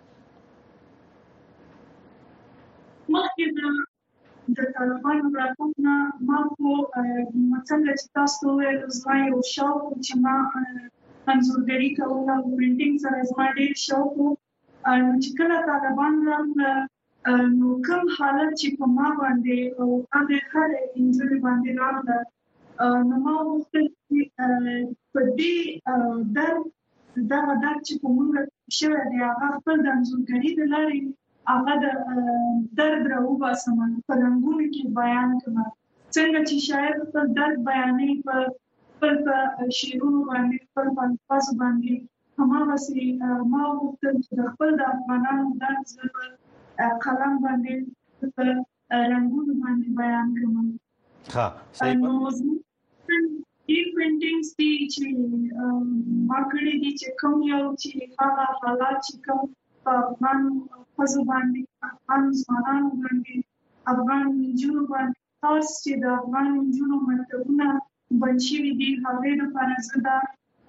مخکې د طالبانو راتګ نه ما خو څنګه چې تاسو وویل زما یو شوق و چې ما انځورګري کوله او پینټینګ سره زما ډېر شوق و. چې کله طالبان راغله نو کوم حالت چې په ما باندې او هغې هرې نجونې باندې راغله نو ما وغوښتل چې په دې درد دغه درد چې په موږ شوی دی هغه خپل د انځورګري د لارې هغه د درد راوباسم، په رنګونو کې بیان کړم. څنګه چې شاعر خپل درد بیانوي په خپل په شعرونو باندې، خپل په الفاظو باندې، هماغسې ما وغوښتل چې د خپل د افغانانو درد زه په قلم باندې په رنګونو باندې بیان کړم. ها صحیح. نو دې پینټینګز دي چې ما کړي دي چې کوم یو چې هغه حالات چې کوم په افغان ښځو باندې، افغان ځوانانو باندې، افغان نجونو باندې خاص چې د افغان نجونو مکتبونه بند شوي دي هغې دپاره زه دا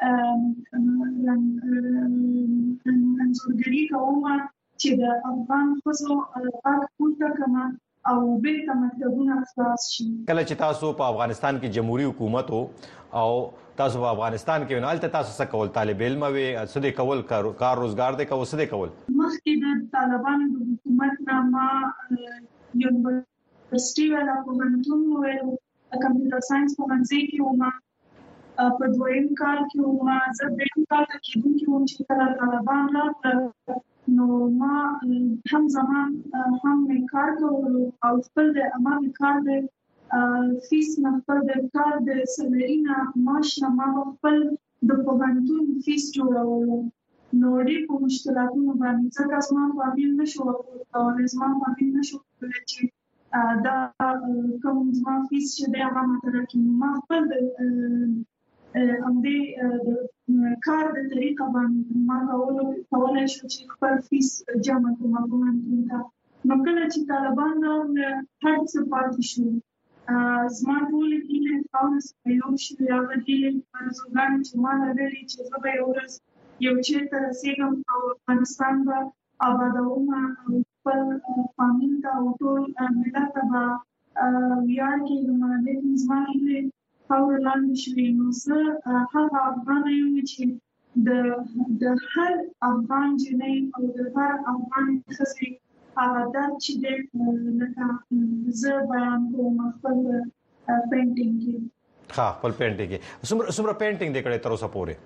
انځورګري کوم چې د افغان ښځو غږ پورته کړم او بیرته مکتبونه خلاص شي. کله چې تاسو په افغانستان کې جمهوریت حکومت او تاسو په افغانستان کې ونالته تاسو څه کول؟ طالب علم وي، څه دې کول؟ کار روزګار دې کول؟ څه دې کول؟ مخکې د طالبانو د حکومت نه ما یونیورسټي والا پوهنتون ویل، کمپیوټر ساینس پوهنځي کې وم، په دویم کال کې وم. زه دریم کال ته کېدونکې وم چې کله طالبان راغله نو ما هم زمان هم مې کار کولو او خپل د هماغې کار د فیس نه، خپل د کار د سلري نه، معاش نه ما خپل د پوهنتون فیس جوړولو. نو ډېر په مشکلاتونو باندې ځکه زما فامیل نه شو کولی، زما فامیل نه شو کولی چې دا کوم زما فیس چې دی هغه ماته راکړي. ما خپل د همدې د کار د طریقه باندې ما کولی شو چې خپل فیس جمع کړم پوهنتون ته. نو کله چې طالبان راغله هر څه پاتې شو. زما ټولې هیلې خاورو څخه یو شوې، هغه هیلې آرزوګانې چې ما لرلې چې زه به یو ورځ یو چېرته رسېږم او افغانستان به آبادوم او خپل فامیل ته او ټول ملت ته به ویاړ کېږم. لیکن زما هیلې خاورو لاندې شوې. نو زه هغه افغانه یم چې د هر افغان جنۍ او د هر افغان ښځې هغه درد چې دی لکه زه بیان کوم خپل پینټینګ کې. ها خپل پینټینګ کې څومره څومره پینټینګ دې کړی تر اوسه پورې؟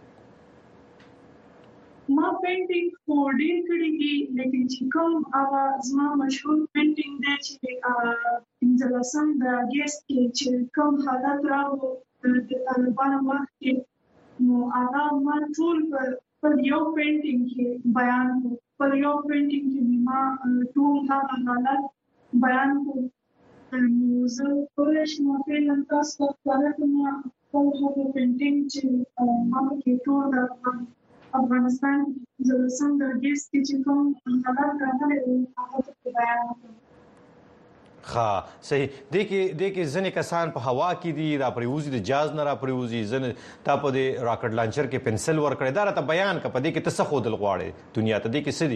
ما پینټینګ خو ډېر کړي دي، لیکن چې کوم هغه زما مشهور پینټینګ دی چې پنځلسم د اګست کې چې کوم حالت راغلو د طالبانو وخت کې نو هغه ما ټول په خپل یو پینټینګ کې بیان کړو. خپل یو پینټینګ کې ما ټول هغه حالت بیان کړو. نو زه کولی شم فعلا تاسو ته ښکاره کړم خپل هغه پینټینګ چې ما پکې ټول د افغانستان پنځلسم د اګست کې چې کوم حالت راغلی و هغه پکې بیان کړم. ها صحیح. دې کې دې کې ځینې کسان په هوا کې دي، را پریوزي د جاز نه را پریوزي، ځینې تا په دې راکټ لانچر کې پنسل ورکړی. دا راته بیان کړه په دې کې ته څه ښودل غواړې دنیا ته؟ دې کې څه دي؟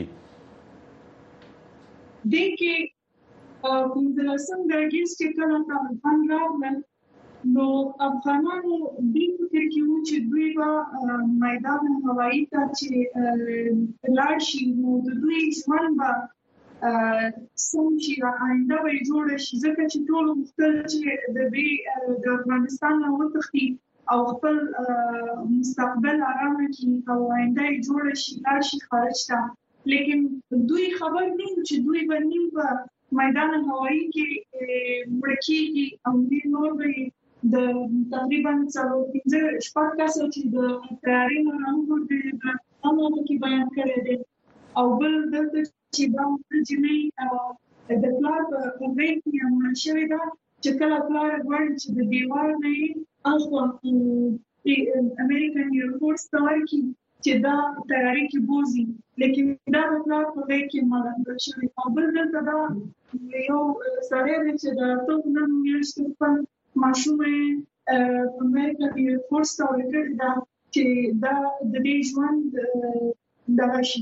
دې کې پنځلسم د اګست چې کله طالبان راغلل نو افغانانو دې فکر کې وو چې دوی به میدان هوایي ته چې لاړ شي نو د دوی ژوند به سم شي، آینده به یې جوړه شي، ځکه چې ټولو غوښتل چې د دوی د افغانستان نه وتښتي او خپل مستقبل ارامه کړي او آینده یې جوړه شي، لاړ شي خارج ته. لیکن دوی خبر نه وو چې دوی به نیم په میدان هوایي کې مړه کېږي او دوی نور به د تقریبا څلور پنځه شپږ کسه چې د تیاري نه راوغورځېدل د هغه پکې بیان کړی دی. او بل دلته چې دا نجلۍ د پلار په غېږ کې مړه شوې ده چې کله پلار غواړي چې د دیوال نه یې اخوا امریکن ایرفورس ته ورکړي چې دا تیاری کې بوزي لیکن دا د پلار په ځای کې ملاتړ شوی او بل دلته دا یو سړی دی چې د ټول نن میاشتې په ماشومې په امریکا کې فورس تاورېدل دا چې دا د دې ژوند دغه شي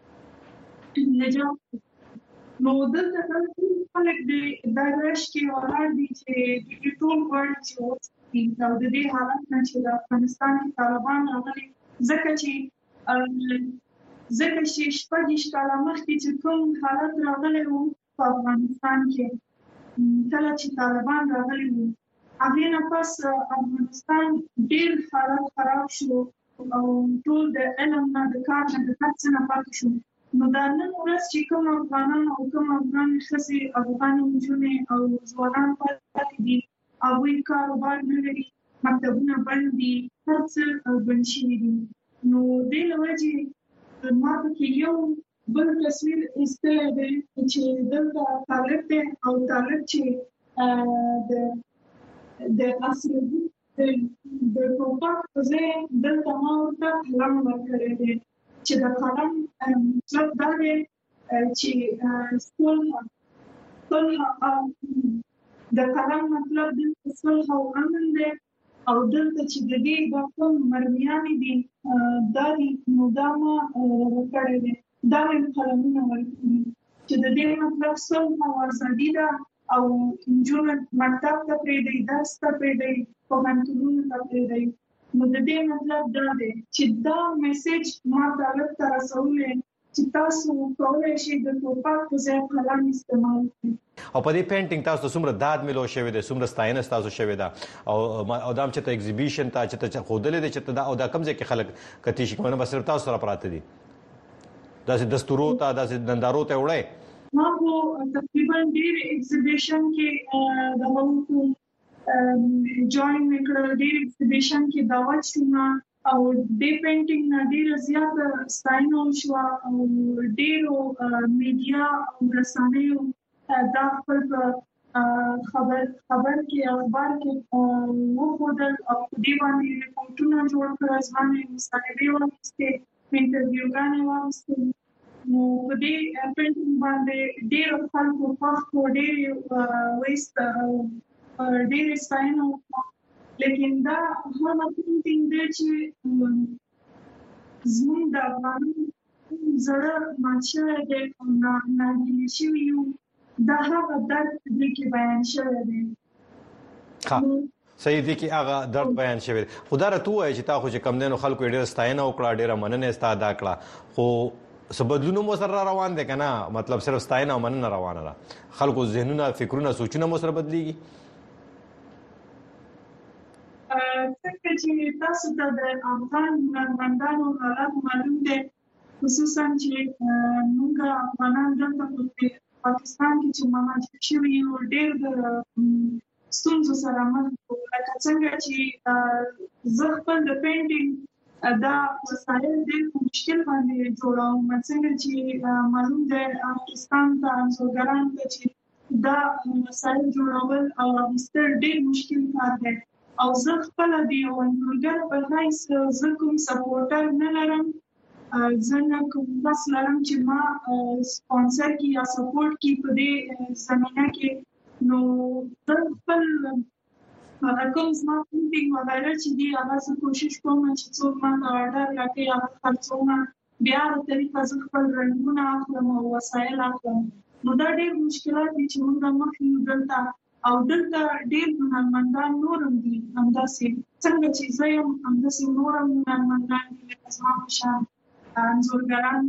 نجات نو دلته خلک دی دا رش کې ولاړ دي چې د ټول ورلد چې اوس او د دې حالت نه چې د افغانستان کې طالبان راغلي ځکه چې ځکه چې شپږ کاله مخکې چې کوم حالت راغلی و په افغانستان کې کله چې طالبان راغلي وو هغې نه پس افغانستان ډېر حالت خراب شو او ټول د علم نه د کار نه د هر څه نه پاتې شو نو دا نن ورځ چې کوم افغانان او کوم افغان ښځې افغان نجونې او ځوانان پاتې دي هغوی کاروبار نه لري مکتبونه بند دي هر څه بند شوي دي نو دې له وجې ما پکې یو بل تصویر ایستلی دی چې دلته طالب دی او طالب چې د د اسیابي د ټوپک په ځای دلته ما ورته قلم ورکړی دی چې د قلم مطلب دا دی چې صلح صلح د قلم مطلب د صلح او امن دی او دلته چې د دې د کوم مرمیانې دي دا دي نو دا ما ورکړی دی دا مې قلمونه ورکړي چې د دې مطلب صلح او ازادي ده او نجونې مکتب ته پرېږدي درس ته پرېږدي پوهنتونونو ته پرېږدي نو د دې مطلب دا دی چې دا میسج ما طالب ته رسولی چې تاسو کولای شئ د ټوپک په ځای قلم استعمال کړئ او په دې پینټینګ تاسو څومره داد ملو شوی دی څومره ستاینه تاسو شوی ده او او دام چې ته ایگزیبیشن ته چې ته خودلې دي چې ته او دا کوم ځای کې خلک کتی شي کومه بس تاسو سره پراته دي دا چې دستورو ته دا چې نندارو ته وړي ما په تقریبا ډېر ایگزیبیشن کې د هغو جوائن وکړل ډېر ایگزیبیشن کې دعوت شوم او دې پینټینګ نه ډېر زیات ستاینه شو او ډېر میډیا او رسنیو دا خپل خبر خبر کې اخبار کې وښودل او دې باندې ریپورټونه جوړ کړل ځوانې مستندې واخیستې انټرویوګانې واخیستې نو په دې پینټینګ باندې ډېر خلکو خوښ ډېر ویست ډېر ستاینه لیکن دا هغه پینټینګ دی چې زموږ د افغانانو زړه مات شوی دی او ناهیلي شوي یو دا هغه درد دی کې بیان شوی دی صحیح دی کې هغه درد بیان شوی دی خو دا راته ووایه چې تا خو چې کم دی نو خلکو یې ډېره ستاینه وکړه ډېره مننه یې ستا ادا کړه خو څه بدلون مو سره روان دی که نه مطلب صرف ستاینه او مننه روانه ده خلکو ذهنونه فکرونه سوچونه مو سره بدلېږي څنګه چې تاسو ته د افغان هنرمندانو حالات معلوم دي خصوصا چې موږ افغانان دلته په پاکستان کې چې مهاجر شوي یو ډېر د ستونزو سره مخ یو لکه څنګه چې زه خپل د پینټینګ دا وسایل ډېر مشکل باندې جوړوم څنګه چې معلوم دی پاکستان ته انځورګران ته چې دا وسایل جوړول او اخیستل ډېر مشکل کار دی او زه خپل د یو انځورګر په حیث زه کوم سپورټر نه لرم زه نه کوم کس لرم چې ما سپانسر کړي یا سپورټ کړي په دې زمینه کې نو زه خپل هغه کوم زما پینټینګ وغیره چې دي هغه زه کوشش کوم چې څوک ماته آرډر راکړي هغه خرڅوم بیا په طریقه زه خپل رنګونه اخلم او وسایل اخلم نو دا ډېر مشکلات دي چې موږ مخ یو دلته او دلته ډېر هنرمندان نور هم دي همداسې څنګه چې زه یم همداسې نور هم هنرمندان دي لکه زما په شان انځورګران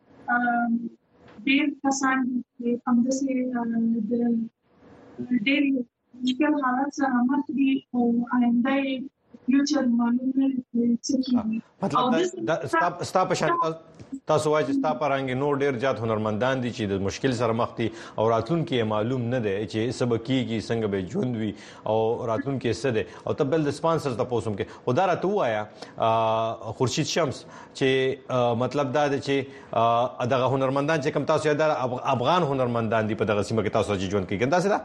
ډېر کسان دي چې همداسې د ډېر مشکل حالت سره مخ دي او آینده یې فیوچر معلوم نه دی څه کېږي مطلب ستا په شان تاسو وایي چې ستا په رنګ نور ډېر زیات هنرمندان دي چې د مشکل سره مخ دي او راتلونکي یې معلوم نه دی چې څه به کېږي څنګه به ژوند وي او راتلونکي یې څه دی او ته بل د سپانسرز تپوس هم کوې خو دا راته ووایه خورشید شمس چې مطلب دا دی چې دغه هنرمندان چې کوم تاسو یې دا افغان هنرمندان دي په دغه سیمه کې تاسو چې ژوند کوي داسې ده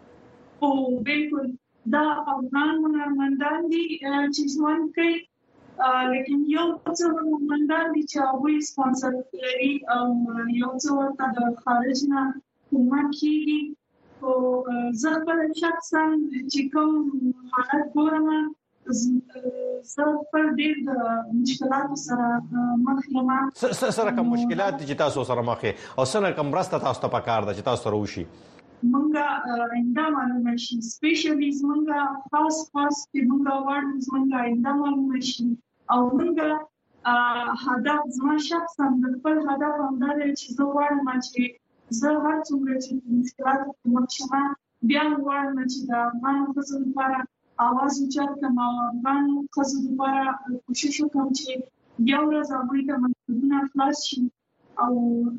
او بالکل دا افغان هنرمندان دي چې ژوند کوي لیکن یو څه مندان دي چې هغه سپانسر لري او یو څه ورته د خارج نه کومک کیږي او زه خپل شخصا چې کوم حالت ګورم زه پر دې د مشکلاتو سره مخ یم. سره کوم مشکلات چې تاسو سره مخ او سره کوم راسته تاسو ته پکار ده چې تاسو سره وشي منګه انده معلومه شي سپیشلیز منګه خاص خاص چې منګه وارد منګه انده معلومه شي او منګه هدف زما شخصا د خپل هدف هم دا دی چې زه وایم چې زه هر څومره چې مشکلات کوم شمه بیا وایم چې دا افغان خزو لپاره اواز اوچت کړم او افغان خزو لپاره کوشش وکړم چې بیا ورځ هغوی ته مکتوبونه خلاص شي او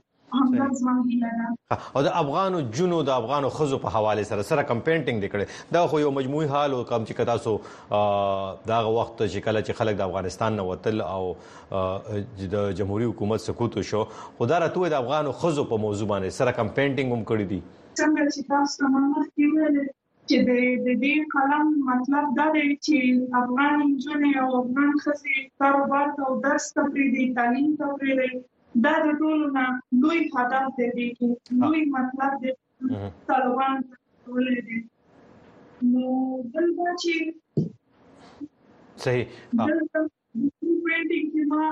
او د افغانو جنو د افغانو خزو په حواله سره سره کمپینټینګ وکړي دا خو یو مجموعي حال او کوم چې تاسو دا وخت چې کله چې خلک د افغانستان نه وتل او د جمهوریت حکومت سقوط شو خدای راته د افغانو خزو په موضوع باندې سره کمپینټینګ هم کړی دي څنګه چې تاسو مونږ کېږي چې د دې کلام مطلب دا دی چې افغان جنې او افغان خزي کاروبار او درس تفریدي تعلیم تفریدي دا د ټولو نه لوی هدف دی چې لوی مطلب دی طالبان ولري نو دلته چې صحیح پرینټینګ کې ما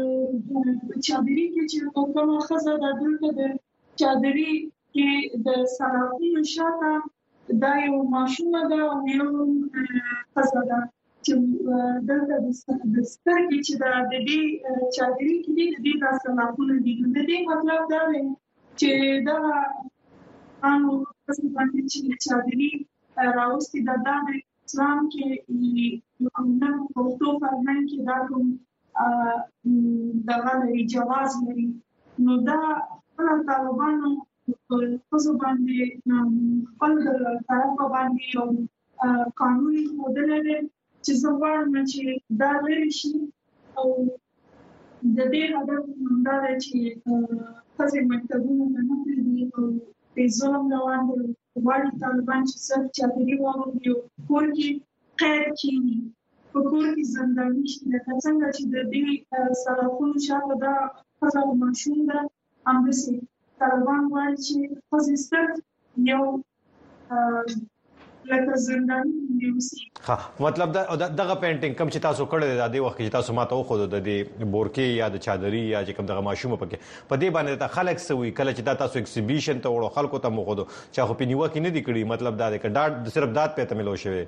چادري کې چې کومه خزه د دلته د چادري کې د سراپونو شاته دا یو ماشومه ده او یو خزه ده چې دلته د سترګې چې د دې چادري کې د دې د سلاپونه دي د دې مطلب دا دی چې دا انو څه باندې چې چادري راوستي د د اسلام کې یو نن پښتو فرهنګ کې دا کوم دغه لري جواز لري نو دا خپل طالبانو خصوصا باندې خپل طرف باندې یو قانوني موډل لري چې زموږ چې دا لري شي او د دې هدف دا دی چې تاسو مکتبونه نه پریږدي او د ظلم روان دي واړه طالبان چې څنګه چاپیری وایي کور کې قید کینی په کور کې زنداني شي لکه څنګه چې د دې سلاطونو شاته دا خزر ماشوم ده امبسي طالبان وایي چې خزر یو لکه زنداني نیوسی ها مطلب دا دغه پینټینګ کم چې تاسو کړی د دې وخت چې تاسو ماته خو د دې بورکي یا د چادري یا چې کوم دغه ماشوم پکې په دې باندې د خلک سوي کله چې تاسو ایگزیبیشن ته وړو خلکو ته مخ دو چې خو په نیوه کې نه دی کړی مطلب دا دی چې دا صرف دات په ته ملو شوی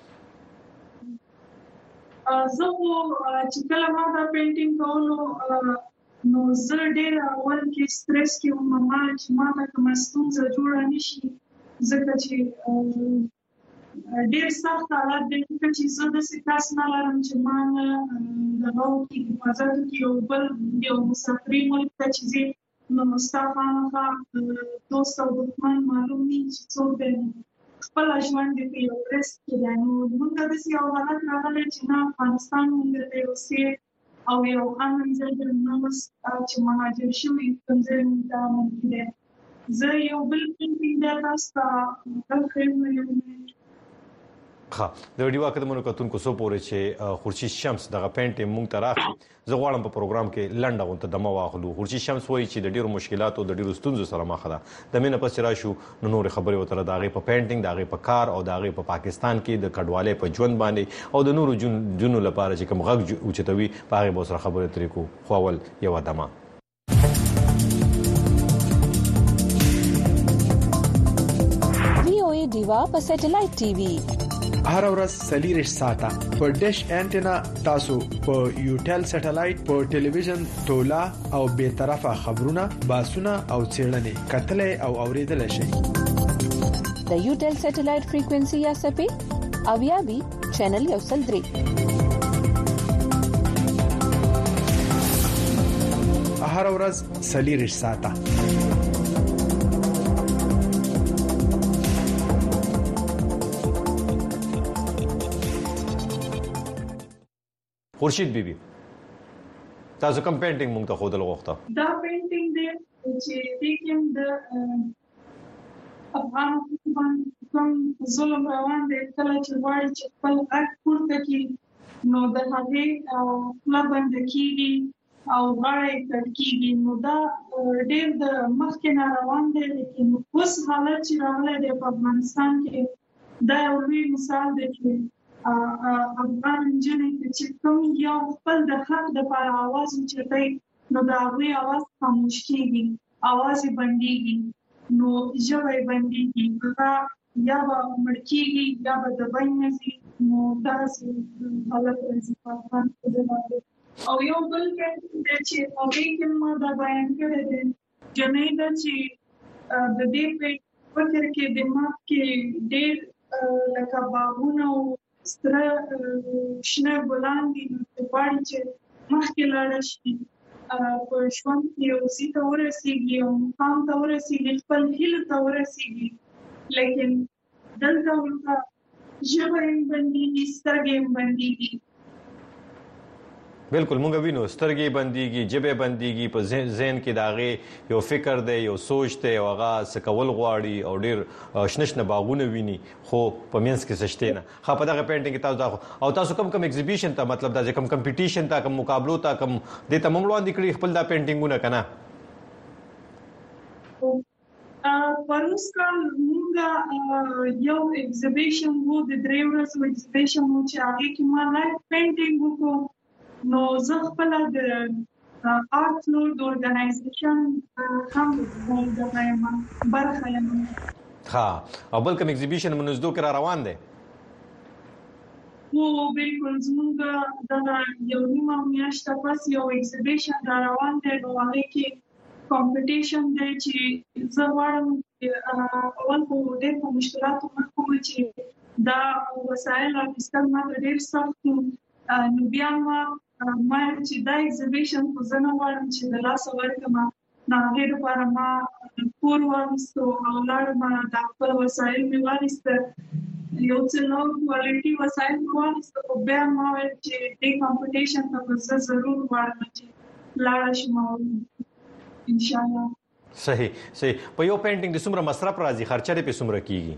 زه چې کله ما دا پینټینګ کولو نو زه ډېر اول کې سټرس کې وم ما چې ما ته کوم ستونزه جوړه نشي ځکه چې ډېر سخت حالات دي چې زه د سکاس نه لرم چې ما د غوږ کې په ځای کې یو بل یو مسافري ملک ته چې زه نو مستعفانه دوست او دښمن معلوم نه چې څوک دی خپل ژوند دی یو رس کې نو موږ د یو حالت راغلی چې نه افغانستان موږ ته اوسې او یو امن ځای د نومس چې مهاجر شوي کوم ځای موږ ته ممکن دی زه یو بل پینټینګ دا تاسو ته خیر ها د ویډیو اکدمونو کتونکو سو پورې چې خورشید شمس دغه پینټینګ مونږ ته راخلي زه غواړم په پروګرام کې لنډه غونډه دمه واخلو خورشید شمس وایي چې د ډیرو مشکلاتو د ډیرو ستونزو سره مخ ده د مینه پس راشو نو نور خبرې وتره دغه په پینټینګ دغه په کار او دغه په پاکستان کې د کډوالۍ په ژوند باندې او د نورو جنونو لپاره چې کوم غږ اوچتوي په هغه به سره خبرې ترې کو خو اول یو دمه وی او ای دیوا په سټلایټ ټي وي هر ورځ سلیریش ساته په ډیش انټینا تاسو په یوټل سټلایټ په ټلویزیون تولا او به طرفه خبرونه باسونه او چیرلنې کتلې او اوریدل شي د یوټل سټلایټ فریکوئنسي یا سپې او یا بي چینل یو سل درې هر ورځ سلیریش ساته خورشید بیبي تاسو کوم پینټینګ مونږ ته خودل غوښته دا پینټینګ دی چې دې کوم د افغان کوم ظلم روان دی کله چې وایي چې خپل حق پورته کړي نو د هغه لبند کیږي او غاړه کټکیږي. نو دا ډېر د مخکې نه روان دی، لیکن اوس حالت چې راغلی دی په افغانستان کې دا یو لوی مثال دی چې افغان نجونې چې کوم یو خپل د حق دپاره اواز اوچتوي نو د هغوی اواز خاموش کېږي، اواز یې بندېږي، نو ژبه یې بندېږي، هغه یا به مړ کېږي یا به د بین نه ځي. نو داسې حالت راځي په افغان ښځو باندې. او یو بل دی چې هغې کې ما دا بیان کړی دی، جنۍ ده چې د دې په فکر کې دماغ کې ډېر لکه باغونه او ستره شنه ګلان دي، نو غواړي چې مخکې لاړه شي، په ژوند کې یو ځای ته ورسېږي او مقام ته ورسېږي، خپل هیلو ته ورسېږي، لیکن دلته ورته ژبه یې بندېږي، سترګې یې بندېږي. بالکل مونږ وینو سترګې بنديږي، جبه بنديږي، په ذهن کې داغه یو فکر دی، یو سوچ دی، او هغه سکول غواړي او ډیر شنشنه باغونه ویني، خو په مینس کې سشته نه. خا په دغه پینټینګ کې تاسو او تاسو کوم کوم ایگزیبیشن ته مطلب دا کوم کمپټیشن ته کوم مقابلو ته کوم د تمام وړاندې کړی خپل دا پینټینګونه کنه. پروس کال موږ یو ایگزیبیشن وو، د درې ورځو ایگزیبیشن وو چې هغه کې ما لایف پینټینګ وکړو. نو زه خپل د آرټ فلور د اورګنایزیشن هم برخه یم. ها او بل کوم ایگزیبیشن منځدو کې را روان دی؟ وو بالکل زموږ د یو نیمه میاشته پس یو ایگزیبیشن را روان دی، نو هغې کې کمپټیشن دی چې زه غواړم اول خو ډېر په مشکلاتو مخ کوم چې دا وسایل اخیستل ماته ډېر سخت و. نو بیا ما ما چې دا ایگزیبیشن خو زه نه غواړم چې د لاسه ورکړم، نو هغې لپاره ما کور واخیستو او لاړم، دا خپل وسایل مې واخیسته، یو څه لو کوالټي وسایل مې واخیسته، خو بیا ما ویل چې دې کمپټیشن ته به زه ضرور غواړم چې لاړه شم انشاءالله. صحیح صحیح. په یو پینټینګ د څومره مصرف راځي، خرچه یې په څومره کیږي؟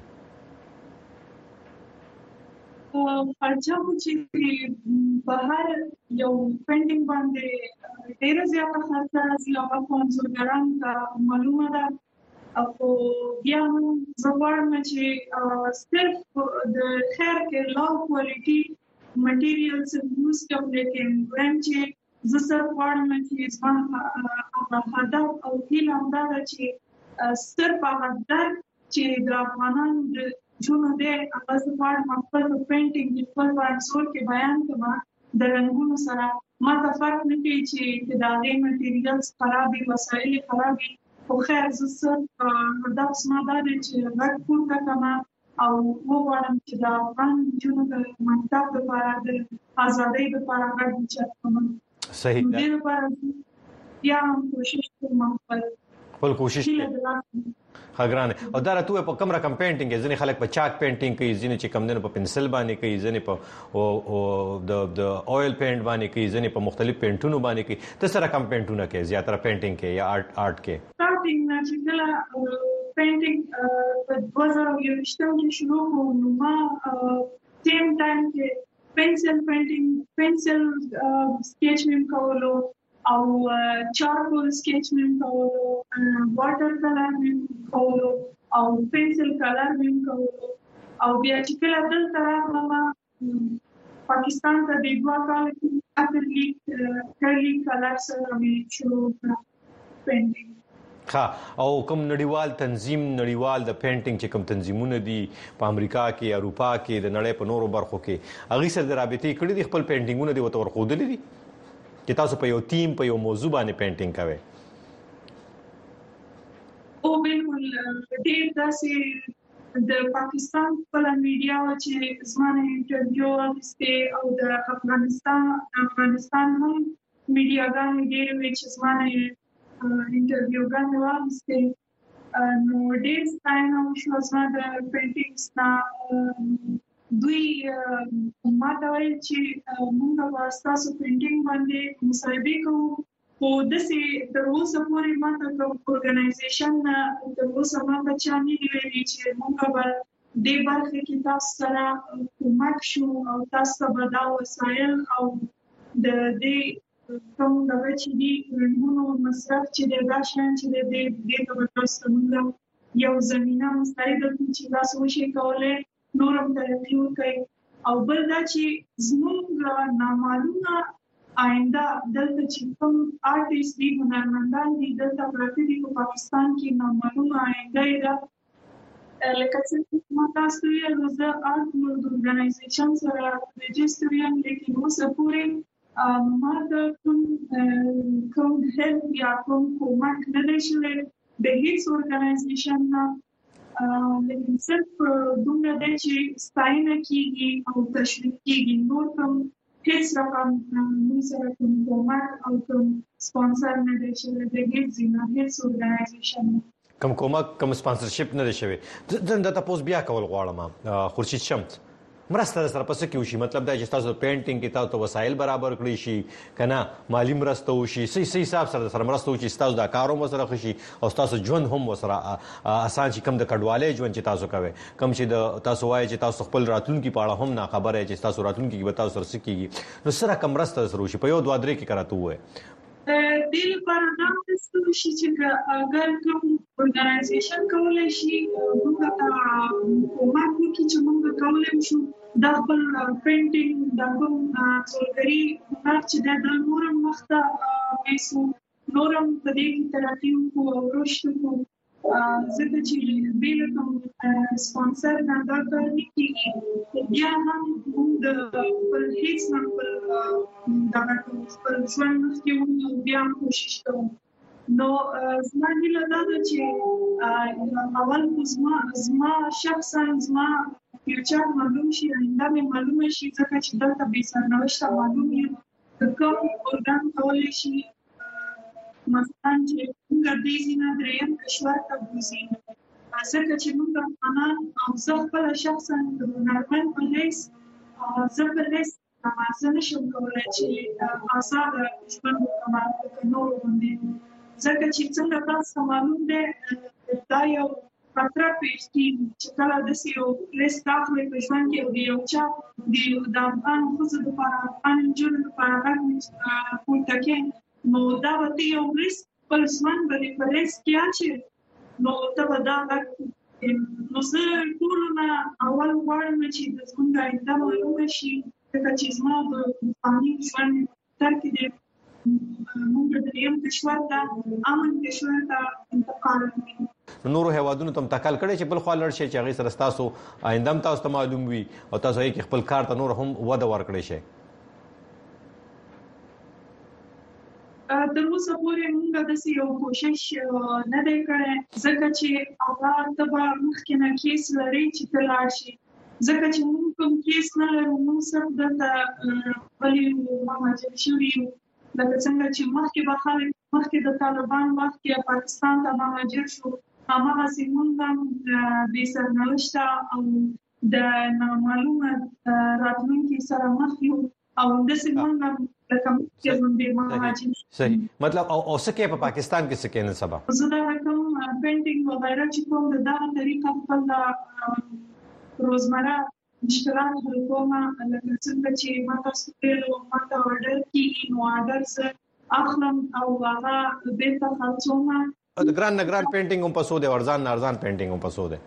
خرچه خو چې په هر یو پینټینګ باندې ډېره زیاته خرچه راځي، هغه خو انځورګرانو ته معلومه ده. خو بیا هم زه غواړم چې صرف د خیر کې لو کوالټي مټیریلز یوز کړم، لیکن دویم چې زه صرف غواړم چې زما هدف او هیله همدا ده چې صرف هغه درد چې د افغانانو د ژوند دی هغه زه غواړم خپل په پینټینګ کې خپل په انځور کې بیان کړم. د رنګونو سره ما ته فرق نه کوي چې د هغې مټیریلز خراب وي، وسایل یې خراب وي، خو خیر زه صرف هدف زما دا دی چې غږ پورته کړم او وغواړم چې د افغان نجونو د مکتب لپاره د ازادۍ لپاره غږ اوچت کړم. صحیح. دې لپاره بیا هم کوشش کوم خپل کوشش ها ګرانه. او دا راته په کوم رقم پینټینګ ځنې خلک په چاک پینټینګ کوي، ځنې چې کم دنه په پنسل باندې کوي، ځنې په او د د اویل پینټ باندې کوي، ځنې په مختلف پینټونو باندې کوي. تاسو رقم پینټونه کوي زیاتره پینټینګ کې یا آرټ آرټ کې؟ سٹارټینګ نه چې کله پینټینګ په دوه زره یوویشتم کې شروع کړو، نو ما سیم ټایم کې پنسل پینټینګ پنسل سکیچ مې کولو او چارکول سکیچ مې کولو، واټر کلر مې کولو او پنسل کلر مې کولو. او بیا چې کله دلته راغلم پاکستان ته د دوه کال کې اکریلیک کرلی کلر سره مې شروع کړه پینټینګ. ها او کوم نړیوال تنظیم نړیوال د پینټینګ چې کوم تنظیمونه دي په امریکا کې، اروپا کې، د نړۍ په نورو برخو کې، هغه سره د رابطې کړې دي خپل پینټینګونه دي وته ورخودلې دي چې تاسو په یو ټیم په یو موضوع باندې پینټینګ کوئ؟ او بالکل ډېر داسې د پاکستان خپله میډیا وه چې زما نه انټرویو اخیستې او د افغانستان افغانستان هم میډیاګانې ډېرې وې چې زما نه انټرویوګانې واخیستې. نو ډېر ستاینه وشوه زما د پینټینګز نه. دوی ما ته ویل چې موږ به ستاسو پینټینګ باندې مصاحبې کوو، خو داسې تر اوسه پورې ما ته کوم اورګنایزیشن نه تر اوسه ما ته چا نه دي ویلي چې موږ به د برخه کې تاسو سره کومک شو او تاسو به دا وسایل او د دې کوم د چې دی رنګونو مصرف چې د غاشن چې د دې د تاسو موږ یو زمينه مستعده چې تاسو شي کولای نورم ترقی وکړي او بل دا چې زموږ نامعلومه آینده دلته چې کوم آرټیست دي هنرمندان دي دلته پراته دي په پاکستان کې نامعلومه آینده ده لکه څنګه ما تاسو یې زه آرټ ورډ اورګنایزیشن سره رجستر یم لیکن اوسه پورې ما د کوم کوم هیلپ یا کوم کومک نه دی شوی د هیڅ اورګنایزیشن نه لیکن صرف دومره دی چې ستاینه کیږي او تشویق کیږي نور کوم هیڅ رقم موږ سره کوم کومک او کوم سپانسر نه دی شوی د هیڅ نه هیڅ اورګنایزیشن کوم کومک کوم سپانسرشپ نه دی شوی دا تاسو بیا کول غواړم خورشید شمس مرسته سره پس کې وشي مطلب دا چې تاسو پینټینګ کې تاسو وسایل برابر کړی شي کنه مالی مرسته وشي صحیح صحیح حساب سره سره مرسته وشي تاسو دا کاروم سره خشي او تاسو ژوند هم وسره آسان چې کم د کډوالۍ ژوند چې تاسو کوي کم چې د تاسو وایي چې تاسو خپل راتلونکي په اړه هم نه خبره چې تاسو راتلونکي کې به تاسو سره سکیږي نو سره کوم مرسته سره وشي په یو دوه درې کې کراته وای دل پر نام تاسو شي چې اگر کوم اورګنایزیشن کولای شي موږ ته کومک وکړي چې موږ کولای شو دا خپل پینټینګ دا کوم څلګری هنر چې د نورم وخت پیسو نورم په دې کې ترقی او رشد کو زده چې بیل کوم سپانسر نه دا کار نه کیږي بیا هم موږ د خپل هیڅ نه خپل دا خپل ژوند کې بیا کوشش کوو نو زما هیله دا ده چې اول زما زما شخصا زما فیوچر معلوم شي آینده مې معلومه شي ځکه چې دلته بې سرنوشته معلوم یم کوم اورګان کولی شي مثلا چې موږ دې ځینه درېیم کشور ته بوځي ځکه چې موږ افغانان او زه خپله شخصا د هنرمند په حیث زه په حیث زه نشم کولی چې ازاده ژوند وکړم لکه نورو غوندې ځکه چې څنګه تاسو معلوم دی دا یو خطر پیښ کیږي چې کله داسې یو لیست اخلي په ژوند کې د یو چا د افغان ښځو دپاره افغان نجونو دپاره غږ پورته کوي نو دا به ته یو لیست خپل ژوند به دې په لیست کې اچې نو ته به دا غږ نو زه ټولو نه اول غواړم چې د زموږ آینده معلومه شي ځکه چې زما د فاني ژوند تر کې دی موږ درېیم کشور ته امن کشور ته انتقال کوي نورو هیوادونو ته تکل کړي چې بل خوا لړ شي چې هغه سره تاسو آینده هم تاسو ته معلوم وي او تاسو یې خپل کار ته نور هم وده ورکړي شي تر اوسه پورې موږ داسې یو کوشش نه دی کړی ځکه چې هغه ته به مخکې نه کیس لري چې ته لاړ شي ځکه چې موږ کوم کیس نه لرو موږ صرف دلته غلي یو مهاجر شوي یو لکه څنګه چې مخکې به خلک مخکې د طالبان وخت کې پاکستان ته مهاجر شو هماغسې موږ هم بې سرنوشته او د نامعلومه راتلونکي سره مخ یو او همداسې موږ هم لکه مخکې غوندې مهاجر شو صحیح مطلب او څه کې په پاکستان کې څه کې نن سبا زه دا کوم پینټینګ وغیره چې کوم د دغه طریقه خپل روزمره مشکلات حل کوم لکه څنګه چې ما تاسو ته ما ته اورډر کیږي نو اورډر سره اخلم او هغه بیرته خرڅوم د ګران نه ګران پینټینګ هم پسو دی ارزان نه ارزان پینټینګ هم پسو دی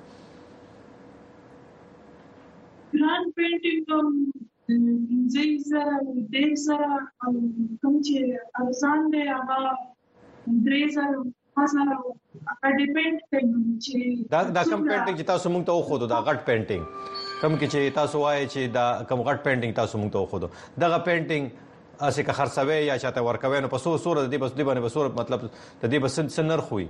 ګران پینټینګ هم زي زره ډېر زره کوم چې ارزان دی هغه درې زره مثلا اګه ډیپند کوي چې دا دا کوم پینټینګ چې تاسو موږ ته وخو دا غټ پینټینګ کوم کې چې تاسو وایي چې دا کوم غټ پینټینګ تاسو موږ ته وخو دغه پینټینګ اسې که خرڅوي یا چاته ورکوي نو په څو صورت دی بس دی باندې په صورت مطلب د دې بس سنر خوې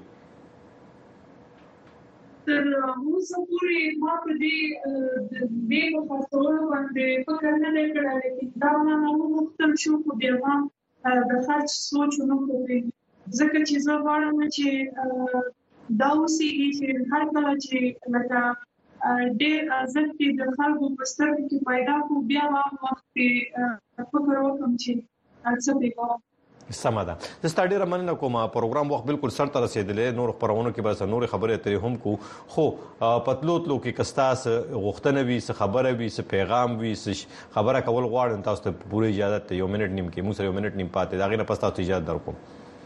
تر اوسه پورې ما په دې دې په خاطر باندې فکر نه کړی لیکن دا نه مختل شو په دې باندې د خرڅ سوچ نه کوي ځکه چې زه غواړم چې دا اوسې چې هر کله چې لکه ډېر ارزښت د خلکو په سترګو کې پیدا کو بیا وخت فکر وکړم چې څه پیدا سمه ده د ستاډي رمنه کومه پروګرام وخت بالکل سر ته رسیدلې نور خبرونه کې بس نور خبره ترې هم کو خو پتلوت لو کې کستاس غوښتنه وي څه خبره وي څه پیغام وي څه خبره کول غواړم تاسو ته پوره اجازه یو منټ نیم کې مو سره یو منټ نیم پاتې دا غینه پستا ته اجازه درکوم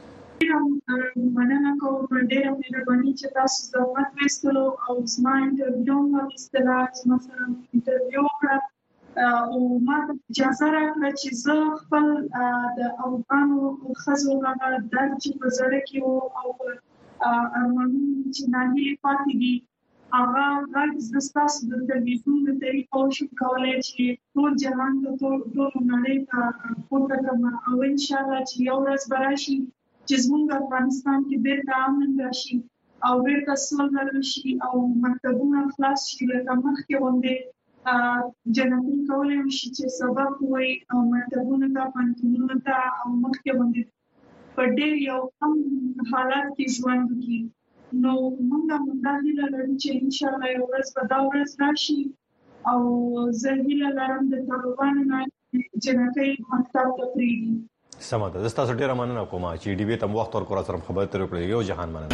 مننه کوم ډېر مهرباني چې تاسو د وخت وستلو او زما انټرویو هم استلات مثلا انټرویو کړ او ما اجازه راکړه چې زه خپل د افغانو خزو هغه د چې په زړه کې وو او ارمانونه چې نه پاتې دي هغه غږ د تاسو د تلویزیون د طریقو شو کولای چې ټول جهان ته ټول نړۍ ته پورته کړم او ان شاء الله چې یو ورځ براشي چې زموږ افغانستان کې بیرته امن راشي او بیرته سوله راشي او مکتبونه خلاص شي لکه مخکې غوندې جنتي کولای شي چې سبق وایي او مکتبونه ته پوهنتونونه ته او مخکې غوندې په ډېر یو کم حالات کې ژوند وکړي نو موږ هم دا هیله لرو چې ان شاء الله یو ورځ به دا ورځ راشي او زه هیله لرم د طالبانو نه جنتي مکتب ته پرېږدي سمه ده زه تاسو ډیره مننه کوم چې ډي بي تم وخت ورکړ سره خبرې ترې کړې یو جهان مننه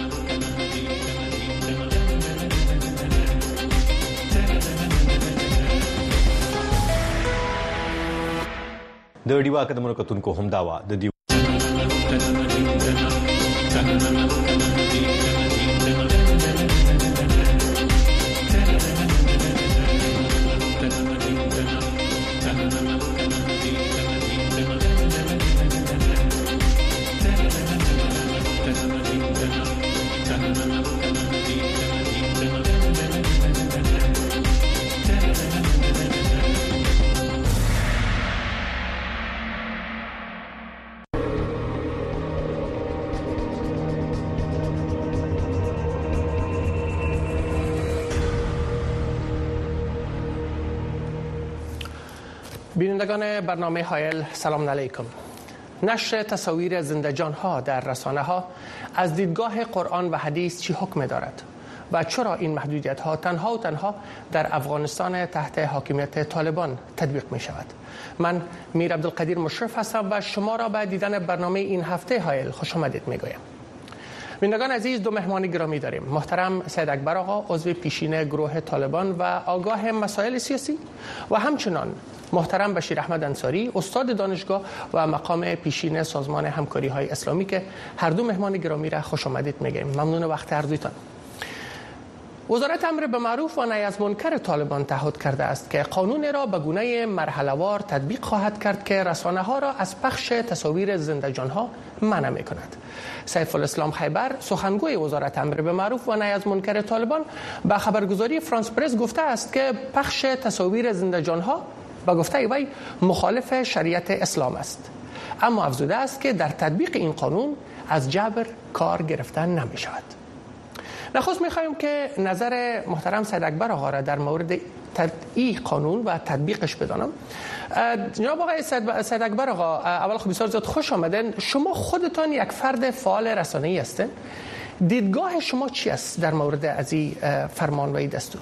د ډیوا کډمنو کتونکو هم داوا د دی بینندگان برنامه هایل سلام علیکم. نشر تصاویر زنده جان ها در رسانه ها از دیدگاه قرآن و حدیث چی حکم دارد و چرا این محدودیت ها تنها و تنها در افغانستان تحت حاکمیت طالبان تطبیق می شود؟ من میر عبدالقدیر مشرف هستم و شما را به دیدن برنامه این هفته هایل خوش آمدید می گویم. بینندگان عزیز دو مهمان گرامی داریم. محترم سید اکبر آقا عضو پیشین گروه طالبان و آگاه مسائل سیاسی و همچنان محترم بشیر احمد انصاری استاد دانشگاه و مقام پیشین سازمان همکاری های اسلامی که هر دو مهمان گرامی را خوش آمدید میگیم. ممنون وقت هر دویتان. وزارت امر به معروف و نهی از منکر طالبان تعهد کرده است که قانون را به گونه مرحله‌وار تطبیق خواهد کرد که رسانه‌ها را از پخش تصاویر زنده جان‌ها منع می‌کند. سیف الاسلام خیبر سخنگوی وزارت امر به معروف و نهی از منکر طالبان به خبرگزاری فرانس پرس گفته است که پخش تصاویر زنده جان‌ها با گفته وی مخالف شریعت اسلام است، اما افزوده است که در تطبیق این قانون از جبر کار گرفتن نمی شود. نخست می خواهیم که نظر محترم سید اکبر آقا را در مورد این قانون و تطبیقش بدانم. جناب آقای سید اکبر آقا، اول خب بسیار زیاد خوش آمدن. شما خودتان یک فرد فعال رسانه‌ای هستین. دیدگاه شما چی است در مورد از این فرمان و این دستور؟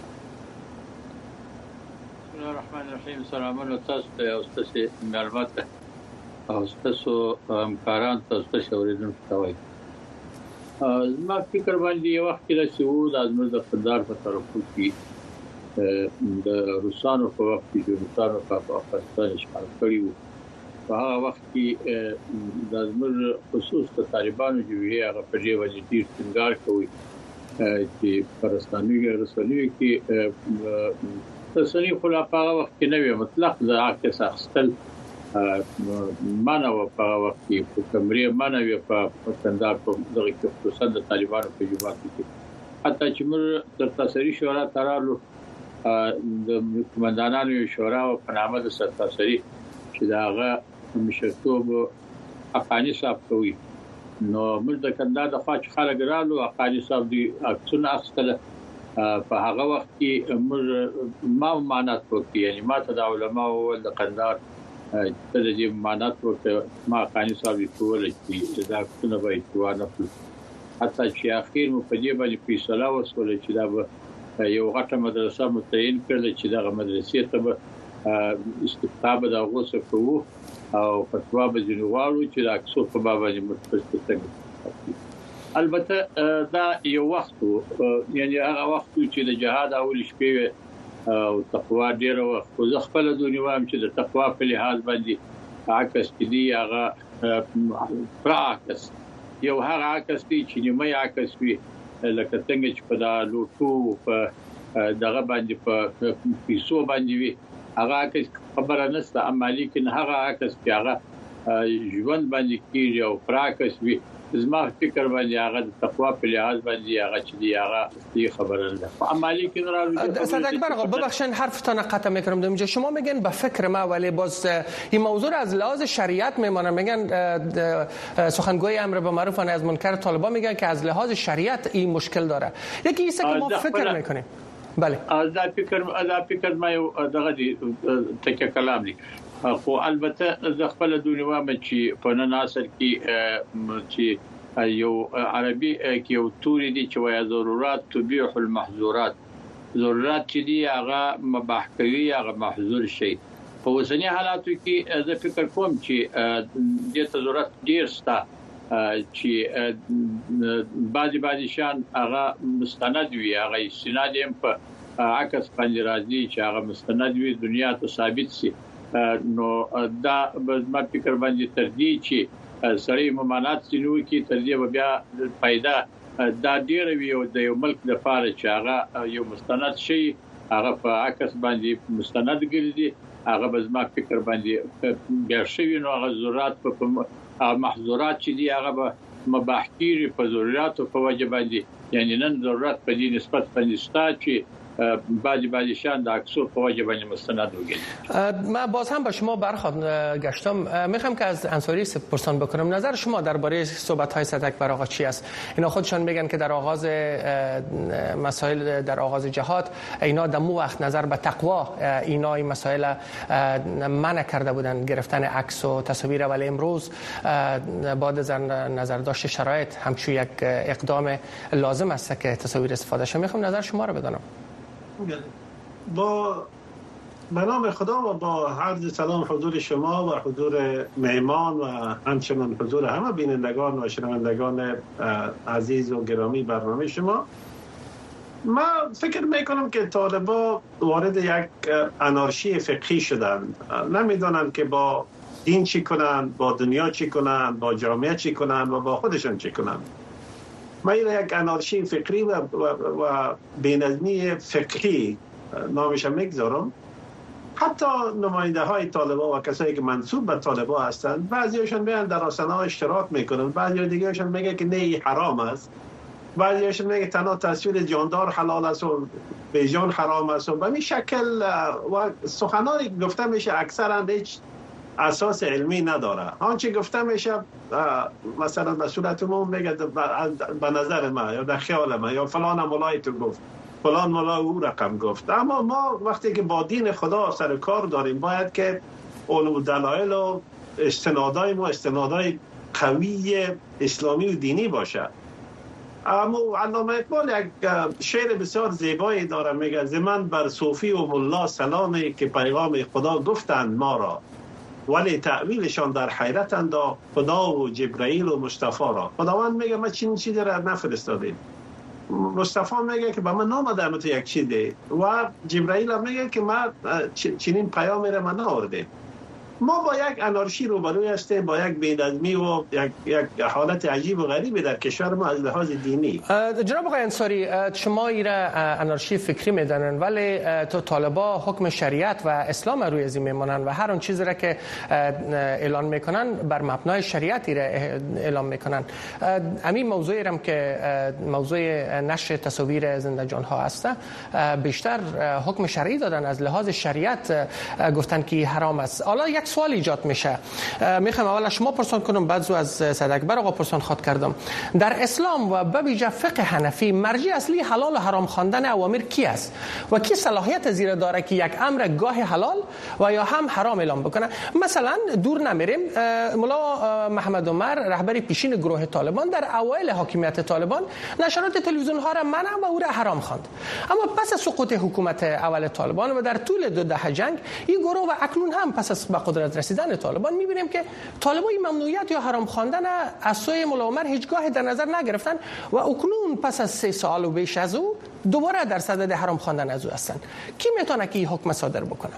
الرحمن الرحیم. سلام علیکم تاسو ته او تاسو معلومات او تاسو همکاران تاسو ته اوریدونکو ته وایي. ما فکر باندې یو وخت کې چې وو د ازمر د فدار په طرفو کې د روسانو په وخت کې د روسانو په افغانستان اشغال کړی وو. په هغه وخت کې د ازمر خصوص د طالبانو جوړې هغه په دې وجه ډیر څنګه کوي چې پرستاني رسولي کې تسنی خلا په هغه وخت کې نوې مطلق د عکس اخستل مانو په هغه وخت کې په کمرې مانو په کندهار په دغه کې خصوصا د طالبانو په جواب کې حتی چې موږ د تاسری شورا ترالو د کمانډانانو شورا په نامه د سرتاسری چې داغه مشرتوب افغاني صاحب کوي نو موږ د کندهار د خاص خلک رالو افغاني صاحب دی اکسونه اخستل په هغه وخت کې موږ ما مانات وکړي یعنی ما ته د علماء او د قندار ته د دې مانات وکړي ما خاني صاحب ټول چې دا څنګه به ایتوانه حتی چې اخیر مو په دې باندې فیصله وسوله چې دا یو غټه مدرسه متعین کړل چې دا مدرسې ته استفتاء د غوسه کوو او فتوا به جنوالو چې د اکسو په باب باندې متفق البته دا یو وخت یعنی هغه وخت چې د جهاد اول شپې او تقوا ډیره وخت خو زه خپل دونی وایم چې د تقوا په لحاظ باندې عکس دي هغه پراکس یو هغه عکس دي چې نیمه عکس وي لکه څنګه چې په دا لوټو په دغه باندې په پیسو باندې وي هغه عکس خبره نشته اما لیکن هغه عکس چې هغه ژوند باندې کیږي او پراکس وي زما فکر باندې هغه د تقوا په لحاظ باندې هغه چې دی هغه دی خبره نه اما لیکن را استاد اکبر آقا ببخشید حرفتان قطع میکنم دو اینجا شما میگن به فکر ما ولی باز این موضوع از لحاظ شریعت میمونه میگن سخنگوی امر به معروف و نهی از منکر طالبان میگن که از لحاظ شریعت این مشکل داره یکی ایسه که ما فکر میکنیم بله از فکر از فکر ما دغه دی تک کلام دی خو البته ز خپل دونی و چې په نن اصل کې چې یو عربي کې یو توري دي چې وایي ضرورت تبيح المحظورات ضرورت چې دی هغه مباح کوي هغه محظور شي په اوسنی حالاتو کې زه فکر کوم چې د ضرورت ډیر ستا چې بعضي بعضي شان هغه مستند وي هغه استناد هم په عکس باندې راځي چې هغه مستند وي دنیا ته ثابت شي نو دا ما فکر باندې تر دې چې سړی ممانعت سينو کې تر دې بیا فائدہ دا ډیر وی او د یو ملک د فارغ چې هغه یو مستند شي هغه په عکس باندې مستند ګرځي هغه به ما فکر باندې بیا شوی نو هغه ضرورت په محظورات چې دی هغه به مباح کیږي په ضرورت او په واجب باندې یعنی نن ضرورت په دې نسبت باندې شته چې بعضی بعضی شان در اکسور فواجه بین مستند بگید. من باز هم با شما برخواد گشتم میخوام که از انصاری پرسان بکنم نظر شما درباره صحبت های استاد اکبر آقا چی است؟ اینا خودشان میگن که در آغاز مسائل در آغاز جهاد اینا دمو وقت نظر به تقوا اینا این مسائل منع کرده بودن گرفتن عکس و تصاویر ولی امروز بعد از نظر داشت شرایط همچون یک اقدام لازم است که تصاویر استفاده شه. میخوام نظر شما رو بدانم. با به نام خدا و با عرض سلام حضور شما و حضور مهمان و همچنان حضور همه بینندگان و شنوندگان عزیز و گرامی برنامه شما ما فکر میکنم که طالبا وارد یک انارشی فقهی شدن نمیدونن که با دین چی کنن با دنیا چی کنن با جامعه چی کنن و با خودشون چی کنن ما یک انارشی فکری و, و, و بینظمی فقهی نامش میگذارم حتی نماینده های طالبا و کسایی که منسوب به طالبا هستند بعضیاشون میان در رسانه‌ها اشتراک میکنن بعضی دیگه‌شون میگه که نه حرام است بعضیاشون میگه تنها تصویر جاندار حلال است و بیجان حرام است و به این شکل و سخنانی گفته میشه اکثرا هیچ اساس علمی نداره آنچه گفته میشه مثلا به صورت عموم میگه به نظر ما یا در خیال ما یا فلان مولای تو گفت فلان مولا او رقم گفت اما ما وقتی که با دین خدا سر کار داریم باید که اون دلایل و استنادای ما استنادای قوی اسلامی و دینی باشه. اما علامه اقبال یک شعر بسیار زیبایی داره میگه زمن بر صوفی و ملا سلامی که پیغام خدا گفتند ما را ولی تعویلشان در حیرت انداخت خدا و جبرائیل و مصطفی را. خداوند میگه ما چنین چیزی را نفرستادیم مصطفی میگه که به من نامدم تو یک چیزی و جبرائیل میگه که ما چنین پیامی را من نآوردیم. ما با یک انارشی روبروی هستیم با یک بی‌نظمی و یک یک حالت عجیب و غریبی در کشور ما از لحاظ دینی. جناب آقای انصاری شما ایره انارشی فکری میدانن ولی تو طالبا حکم شریعت و اسلام روی ازی میمونن و هر اون چیزی را که اعلان میکنن بر مبنای شریعت ایره اعلان میکنن. همین موضوعی هم که موضوع نشر تصاویر زنده جان ها است بیشتر حکم شرعی دادن از لحاظ شریعت گفتن که حرام است. حالا یک سوال ایجاد میشه. میخوام اول شما پرسان کنم بعد زو از سید اکبر آقا پرسان خواد کردم. در اسلام و به ویژه فقه حنفی مرجع اصلی حلال و حرام خواندن اوامر کی است و کی صلاحیت زیر داره که یک امر گاه حلال و یا هم حرام اعلام بکنه؟ مثلا دور نمیریم، مولا محمد عمر رهبر پیشین گروه طالبان در اوایل حاکمیت طالبان نشرات تلویزیون ها را منع و او را حرام خواند، اما پس از سقوط حکومت اول طالبان و در طول دو دهه جنگ این گروه و اکنون هم پس از به قدرت رسیدن طالبان میبینیم که طالبان ممنوعیت یا حرام خواندن از سوی مولا عمر هیچگاه در نظر نگرفتن و اکنون پس از سه سال و بیش از او دوباره در صدد حرام خواندن از او هستند. کی میتونه که این حکم صادر بکنه؟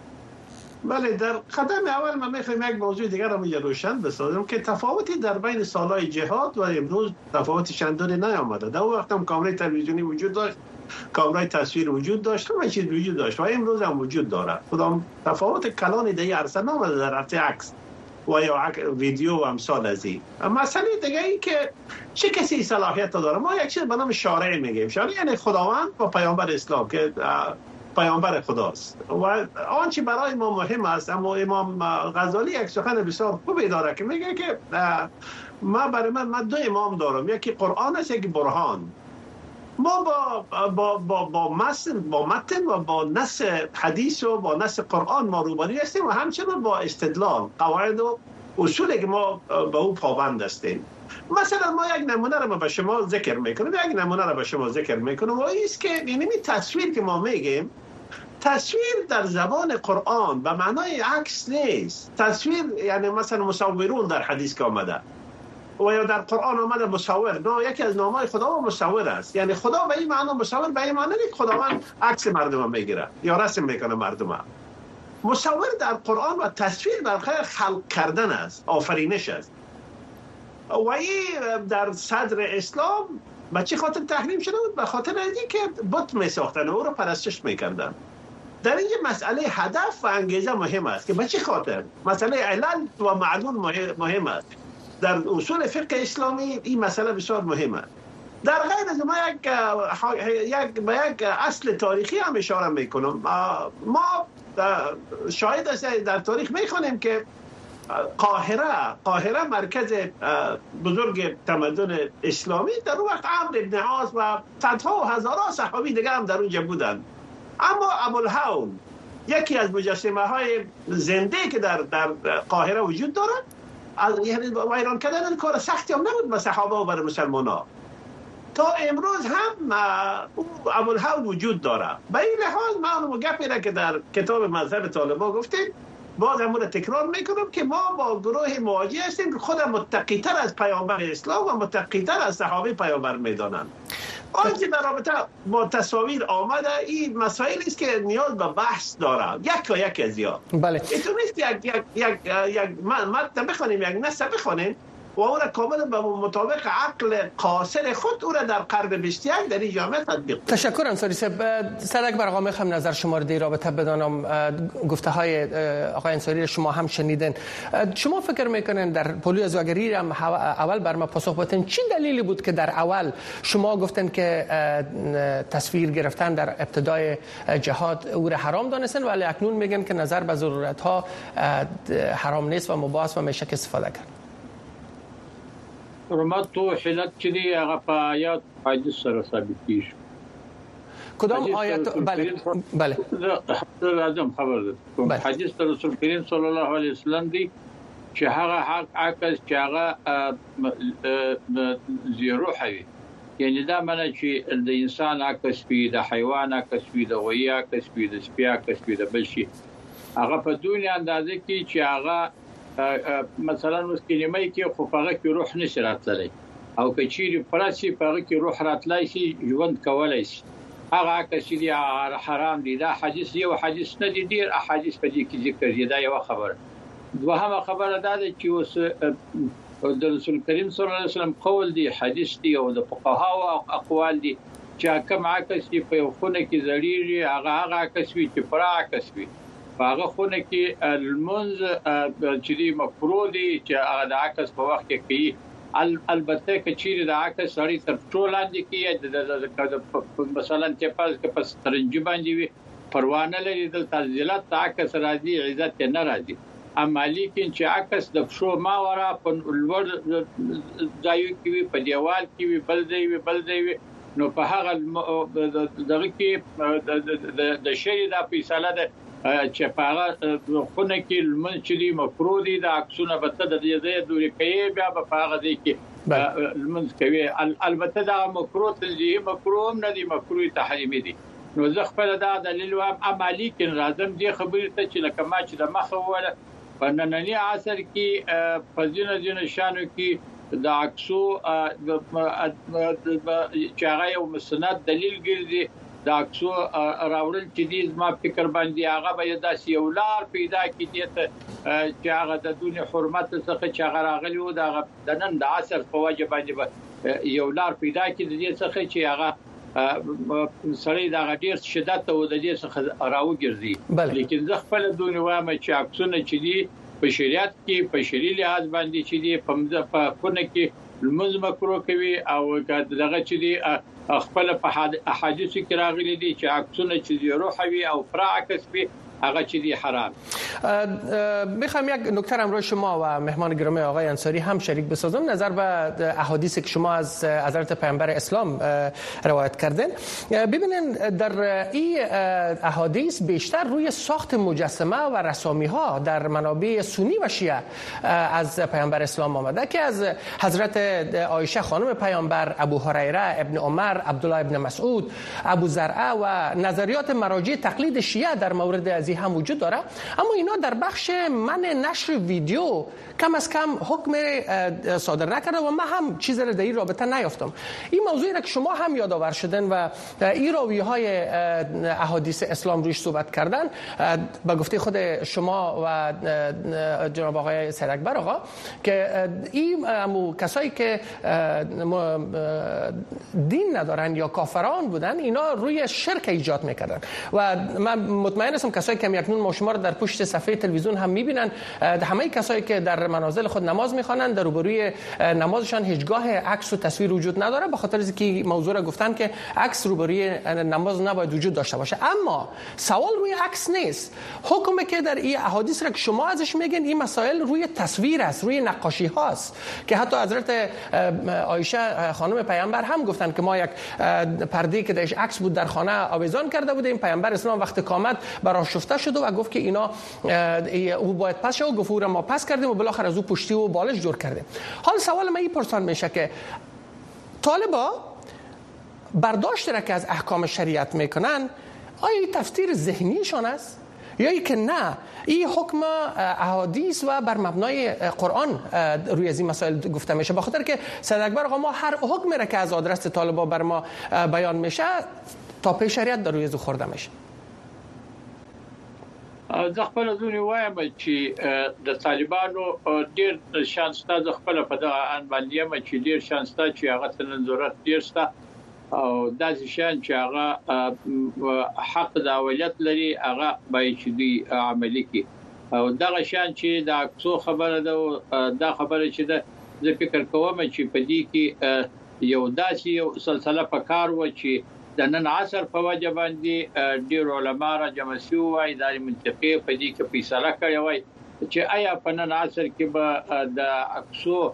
بله، در قدم اول من میخوایم یک موضوع دیگر رو میگه روشن بسازم که تفاوتی در بین سالهای جهاد و امروز تفاوتی چندانی نیامده. در اون وقت هم کامرای تلویزیونی وجود داشت، کامرای تصویر وجود داشت، همه چیز وجود داشت و امروز هم وجود داره. خودم تفاوت کلان دیگه عرصه نامده در عرصه عکس و یا ویدیو و امثال از این. مسئله دیگه ای که چه کسی صلاحیت داره؟ ما یک چیز به نام شارع میگیم. شارع یعنی خداوند و پیامبر اسلام که پیامبر خداست و آنچه برای ما مهم است. اما امام غزالی یک سخن بسیار خوبی داره که میگه که ما برای من من دو امام دارم، یکی قرآن است یکی برهان. ما با با با با متن با متن و با نص حدیث و با نص قرآن ما روبرو هستیم و همچنین با استدلال قواعد و اصولی که ما به او پابند هستیم. مثلا ما یک نمونه رو به شما ذکر میکنم یک نمونه رو به شما ذکر میکنم و این است که یعنی تصویر که ما میگیم تصویر در زبان قرآن به معنای عکس نیست. تصویر یعنی مثلا مصورون در حدیث که آمده و یا در قرآن آمده مصور، نه یکی از نامهای خدا مصور است. یعنی خدا به این معنی مصور به این معنی نیست خداوند عکس مردم میگیره یا رسم میکنه مردم. مصور در قرآن و تصویر در خیر خلق کردن است، آفرینش است. و این در صدر اسلام به چه خاطر تحریم شده بود؟ به خاطر اینکه بت می ساختن و او رو پرستش میکردن. در اینجا مسئله هدف و انگیزه مهم است که به چه خاطر؟ مسئله علل و معلول مهم است. در اصول فقه اسلامی این مسئله بسیار مهمه. در غیر از ما یک یک به یک اصل تاریخی هم اشاره میکنم. ما شاهد است در تاریخ میخوانیم که قاهره قاهره مرکز بزرگ تمدن اسلامی در اون وقت عمرو بن عاص و صدها و هزاران صحابی دیگه هم در اونجا بودن. اما ابوالهول یکی از مجسمه های زنده که در در قاهره وجود داره، یعنی ویران کردن کار سختی هم نبود به صحابه و برای مسلمان‌ها. تا امروز هم ابوالهول وجود داره. به این لحاظ من اون گپی را که در کتاب مذهب طالبان گفتیم باز همون رو تکرار میکنم که ما با گروه مواجه هستیم که خود متقی‌تر از پیامبر اسلام و متقی‌تر از صحابه پیامبر میدانند. آنچه در رابطه با تصاویر آمده این مسائلی است که نیاز به بحث داره، یک و یک از یا بله اینطور نیست یک یک یک یک متن بخونیم یک نص بخونیم و او را کاملا به مطابق عقل قاصر خود او را در قرن بیست و یک در این جامعه تطبیق. تشکر انصاری صاحب. سید اکبر آقا میخوام نظر شما رو در رابطه بدانم. گفته های آقای انصاری شما هم شنیدن. شما فکر میکنین در پولیو ازواگری هم اول بر ما پاسخ بدین چی دلیلی بود که در اول شما گفتن که تصویر گرفتن در ابتدای جهاد او را حرام دانستن ولی اکنون میگن که نظر به ضرورت ها حرام نیست و مباح و میشه استفاده کرد؟ حرمت و حلت چې دی هغه په آیات حدیث سره ثابت کیږي. کدام آیات؟ بله بله لازم خبر ده. حدیث رسول کریم صلی الله علیه وسلم دی چې هغه حق عکس چې هغه زیروح وي، یعنی دا معنی چې د انسان عکس وي، د حیوان عکس وي، د غوی عکس وي، د سپي عکس وي، د بل شي هغه په دونیا اندازه کې چې هغه مثلا اوس کلمه کې خو هغه کې روح نشي راتللی او کچيري پرسي هغه کې روح راتلای شي ژوند کولای شي هغه عکس دی حرام دی. دا حدیث یو حدیث نه دی، ډیر احادیث په دې کې ذکر دي. دا یو خبره. دوهمه خبره دا ده چې اوس د رسول کریم صلی الله علیه وسلم قول دی، حدیث دی او د فقها او اقوال دي چې کوم عکس په یو خونه کې زړیږي هغه هغه عکس وي چې پر عکس وي هغه خونه کې المنز چې دی مفروض دي چې هغه د عکس په وخت کې کوي. البته کچیر د عکس سړی تر ټولاندې کې مثلا چې پاس کې پس ترنج باندې وي پروانه لري د تنزيلات عکس راځي عزت نه راځي. عملی کې چې عکس د شو ما ورا په لور ځایو کې په دیوال کې بل دی بل دی نو په هغه دغه کې د شری د فیصله ده چې په هغه خونه کې لمن چې دی مفروض دي د عکسونه به د دې دوی کوي بیا په هغه دی کې لمن کوي البته دا مفروض دي مفروض نه دي مفروض تحریمي دي نو زه خپل دا دلیل وایم عملی کې راځم دې خبرې ته چې لکه ما چې د مخه وله په نننی عصر کې په ځینو ځینو شانو کې د عکسو چې هغه یو مسند دلیل ګرځي د عکسو راوړل چې دې ما فکر باندې هغه به داسې یو لار پیدا کړي چې هغه د دونی حرمت څخه چې هغه راغلی و د نن د عصر په وجه باندې یو لار پیدا کړي دې څخه چې هغه سړی دا غډیر شدت او د دې څخه راوګرځي لیکن زه خپل دونی وایم چې عکسونه چې دي په شریعت کې په شریعي لحاظ باندې چې دي په خونه کې لمز مکرو کوي او دغه چې دي خپل په احادیث کې راغلي دي چې عکسونه چې روحي او فرعکس به هغه چی دی حرام. میخوام یک نکته امروز شما و مهمان گرامی آقای انصاری هم شریک بسازم نظر به احادیثی که شما از حضرت پیامبر اسلام روایت کردین. ببینین در این احادیث بیشتر روی ساخت مجسمه و رسامی ها در منابع سنی و شیعه از پیامبر اسلام آمده که از حضرت عایشه خانم پیامبر، ابو هریره، ابن عمر، عبدالله ابن مسعود، ابو زرعه و نظریات مراجع تقلید شیعه در مورد از این هم وجود داره. اما اینا در بخش من نشر ویدیو کم از کم حکم صادر نکرده و من هم چیزی را در این رابطه نیافتم. این موضوعی را که شما هم یادآور شدن و این راویهای احادیث اسلام روش صحبت کردن به گفته خود شما و جناب آقای سید اکبر آقا که این امو کسایی که دین ندارن یا کافران بودن اینا روی شرک ایجاد میکردن و من مطمئن هستم کسایی که یکنون ما شما رو در پشت صفحه تلویزیون هم میبینن همه کسایی که در منازل خود نماز میخوانند در روبروی نمازشان هیچگاه عکس و تصویر وجود نداره به خاطر اینکه موضوع را گفتن که عکس روبروی نماز نباید وجود داشته باشه. اما سوال روی عکس نیست. حکمی که در این احادیث را که شما ازش میگین این مسائل روی تصویر است، روی نقاشی هاست که حتی حضرت عایشه خانم پیامبر هم گفتن که ما یک پرده که درش عکس بود در خانه آویزان کرده بودیم. پیامبر اسلام وقت قامت برای شفته شد و گفت که اینا او باید پس شد، گفت او را ما پس کردیم و بالاخره از او پشتی و بالش جور کردیم. حال سوال من این پرسان میشه که طالبا برداشت را که از احکام شریعت میکنن آیا تفسیر ذهنیشان است یا ای که نه این حکم احادیث و بر مبنای قرآن روی از این مسائل گفته میشه؟ به خاطر که سید اکبر آقا ما هر حکمی را که از آدرس طالبا بر ما بیان میشه تا پی شریعت در روی از خورده میشه. زه خپل ځونی وایم چې د طالبانو ډیر شانسته د خپل په دغه ان باندې م چې ډیر شانسته چې هغه تنظرات ډیرسته او داسې شان چې هغه حق د اولت لري هغه به چې دی عملی کی او دغه شان چې د اکسو خبره ده دا خبره چې ده زه فکر کوم چې په دې کې یو داسې یو سلسله په کار و چې د نن عصر په وجه باندې ډیر علما را جمع شوي وای د منطقې په دې کې فیصله کړې وای چې آیا په نن عصر کې به د اکسو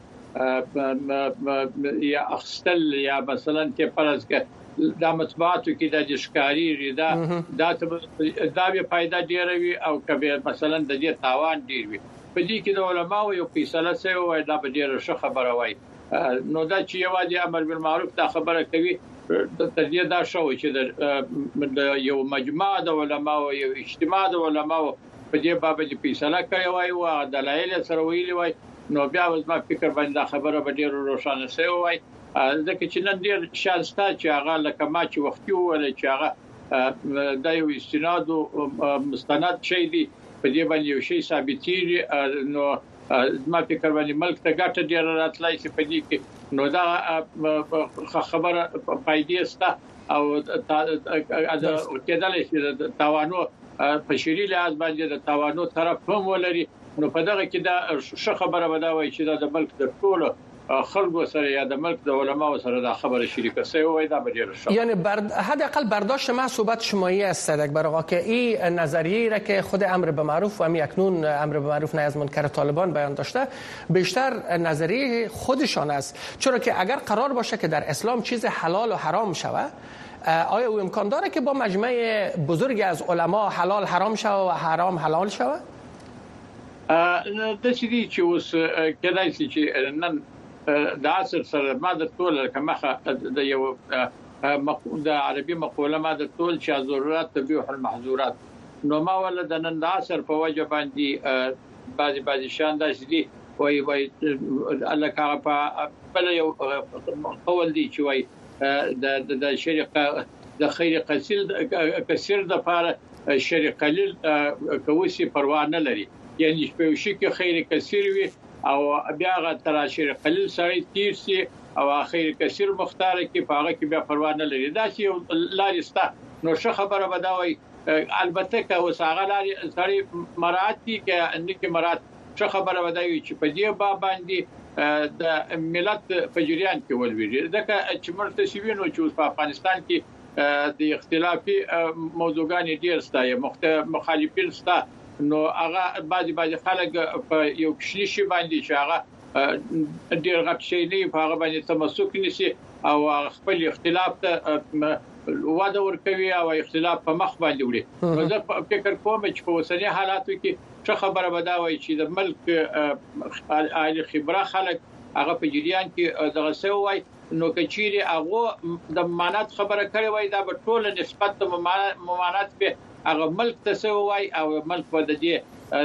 یا اخستل یا مثلا کې فرض کې د مطبوعاتو کې د ښکاری ریدا دا دا به پیدا ډیروي او کبه مثلا د دې تاوان ډیر وي په دې کې د علماو یو فیصله سوی وای دا به ډیره ښه خبره وای نو دا چې یوازې امر بالمعروف دا خبره کوي د دې دا شو چې د یو مجمع د علماو یو اجتماع د علماو په دې باب کې فیصله کوي وای او دلایل سره ویلي وای نو بیا زما فکر باندې خبره به ډیر روښانه شي وای ځکه چې نن ډیر شانسته چې هغه لکه ما چې وختي وله چې هغه د یو استناد او مستند شي دی په دې باندې یو شی ثابتېږي نو زما فکر باندې ملک ته ګټه ډیر راتلای شي په دې کې نو دا خبره فائدې سته او دا کېدل شي د تاوانو په شریعه لحاظ باندې د تاوانو طرف هم ولري نو په دغه کې دا ښه خبره ودا وای چې دا د ملک د ټولو خلکو سره یا د ملک د علماو سره د خبره شریکه سي وای دا به ډیر ښه. یعنی برد... حداقل برداشت ما صحبت شمایی است اکبر آقا که این نظریه را که خود امر به معروف و همین اکنون امر به معروف نهی از منکر طالبان بیان داشته بیشتر نظریه خودشان است، چرا که اگر قرار باشه که در اسلام چیز حلال و حرام شوه، آیا او امکان داره که با مجمع بزرگی از علما حلال حرام شوه و حرام حلال شوه؟ د چې دي چې اوس کېدای شي چې نن د عصر سره ما د ټول کمخه د یو د عربي مقوله ما د ټول چې ضرورت تبيح المحظورات، نو ما ول د نن د عصر په وجه باندې بعضي بعضي شان داسې دي وای وای الله کا په بل یو قول دي چې وای د د شریقه د خیر قصیر کثیر د فار شر قلیل کوسی پروا نه لري، یعنی په شي کې خیر کثیر وي او بیا غ تر شر قلیل سړی تیر سي او خیر کثیر مختار کې پاغه کې بیا پروا نه لري. دا چې لارسته نو ښه خبره بداوي، البته که وساغه لاري سړی مراد دي کې ان کې مراد ښه خبره بداوي چې په دې با باندې د ملت په جریان کې ولوي. ځکه چې مرتسبینو چې په افغانستان کې د اختلافي موضوعګان ډیر ستای مخالفین ستا، نو هغه بعضي بعضي خلک په یو کشي شي باندې چې هغه ډیر غټ شي نه په هغه باندې تمسک نشي او خپل اختلاف ته واده ورکوي او اختلاف په مخ باندې وړي. نو زه فکر کوم چې په اوسنی حالاتو کې څه خبره بداوي چې د ملک عالی خبره خلک هغه په جریان کې دغه څه وای، نو کچيري هغه د ممانعت خبره کوي وای دا په ټول نسبت د ممانعت به هغه ملک ته څه وای او ملک په دې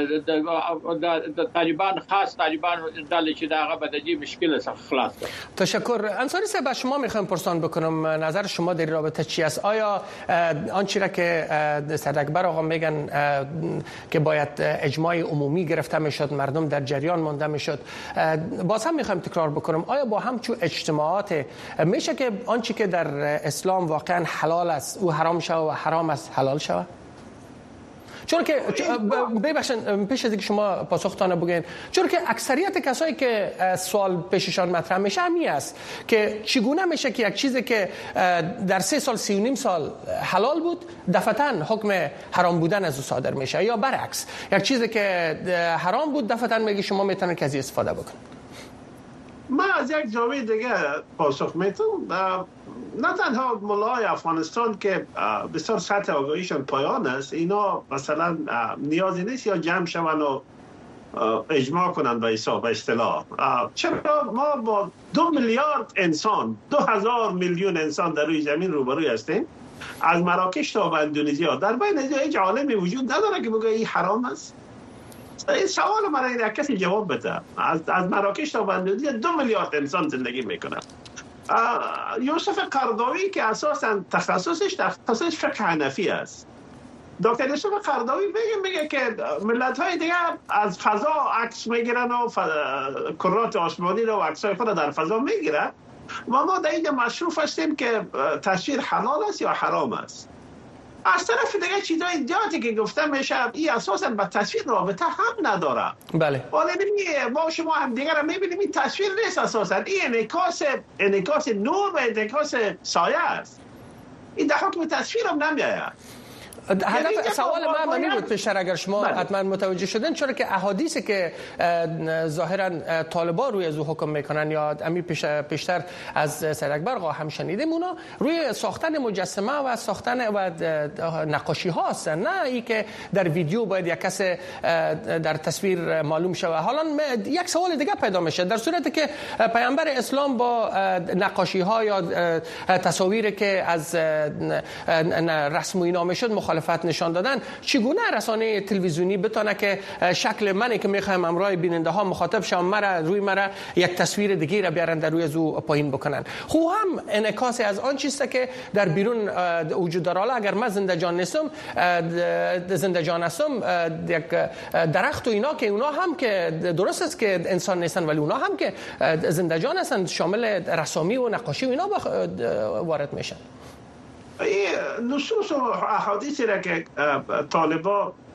د طالبان خاص طالبان دل چې داغه بدجی مشکل څخه خلاص کرد. تشکر. انصاری صاحب از شما میخوام پرسان بکنم نظر شما در رابطه چی است؟ آیا آنچه را که سید اکبر آقا میگن که باید اجماع عمومی گرفته میشد، مردم در جریان مانده میشد، باز هم میخوام تکرار بکنم آیا با همچون اجتماعات میشه که آنچه که در اسلام واقعا حلال است او حرام شود و حرام است حلال شود؟ چون که ببخشید پیش از اینکه شما پاسختانه بگین، چون که اکثریت کسایی که سوال پیششان مطرح میشه همین است که چگونه میشه که یک چیزی که در سه سال سی و نیم سال حلال بود دفعتاً حکم حرام بودن از او صادر میشه، یا برعکس یک چیزی که حرام بود دفعتاً میگه شما میتونید از این استفاده بکنید. من از یک زاویه دیگه پاسخ میتونم. نه تنها ملای افغانستان که بسیار سطح آگاهیشان پایان است، اینا مثلا نیازی نیست یا جمع شون و اجماع کنن به حساب به اصطلاح. چرا ما با دو میلیارد انسان، دو هزار میلیون انسان در روی زمین روبروی هستیم، از مراکش تا به اندونزیا، در بین اینجا هیچ عالمی وجود نداره که بگه این حرام است. این سوال مرا این کسی جواب بده. از از مراکش تا به اندونزیا دو میلیارد انسان زندگی میکنن. یوسف قرداوی که اساساً تخصصش تخصص فقه حنفی است، دکتر یوسف قرداوی میگه میگه که ملت‌های دیگه از فضا عکس میگیرن و کرات آسمانی رو و عکسای خود در فضا میگیرن و ما در اینجا مشروف هستیم که تصویر حلال است یا حرام است. از طرف دیگه چیزای زیادی که گفته میشه این اساساً با تصویر رابطه هم نداره. بله. ولی ما شما هم دیگه را میبینیم این تصویر نیست اساساً، این انعکاس انعکاس نور و انعکاس سایه است. این در حکم تصویر هم نمیآید. هدف سوال من همین بود پیشتر اگر شما حتما متوجه شدن، چرا که احادیثی که ظاهرا طالبان روی از حکم میکنن یا امی پیشتر از سید اکبر آقا هم شنیدیم، اونا روی ساختن مجسمه و ساختن و نقاشی ها هستن، نه ای که در ویدیو باید یک کس در تصویر معلوم شود. حالا یک سوال دیگه پیدا میشه، در صورتی که پیامبر اسلام با نقاشی ها یا تصاویری که از رسم و اینا میشد مخالفت نشان دادن، چگونه رسانه تلویزیونی بتونه که شکل منی که میخوایم امرای بیننده ها مخاطب شم مرا روی مرا یک تصویر دیگه را بیارن در روی زو پایین بکنن؟ خو هم انعکاس از آن چیزی که در بیرون وجود داره. اگر من زنده جان نیستم، زنده جان هستم، یک درخت و اینا که اونا هم که درست است که انسان نیستن ولی اونا هم که زنده جان هستن، شامل رسامی و نقاشی و اینا وارد میشن. این نصوص و احادیثی را که طالبا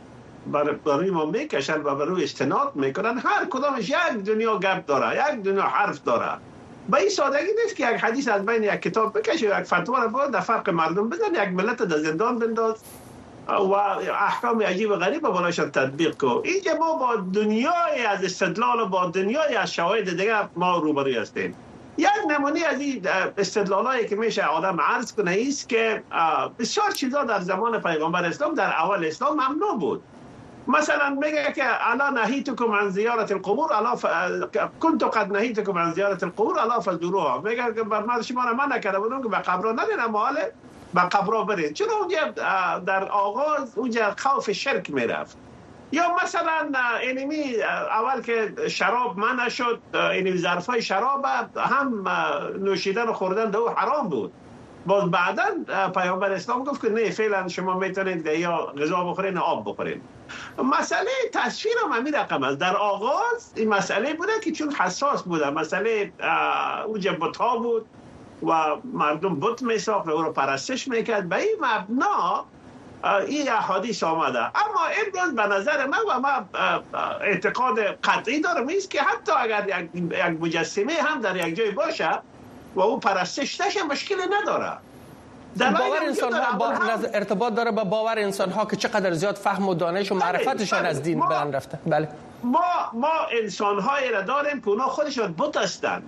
برای ما میکشن و برای استناد میکنن، هر کدامش یک دنیا گپ داره، یک دنیا حرف داره. به این سادگی نیست که یک حدیث از بین یک کتاب بکشی و یک فتوا رو باید در فرق مردم بزن، یک ملت در زندان بنداز و احکام عجیب و غریب بالاشان تطبیق کو. اینجا ما با دنیای از استدلال و با دنیای از شواهد دیگه ما روبروی هستیم. یک نمونه از این استدلالایی که میشه آدم عرض کنه است که بسیار چیزا در زمان پیغمبر اسلام در اول اسلام ممنوع بود. مثلا میگه که الا نهیتکم عن زیارت القبور الا ف... كنت قد نهیتکم عن زیارت القبور الا فزوروها. میگه که بر شما را منع کرده بودم که به قبرها نرین، اما حالا به قبرها برین. چرا اونجا در آغاز اونجا خوف شرک میرفت. یا مثلا اینمی اول که شراب منع شد، این ظرفای شراب هم نوشیدن و خوردن دو حرام بود. باز بعدا پیامبر اسلام گفت که نه فعلا شما میتونید یا غذا بخورین یا آب بخورین. مسئله تصویر هم همین رقم است. در آغاز این مسئله بوده که چون حساس بوده، مسئله اونجا بت‌ها بود و مردم بت میساخت و او رو پرستش میکرد، به این مبنا این احادیث آمده. اما امروز به نظر من و من اعتقاد قطعی دارم است که حتی اگر یک مجسمه هم در یک جای باشه و او پرستش نشه مشکلی نداره. باور انسان ها با ارتباط داره با باور انسان ها که چقدر زیاد فهم و دانش و معرفتشان از دین بلند رفته. بله ما ما انسان های را داریم که اونا خودشان بت هستند،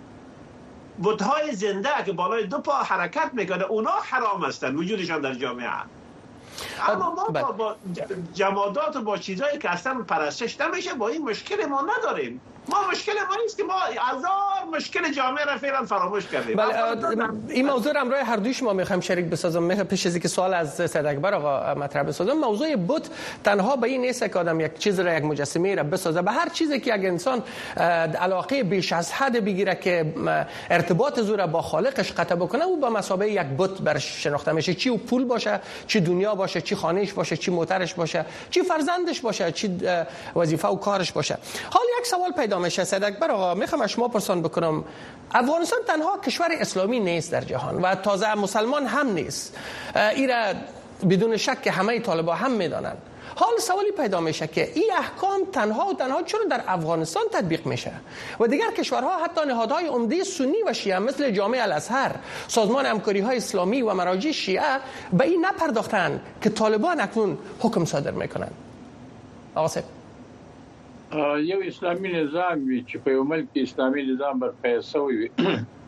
بت های زنده که بالای دو پا حرکت میکنه، اونا حرام هستند وجودشان در جامعه. اما ما با, با جمادات و با چیزایی که اصلا پرستش نمیشه با این مشکل ما نداریم. ما مشکل ما نیست که ما هزار مشکل جامعه را فعلا فراموش کردیم. بله این موضوع را همراه هر دوی شما میخوام شریک بسازم. میخوام پیش از اینکه سوال از سید اکبر آقا مطرح بسازم، موضوع بت تنها به این نیست که آدم یک چیز را یک مجسمه را بسازه. به هر چیزی که یک انسان علاقه بیش از حد بگیره که ارتباط زور با خالقش قطع بکنه، او به مثابه یک بت برش شناخته میشه. چی او پول باشه، چی دنیا باشه، چی خانهش باشه، چی موترش باشه، چی فرزندش باشه، چی وظیفه و کارش باشه. حالا یک سوال پیدا میشه سید اکبر آقا، میخوام از شما پرسان بکنم. افغانستان تنها کشور اسلامی نیست در جهان و تازه مسلمان هم نیست. ایرا بدون شک که همه طالبان هم میدانند. حال سوالی پیدا میشه که این احکام تنها و تنها چرا در افغانستان تطبیق میشه و دیگر کشورها، حتی نهادهای عمده سنی و شیعه مثل جامعه الازهر، سازمان همکاری های اسلامی و مراجع شیعه به این نپرداختن که طالبان اکنون حکم صادر میکنند؟ آقا صاحب، یو اسلامي نظام وي چې په یو ملک کې اسلامي نظام برپا شوی وي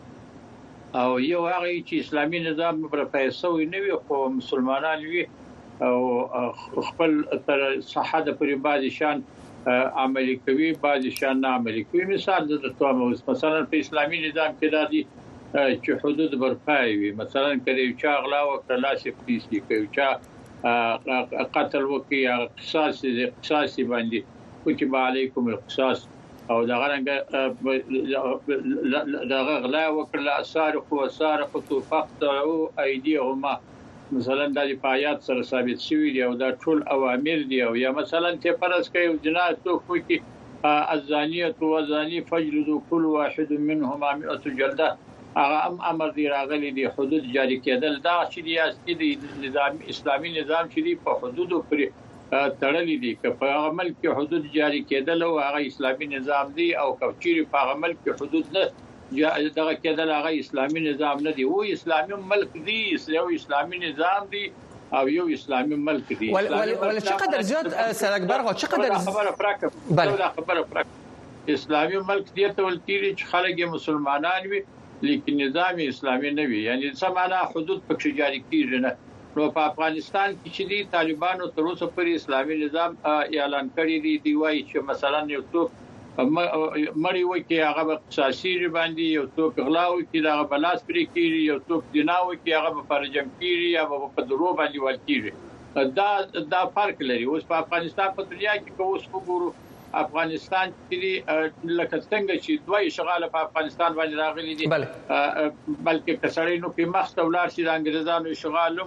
او یو هغه چې اسلامي نظام برپا شوی نه وي خو مسلمانان وي او خپل تر صحه د پرې بعض شان عملي کوي، بعض شان نه عملي کوي. مثال د تومه مثلا په اسلامي نظام کې د دې چې حدود برپا وي، مثلا کړي چې اغلا او کلاسي پلیسي کوي، چې قتل وکي یا قصاص دي قصاصي باندې كتب عليكم القصاص او دا غرنګ دا غلا وکړه سارق و سارقه فقطعوا ايديهما، مثلا د آیات سره ثابت شوی دی او دا ټول اوامر دی. او یا مثلا ته فرض کوي جنایت تو کوي الزانيه والزاني فجلدوا كل واحد منهما مئة جلده، هغه امر دی راغلی دی حدود جاری کېدل. دا چې دی اصلي نظام اسلامي نظام چې دی په حدودو پرې تړلې دي که په عمل کې حدود جاری کېدل او هغه اسلامي نظام دی، او کچيري په عمل کې حدود نه دغه کېدل هغه اسلامي نظام نه دی. او اسلامي ملک دی، یو اسلامي نظام دی او یو اسلامي ملک دی. ول چقدر زیات سید اکبر غو چقدر خبره پراکه بله خبره پراکه اسلامي ملک دی ته ولتيري چې خلک مسلمانان وي لیکن نظام اسلامي نه وي، یعنی سمانا حدود پکې جاری کیږي نه. نو په افغانستان کې چې دي طالبانو تر اوسه پورې اسلامي نظام اعلان کړی دی. دی وايي چې مثلا یو څوک مړی وکي هغه به قصاصي باندې، یو څوک غلا وکي هغه به لاس پرې کیږي، یو څوک جنا وکي هغه به فرجم کیږي یا به په درو باندې ول کیږي. دا دا فرق لري. اوس په افغانستان په دنیا کې کوم څه وګورو، افغانستان کې لکه څنګه چې دوی شغاله په افغانستان باندې راغلي دي، بلکې کسړې نو په مخ ته ولار شي د انګريزانو شغالمو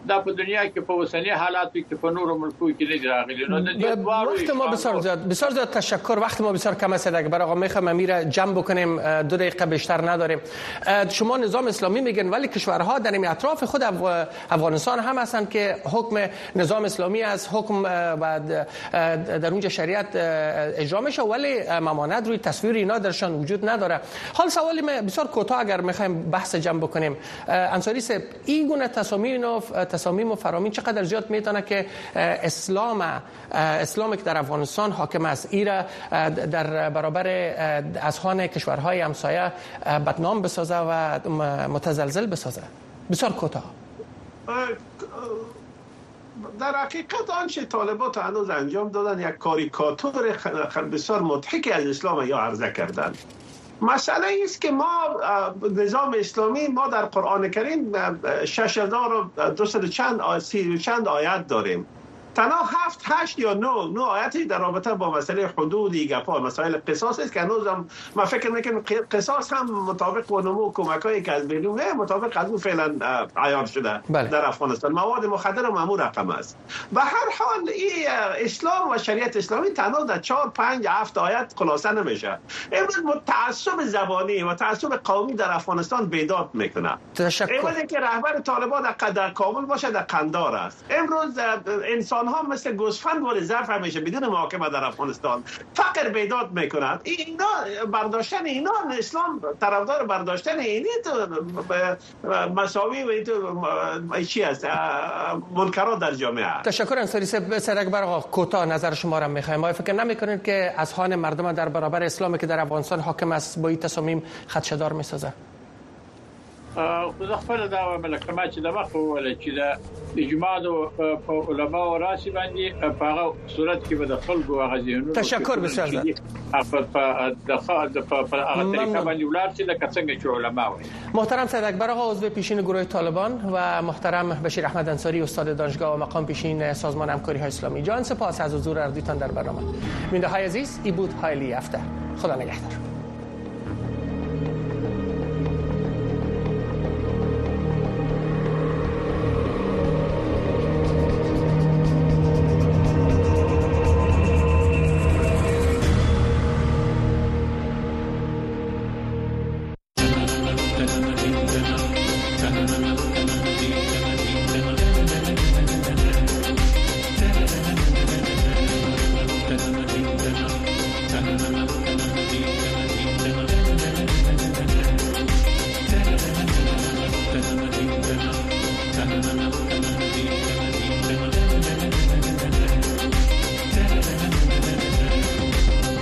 دا په دنیا کې په اوسنی حالاتو کې په نورو ملکو کې نه راغلي نو د دې وقت ما بسیار زیاد بسیار زیاد تشکر. وقت ما بسیار کم است اگر برای آقا میخوام امیر جمع بکنیم، دو دقیقه بیشتر نداریم. شما نظام اسلامی میگن ولی کشورها در این اطراف خود افغانستان هم هستند که حکم نظام اسلامی از حکم و در اونجا شریعت اجرا میشه ولی ممانعت روی تصویر اینا درشان وجود نداره. حال سوالی بسیار کوتاه اگر میخوایم بحث جمع بکنیم، انصاری صاحب این گونه تصامیم و تصامیم و فرامین چقدر زیاد میتونه که اسلام اسلامی که در افغانستان حاکم است ایرا در برابر اذهان کشورهای همسایه بدنام بسازه و متزلزل بسازه؟ بسیار کوتاه. در حقیقت آنچه طالبات هنوز انجام دادن یک کاریکاتور بسیار مضحکی از اسلام یا عرضه کردن. مسئله است که ما نظام اسلامی ما در قرآن کریم شش هزار و دویست چند سی چند آیت داریم. تنها هفت هشت یا نه نه آیاتی در رابطه با مسئله حدود گپا مسائل قصاص است که هنوز هم ما فکر میکنم قصاص هم مطابق با نمو کمکایی که از بیرون مطابق از اون فعلا عیار شده بله. در افغانستان مواد مخدر هم همون رقم است. به هر حال این اسلام و شریعت اسلامی تنها در چهار پنج هفت آیت خلاصه نمیشه. امروز تعصب زبانی و تعصب قومی در افغانستان بیداد میکنه. امروز که رهبر طالبان در کابل باشه در قندار است. امروز انسان ها مثل گوسفند وارد ظرف همیشه بدون محاکمه در افغانستان فقر بیداد میکنند. اینا برداشتن اینا اسلام طرفدار برداشتن اینی تو مساوی و تو چی است منکرات در جامعه. تشکر انصاری صاحب. سرک برآقا کوتاه نظر شما را میخوایم. ما فکر نمیکنید که اذهان مردم در برابر اسلامی که در افغانستان حاکم است با این تصامیم خدشه‌دار میسازه؟ خو زه خپل دا وایم لکه ما چې د مخ وویل چې د اجماع د علما او راسي باندې په هغه صورت کې به د خلکو هغه ذهنونه تشکر بسیار زیاد په د په هغه طریقه باندې ولر چې لکه څنګه چې علما وایي. محترم سید اکبر آقا عضو پیشین گروه طالبان و محترم بشیر احمد انصاری استاد دانشگاه و مقام پیشین سازمان همکاری های اسلامی، جان سپاس از حضور اردیتان در برنامه. بیننده های عزیز، ای بود حالی هفته. خدا نگهدار.